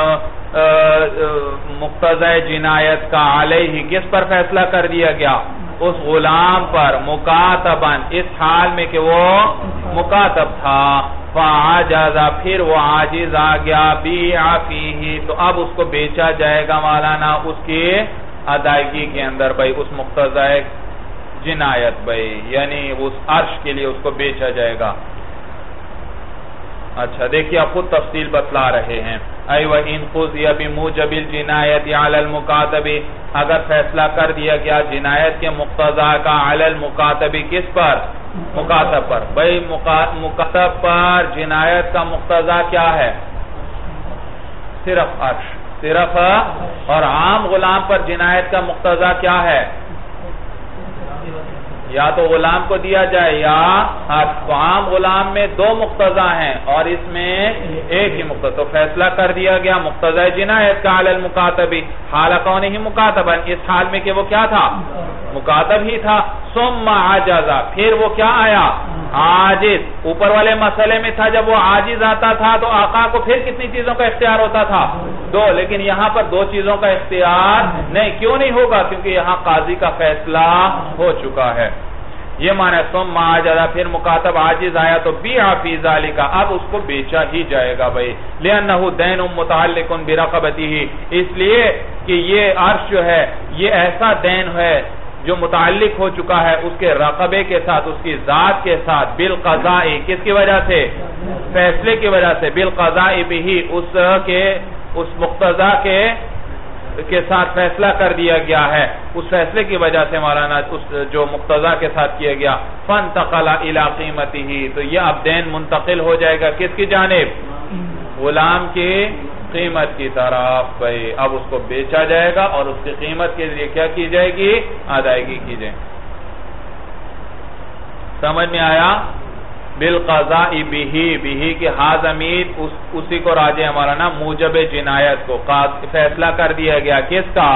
مقتضی جنایت کا، علیہ کس پر فیصلہ کر دیا گیا، اس غلام پر، مکاتباً اس حال میں کہ وہ مکاتب تھا، فعجز پھر وہ عاجز آ گیا، بیع فیہ تو اب اس کو بیچا جائے گا مولانا اس کی ادائیگی کے اندر بھائی، اس مقتضی جنایت بھائی، یعنی اس عرش کے لیے اس کو بیچا جائے گا۔ اچھا دیکھیے آپ خود تفصیل بتلا رہے ہیں، اَيْ وَإِنْ قُضِيَ بِمُوجَبِ الْجِنَایَةِ عَلَى الْمُكَاتَبِ، اگر فیصلہ کر دیا گیا جنایت کے مقتضا کا، علی المکاتب کس پر، مکاتب پر، بھئی مکاتب پر جنایت کا مقتضا کیا ہے، صرف عرش، صرف، اور عام غلام پر جنایت کا مقتضا کیا ہے، یا تو غلام کو دیا جائے یا عام غلام میں دو مقتضا ہیں اور اس میں ایک ہی مقتضا، تو فیصلہ کر دیا گیا مقتضی جنایت کا علی المکاتب حال کونہ مکاتبا، اس حال میں کہ وہ کیا تھا، مکاتب ہی تھا، ثم عجز پھر وہ کیا آیا، عاجز۔ اوپر والے مسئلے میں تھا جب وہ عاجز آتا تھا تو آقا کو پھر کتنی چیزوں کا اختیار ہوتا تھا، دو، لیکن یہاں پر دو چیزوں کا اختیار نہیں، کیوں نہیں ہوگا، کیونکہ یہاں قاضی کا فیصلہ ہو چکا ہے۔ یہ معنی ثم عجز پھر مکاتب عاجز آیا تو بیع فی ذالک، اب اس کو بیچا ہی جائے گا بھائی، لأنہ دین متعلق برقبتہ، اس لیے کہ یہ عرش جو ہے یہ ایسا دین ہے جو متعلق ہو چکا ہے اس کے رقبے کے ساتھ، اس کی ذات کے ساتھ، بالقضاء کس کی وجہ سے، فیصلے کی وجہ سے، بالقضاء بھی اس کے اس مقتضا کے کے ساتھ فیصلہ کر دیا گیا ہے، اس فیصلے کی وجہ سے مولانا اس جو مقتضا کے ساتھ کیا گیا، فانتقل الی قیمتہ، تو یہ اب دین منتقل ہو جائے گا کس کی جانب؟ غلام کی قیمت کی طرف، بھائی اب اس کو بیچا جائے گا اور اس کی قیمت کے لیے کیا کی جائے گی؟ ادائیگی کی جائے گی۔ سمجھ میں آیا؟ بالقضاء بہی، بہی کی ہا ضمیر اسی کو راجع ہمارا نا موجب جنایت کو فیصلہ کر دیا گیا، کس کا؟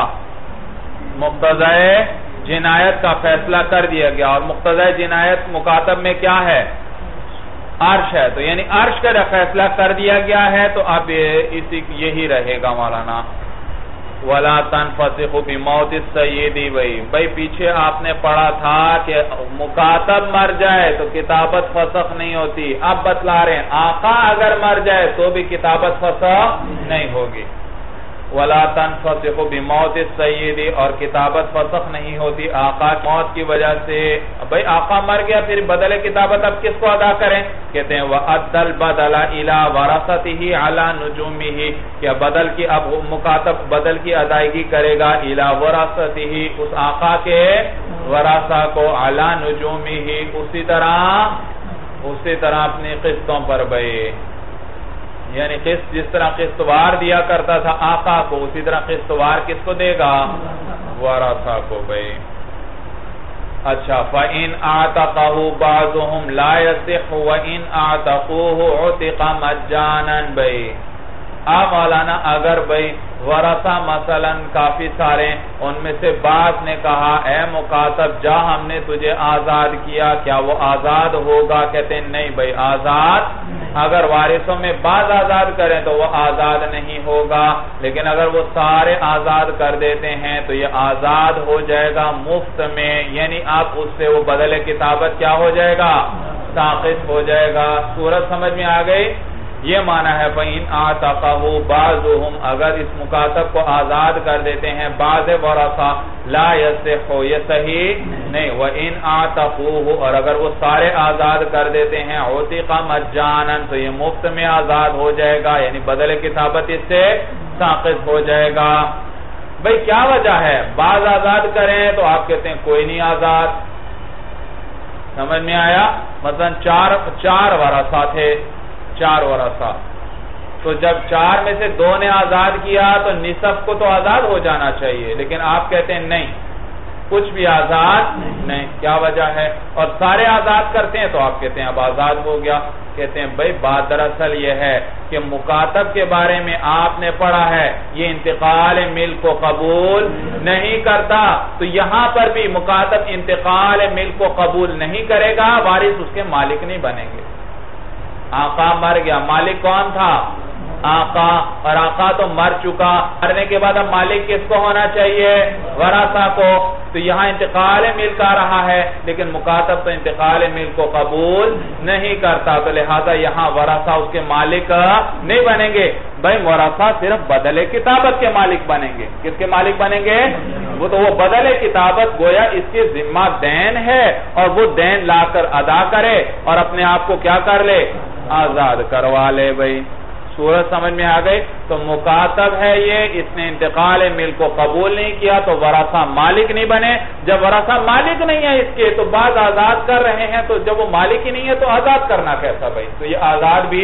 مقتضی جنایت کا فیصلہ کر دیا گیا، اور مقتضی جنایت مکاتب میں کیا ہے؟ عرش ہے، تو یعنی عرش کا فیصلہ کر دیا گیا ہے، تو اب اسی یہی رہے گا مولانا۔ وَلَا تَنْفَسِخُ بِمَوْتِ السَّيِّدِ، بھائی بھائی پیچھے آپ نے پڑھا تھا کہ مکاتب مر جائے تو کتابت فسخ نہیں ہوتی، اب بتلا رہے ہیں آقا اگر مر جائے تو بھی کتابت فسخ نہیں ہوگی۔ وَلَا تَنْفَسِخُ بِمَوْتِ السَّيِّدِ، اور کتابت فسخ نہیں ہوتی آقا موت کی وجہ سے۔ بھائی آقا مر گیا، پھر بدل کتابت اب کس کو ادا کریں؟ کہتے ہیں وَأَدَّ الْبَدَلَ إِلَى وَرَثَتِهِ عَلَى نُجُومِهِ، کہ بدل کی اب مکاتب بدل کی ادائیگی کرے گا إِلَى وَرَثَتِهِ، اس آقا کے ورثہ کو، عَلَى نُجُومِهِ، اسی طرح اسی طرح اپنی قسطوں پر، بھائی یعنی قسط جس طرح قسطوار دیا کرتا تھا آقا کو، اسی طرح قسطوار کس کو دے گا؟ ورثہ کو، بھائی۔ اچھا، فَإِنْ أَعْتَقَهُ بَعْضُهُمْ لَا يَصِحُّ وَإِنْ أَعْتَقُوهُ عُتِقَ مَجَّانًا، بھائی اب مولانا اگر بھائی ورثہ مثلا کافی سارے، ان میں سے بعض نے کہا اے مکاتب جا ہم نے تجھے آزاد کیا، کیا وہ آزاد ہوگا؟ کہتے ہیں نہیں بھائی آزاد، اگر وارثوں میں بعض آزاد کریں تو وہ آزاد نہیں ہوگا، لیکن اگر وہ سارے آزاد کر دیتے ہیں تو یہ آزاد ہو جائے گا مفت میں، یعنی آپ اس سے وہ بدل کتابت کیا ہو جائے گا؟ ساقط ہو جائے گا۔ صورت سمجھ میں آ گئی؟ یہ معنی ہے فَإِنْ أَعْتَقَهُ بَعْضُهُمْ، اگر اس مکاتب کو آزاد کر دیتے ہیں بعض ورثہ، لا يصح، یہ صحیح نہیں، وَإِنْ أَعْتَقُوهُ، اور اگر وہ سارے آزاد کر دیتے ہیں عُتِقَ مَجَّانًا، تو یہ مفت میں آزاد ہو جائے گا، یعنی بدل کتابت اس سے ساقط ہو جائے گا۔ بھئی کیا وجہ ہے؟ بعض آزاد کریں تو آپ کہتے ہیں کوئی نہیں آزاد، سمجھ میں آیا؟ مثلا چار چار ورثہ تھے، چار ورثہ، تو جب چار میں سے دو نے آزاد کیا تو نصف کو تو آزاد ہو جانا چاہیے، لیکن آپ کہتے ہیں نہیں کچھ بھی آزاد نہیں، کیا وجہ ہے؟ اور سارے آزاد کرتے ہیں تو آپ کہتے ہیں اب آزاد ہو گیا۔ کہتے ہیں بھئی بات دراصل یہ ہے کہ مکاتب کے بارے میں آپ نے پڑھا ہے یہ انتقال ملک کو قبول نہیں کرتا، تو یہاں پر بھی مکاتب انتقال ملک کو قبول نہیں کرے گا، وارث اس کے مالک نہیں بنیں گے۔ آقا مر گیا، مالک کون تھا؟ آقا، اور آقا تو مر چکا، مرنے کے بعد اب مالک کس کو ہونا چاہیے؟ ورثہ کو، تو یہاں انتقال ملک آ رہا ہے، لیکن مکاتب تو انتقال ملک کو قبول نہیں کرتا، تو لہذا یہاں ورثہ اس کے مالک نہیں بنیں گے۔ بھائی ورثہ صرف بدل کتابت کے مالک بنیں گے، کس کے مالک بنیں گے؟ وہ تو وہ بدل کتابت گویا اس کے ذمہ دین ہے، اور وہ دین لا کر ادا کرے اور اپنے آپ کو کیا کر لے؟ آزاد کروا لے۔ بھائی صورت سمجھ میں آ گئی؟ تو مکاتب ہے یہ، اس نے انتقال ملک کو قبول نہیں کیا تو ورثہ مالک نہیں بنے، جب ورثہ مالک نہیں ہے اس کے تو بعض آزاد کر رہے ہیں، تو جب وہ مالک ہی نہیں ہے تو آزاد کرنا کیسا؟ بھائی تو یہ آزاد بھی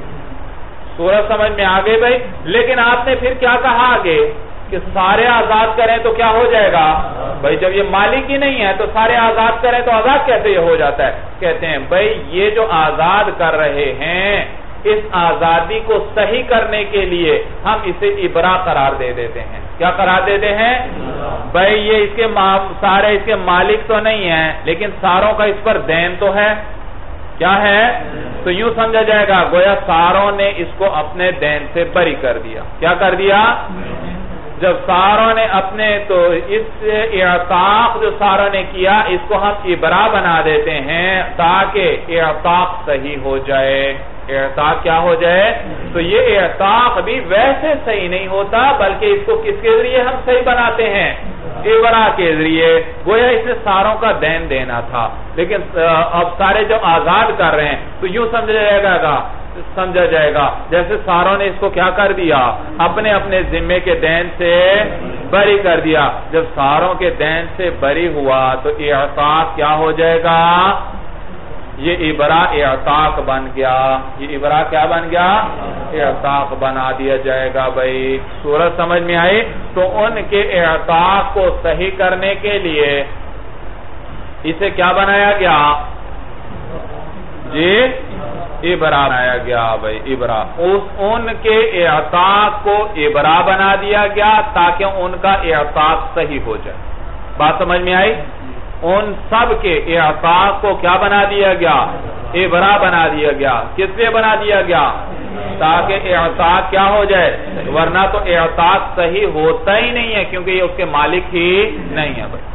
صورت سمجھ میں آ گئی بھائی۔ لیکن آپ نے پھر کیا کہا آگے کہ سارے آزاد کریں تو کیا ہو جائے گا؟ بھائی جب یہ مالک ہی نہیں ہے تو سارے آزاد کریں تو آزاد کیسے یہ ہو جاتا ہے؟ کہتے ہیں بھائی یہ جو آزاد کر رہے ہیں اس آزادی کو صحیح کرنے کے لیے ہم اسے ابرا قرار دے دیتے ہیں۔ کیا قرار دیتے ہیں؟ بھائی یہ اس کے سارے اس کے مالک تو نہیں ہیں، لیکن ساروں کا اس پر دین تو ہے، کیا ہے؟ تو یوں سمجھا جائے گا گویا ساروں نے اس کو اپنے دین سے بری کر دیا۔ کیا کر دیا؟ جب ساروں نے اپنے، تو اس اعتاق جو ساروں نے کیا اس کو ہم ابرا بنا دیتے ہیں تاکہ اعتاق صحیح ہو جائے۔ اعتاق کیا ہو جائے؟ تو یہ اعتاق بھی ویسے صحیح نہیں ہوتا، بلکہ اس کو کس کے ذریعے ہم صحیح بناتے ہیں؟ ابرا کے ذریعے، گویا اس نے ساروں کا دین دینا تھا، لیکن اب سارے جو آزاد کر رہے ہیں تو یوں سمجھا جائے گا سمجھا جائے گا. جیسے ساروں نے اس کو کیا کر دیا, اپنے اپنے ذمے کے دین سے بری کر دیا. جب ساروں کے دین سے بری ہوا تو اعتاق کیا ہو جائے گا, یہ ابرا اعتاق بن گیا. یہ ابرا کیا بن گیا, اعتاق بنا دیا جائے گا. بھائی صورت سمجھ میں آئی؟ تو ان کے اعتاق کو صحیح کرنے کے لیے اسے کیا بنایا گیا, جی ابرا بنایا گیا. بھائی ابرا, اس ان کے اعتاق کو ابرا بنا دیا گیا تاکہ ان کا اعتاق صحیح ہو جائے. بات سمجھ میں آئی؟ ان سب کے اعتاق کو کیا بنا دیا گیا, ابرا بنا دیا گیا. کس لیے بنا دیا گیا, تاکہ اعتاق کیا ہو جائے, ورنہ تو اعتاق صحیح ہوتا ہی نہیں ہے کیونکہ یہ اس کے مالک ہی نہیں ہے. بھائی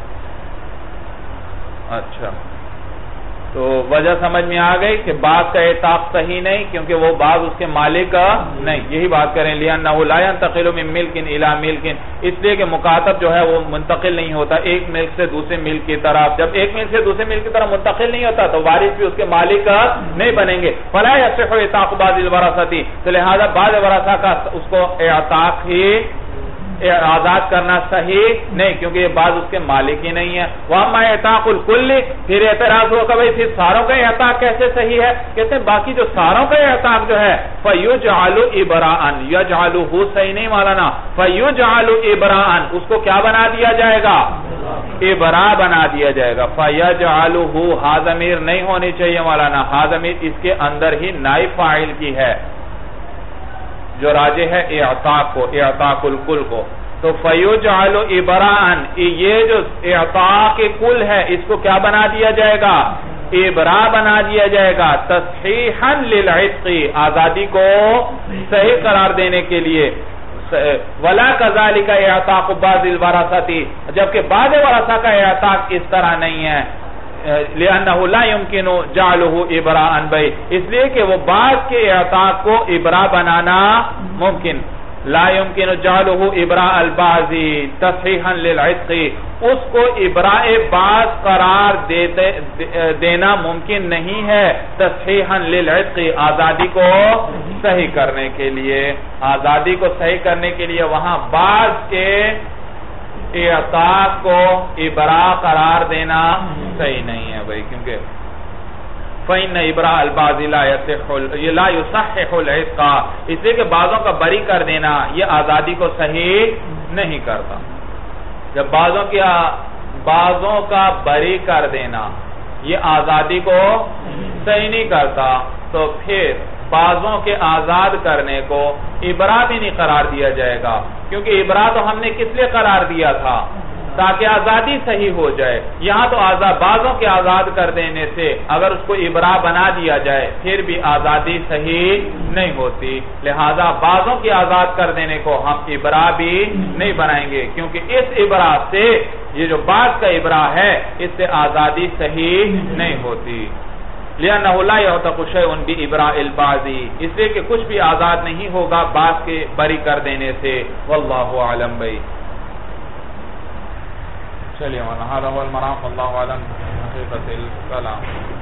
اچھا, تو وجہ سمجھ میں آ گئی کہ بعض کا اعتاق صحیح نہیں کیونکہ وہ بعض اس کے مالک نہیں. یہی بات کریں لِأَنَّهُ لَا يَنْتَقِلُ مِن مِلْكٍ إِلَى مِلْكٍ, اس لیے کہ مکاتب جو ہے وہ منتقل نہیں ہوتا ایک ملک سے دوسرے ملک کی طرف. جب ایک ملک سے دوسرے ملک کی طرف منتقل نہیں ہوتا تو وارث بھی اس کے مالک نہیں بنیں گے. فَلَا يَصِحُّ إِعْتَاقُ بَعْضِ الْوَرَثَةِ, تو لہذا بعض ورثہ کا اس کو اعتاق ہی آزاد کرنا صحیح نہیں کیونکہ یہ بعض اس کے مالک ہی نہیں ہے. وَأَمَّا اعْتَاقُ الْكُلِّ, پھر اعتراض ہوا کہ بھئی پھر ساروں کا اعتاق کیسے صحیح ہے؟ کہتے ہیں باقی جو ساروں کا اعتاق جو ہے فَيُجْعَلُ إِبْرَاءً, يَجْعَلُهُ صحیح نہیں مولانا, فَيُجْعَلُ إِبْرَاءً, اس کو کیا بنا دیا جائے گا, ابرا بنا دیا جائے گا. فَيَجْعَلُهُ, ہا ضمیر نہیں ہونی چاہیے مولانا, ہا ضمیر اس کے اندر ہی نائب فاعل کی ہے جو راجح ہے اعتاق کو, اعتاق الکل کو. تو فَيُجْعَلُ إِبْرَاءً, یہ جو اعتاق کل ہے اس کو کیا بنا دیا جائے گا, ابرا بنا دیا جائے گا. تَصْحِيحًا لِلْعِتْقِ, آزادی کو صحیح قرار دینے کے لیے. وَلَا كَذَلِكَ اعْتَاقُ بَعْضِ الْوَرَثَةِ, جبکہ بعض ورثہ کا اعتاق اس طرح نہیں ہے. لِأَنَّهُ لَا يُمْكِنُ جَعْلُهُ إِبْرَاءً, بھئی اس لیے کہ وہ بعض کے اعتاق کو ابرا بنانا ممکن. لا يمكن جعله ابراء البعض تصحيحا للعتق, اس کو ابراء بعض قرار دینا ممکن نہیں ہے تصحیحا للعتق, آزادی کو صحیح کرنے کے لیے. آزادی کو صحیح کرنے کے لیے وہاں بعض کے اعتاق کو ابراء قرار دینا صحیح نہیں ہے بھائی, کیونکہ فَإِنَّ إِبْرَاءَ الْبَعْضِ لَا يُصَحِّحُ الْعِتْقَ, اس لیے کہ بعضوں کا بری کر دینا یہ آزادی کو صحیح نہیں کرتا. جب بعضوں کی بعضوں کا بری کر دینا یہ آزادی کو صحیح نہیں کرتا تو پھر بعضوں کے آزاد کرنے کو ابرا بھی نہیں قرار دیا جائے گا, کیونکہ ابرا تو ہم نے کس لیے قرار دیا تھا, تاکہ آزادی صحیح ہو جائے. یہاں تو آزاد بعضوں کے آزاد کر دینے سے اگر اس کو ابرا بنا دیا جائے پھر بھی آزادی صحیح نہیں ہوتی, لہذا بعضوں کی آزاد کر دینے کو ہم ابرا بھی نہیں بنائیں گے کیونکہ اس ابرا سے, یہ جو بعض کا ابرا ہے, اس سے آزادی صحیح نہیں ہوتی. لِأَنَّهُ لَا يُعْتَقُ شَيْءٌ بِإِبْرَاءِ الْبَعْضِ, اس لیے کہ کچھ بھی آزاد نہیں ہوگا بعض کے بری کر دینے سے. واللہ اعلم. بھائی چلیے مولانا, هذا هو المرام, والله اعلم حقیقت الکلام.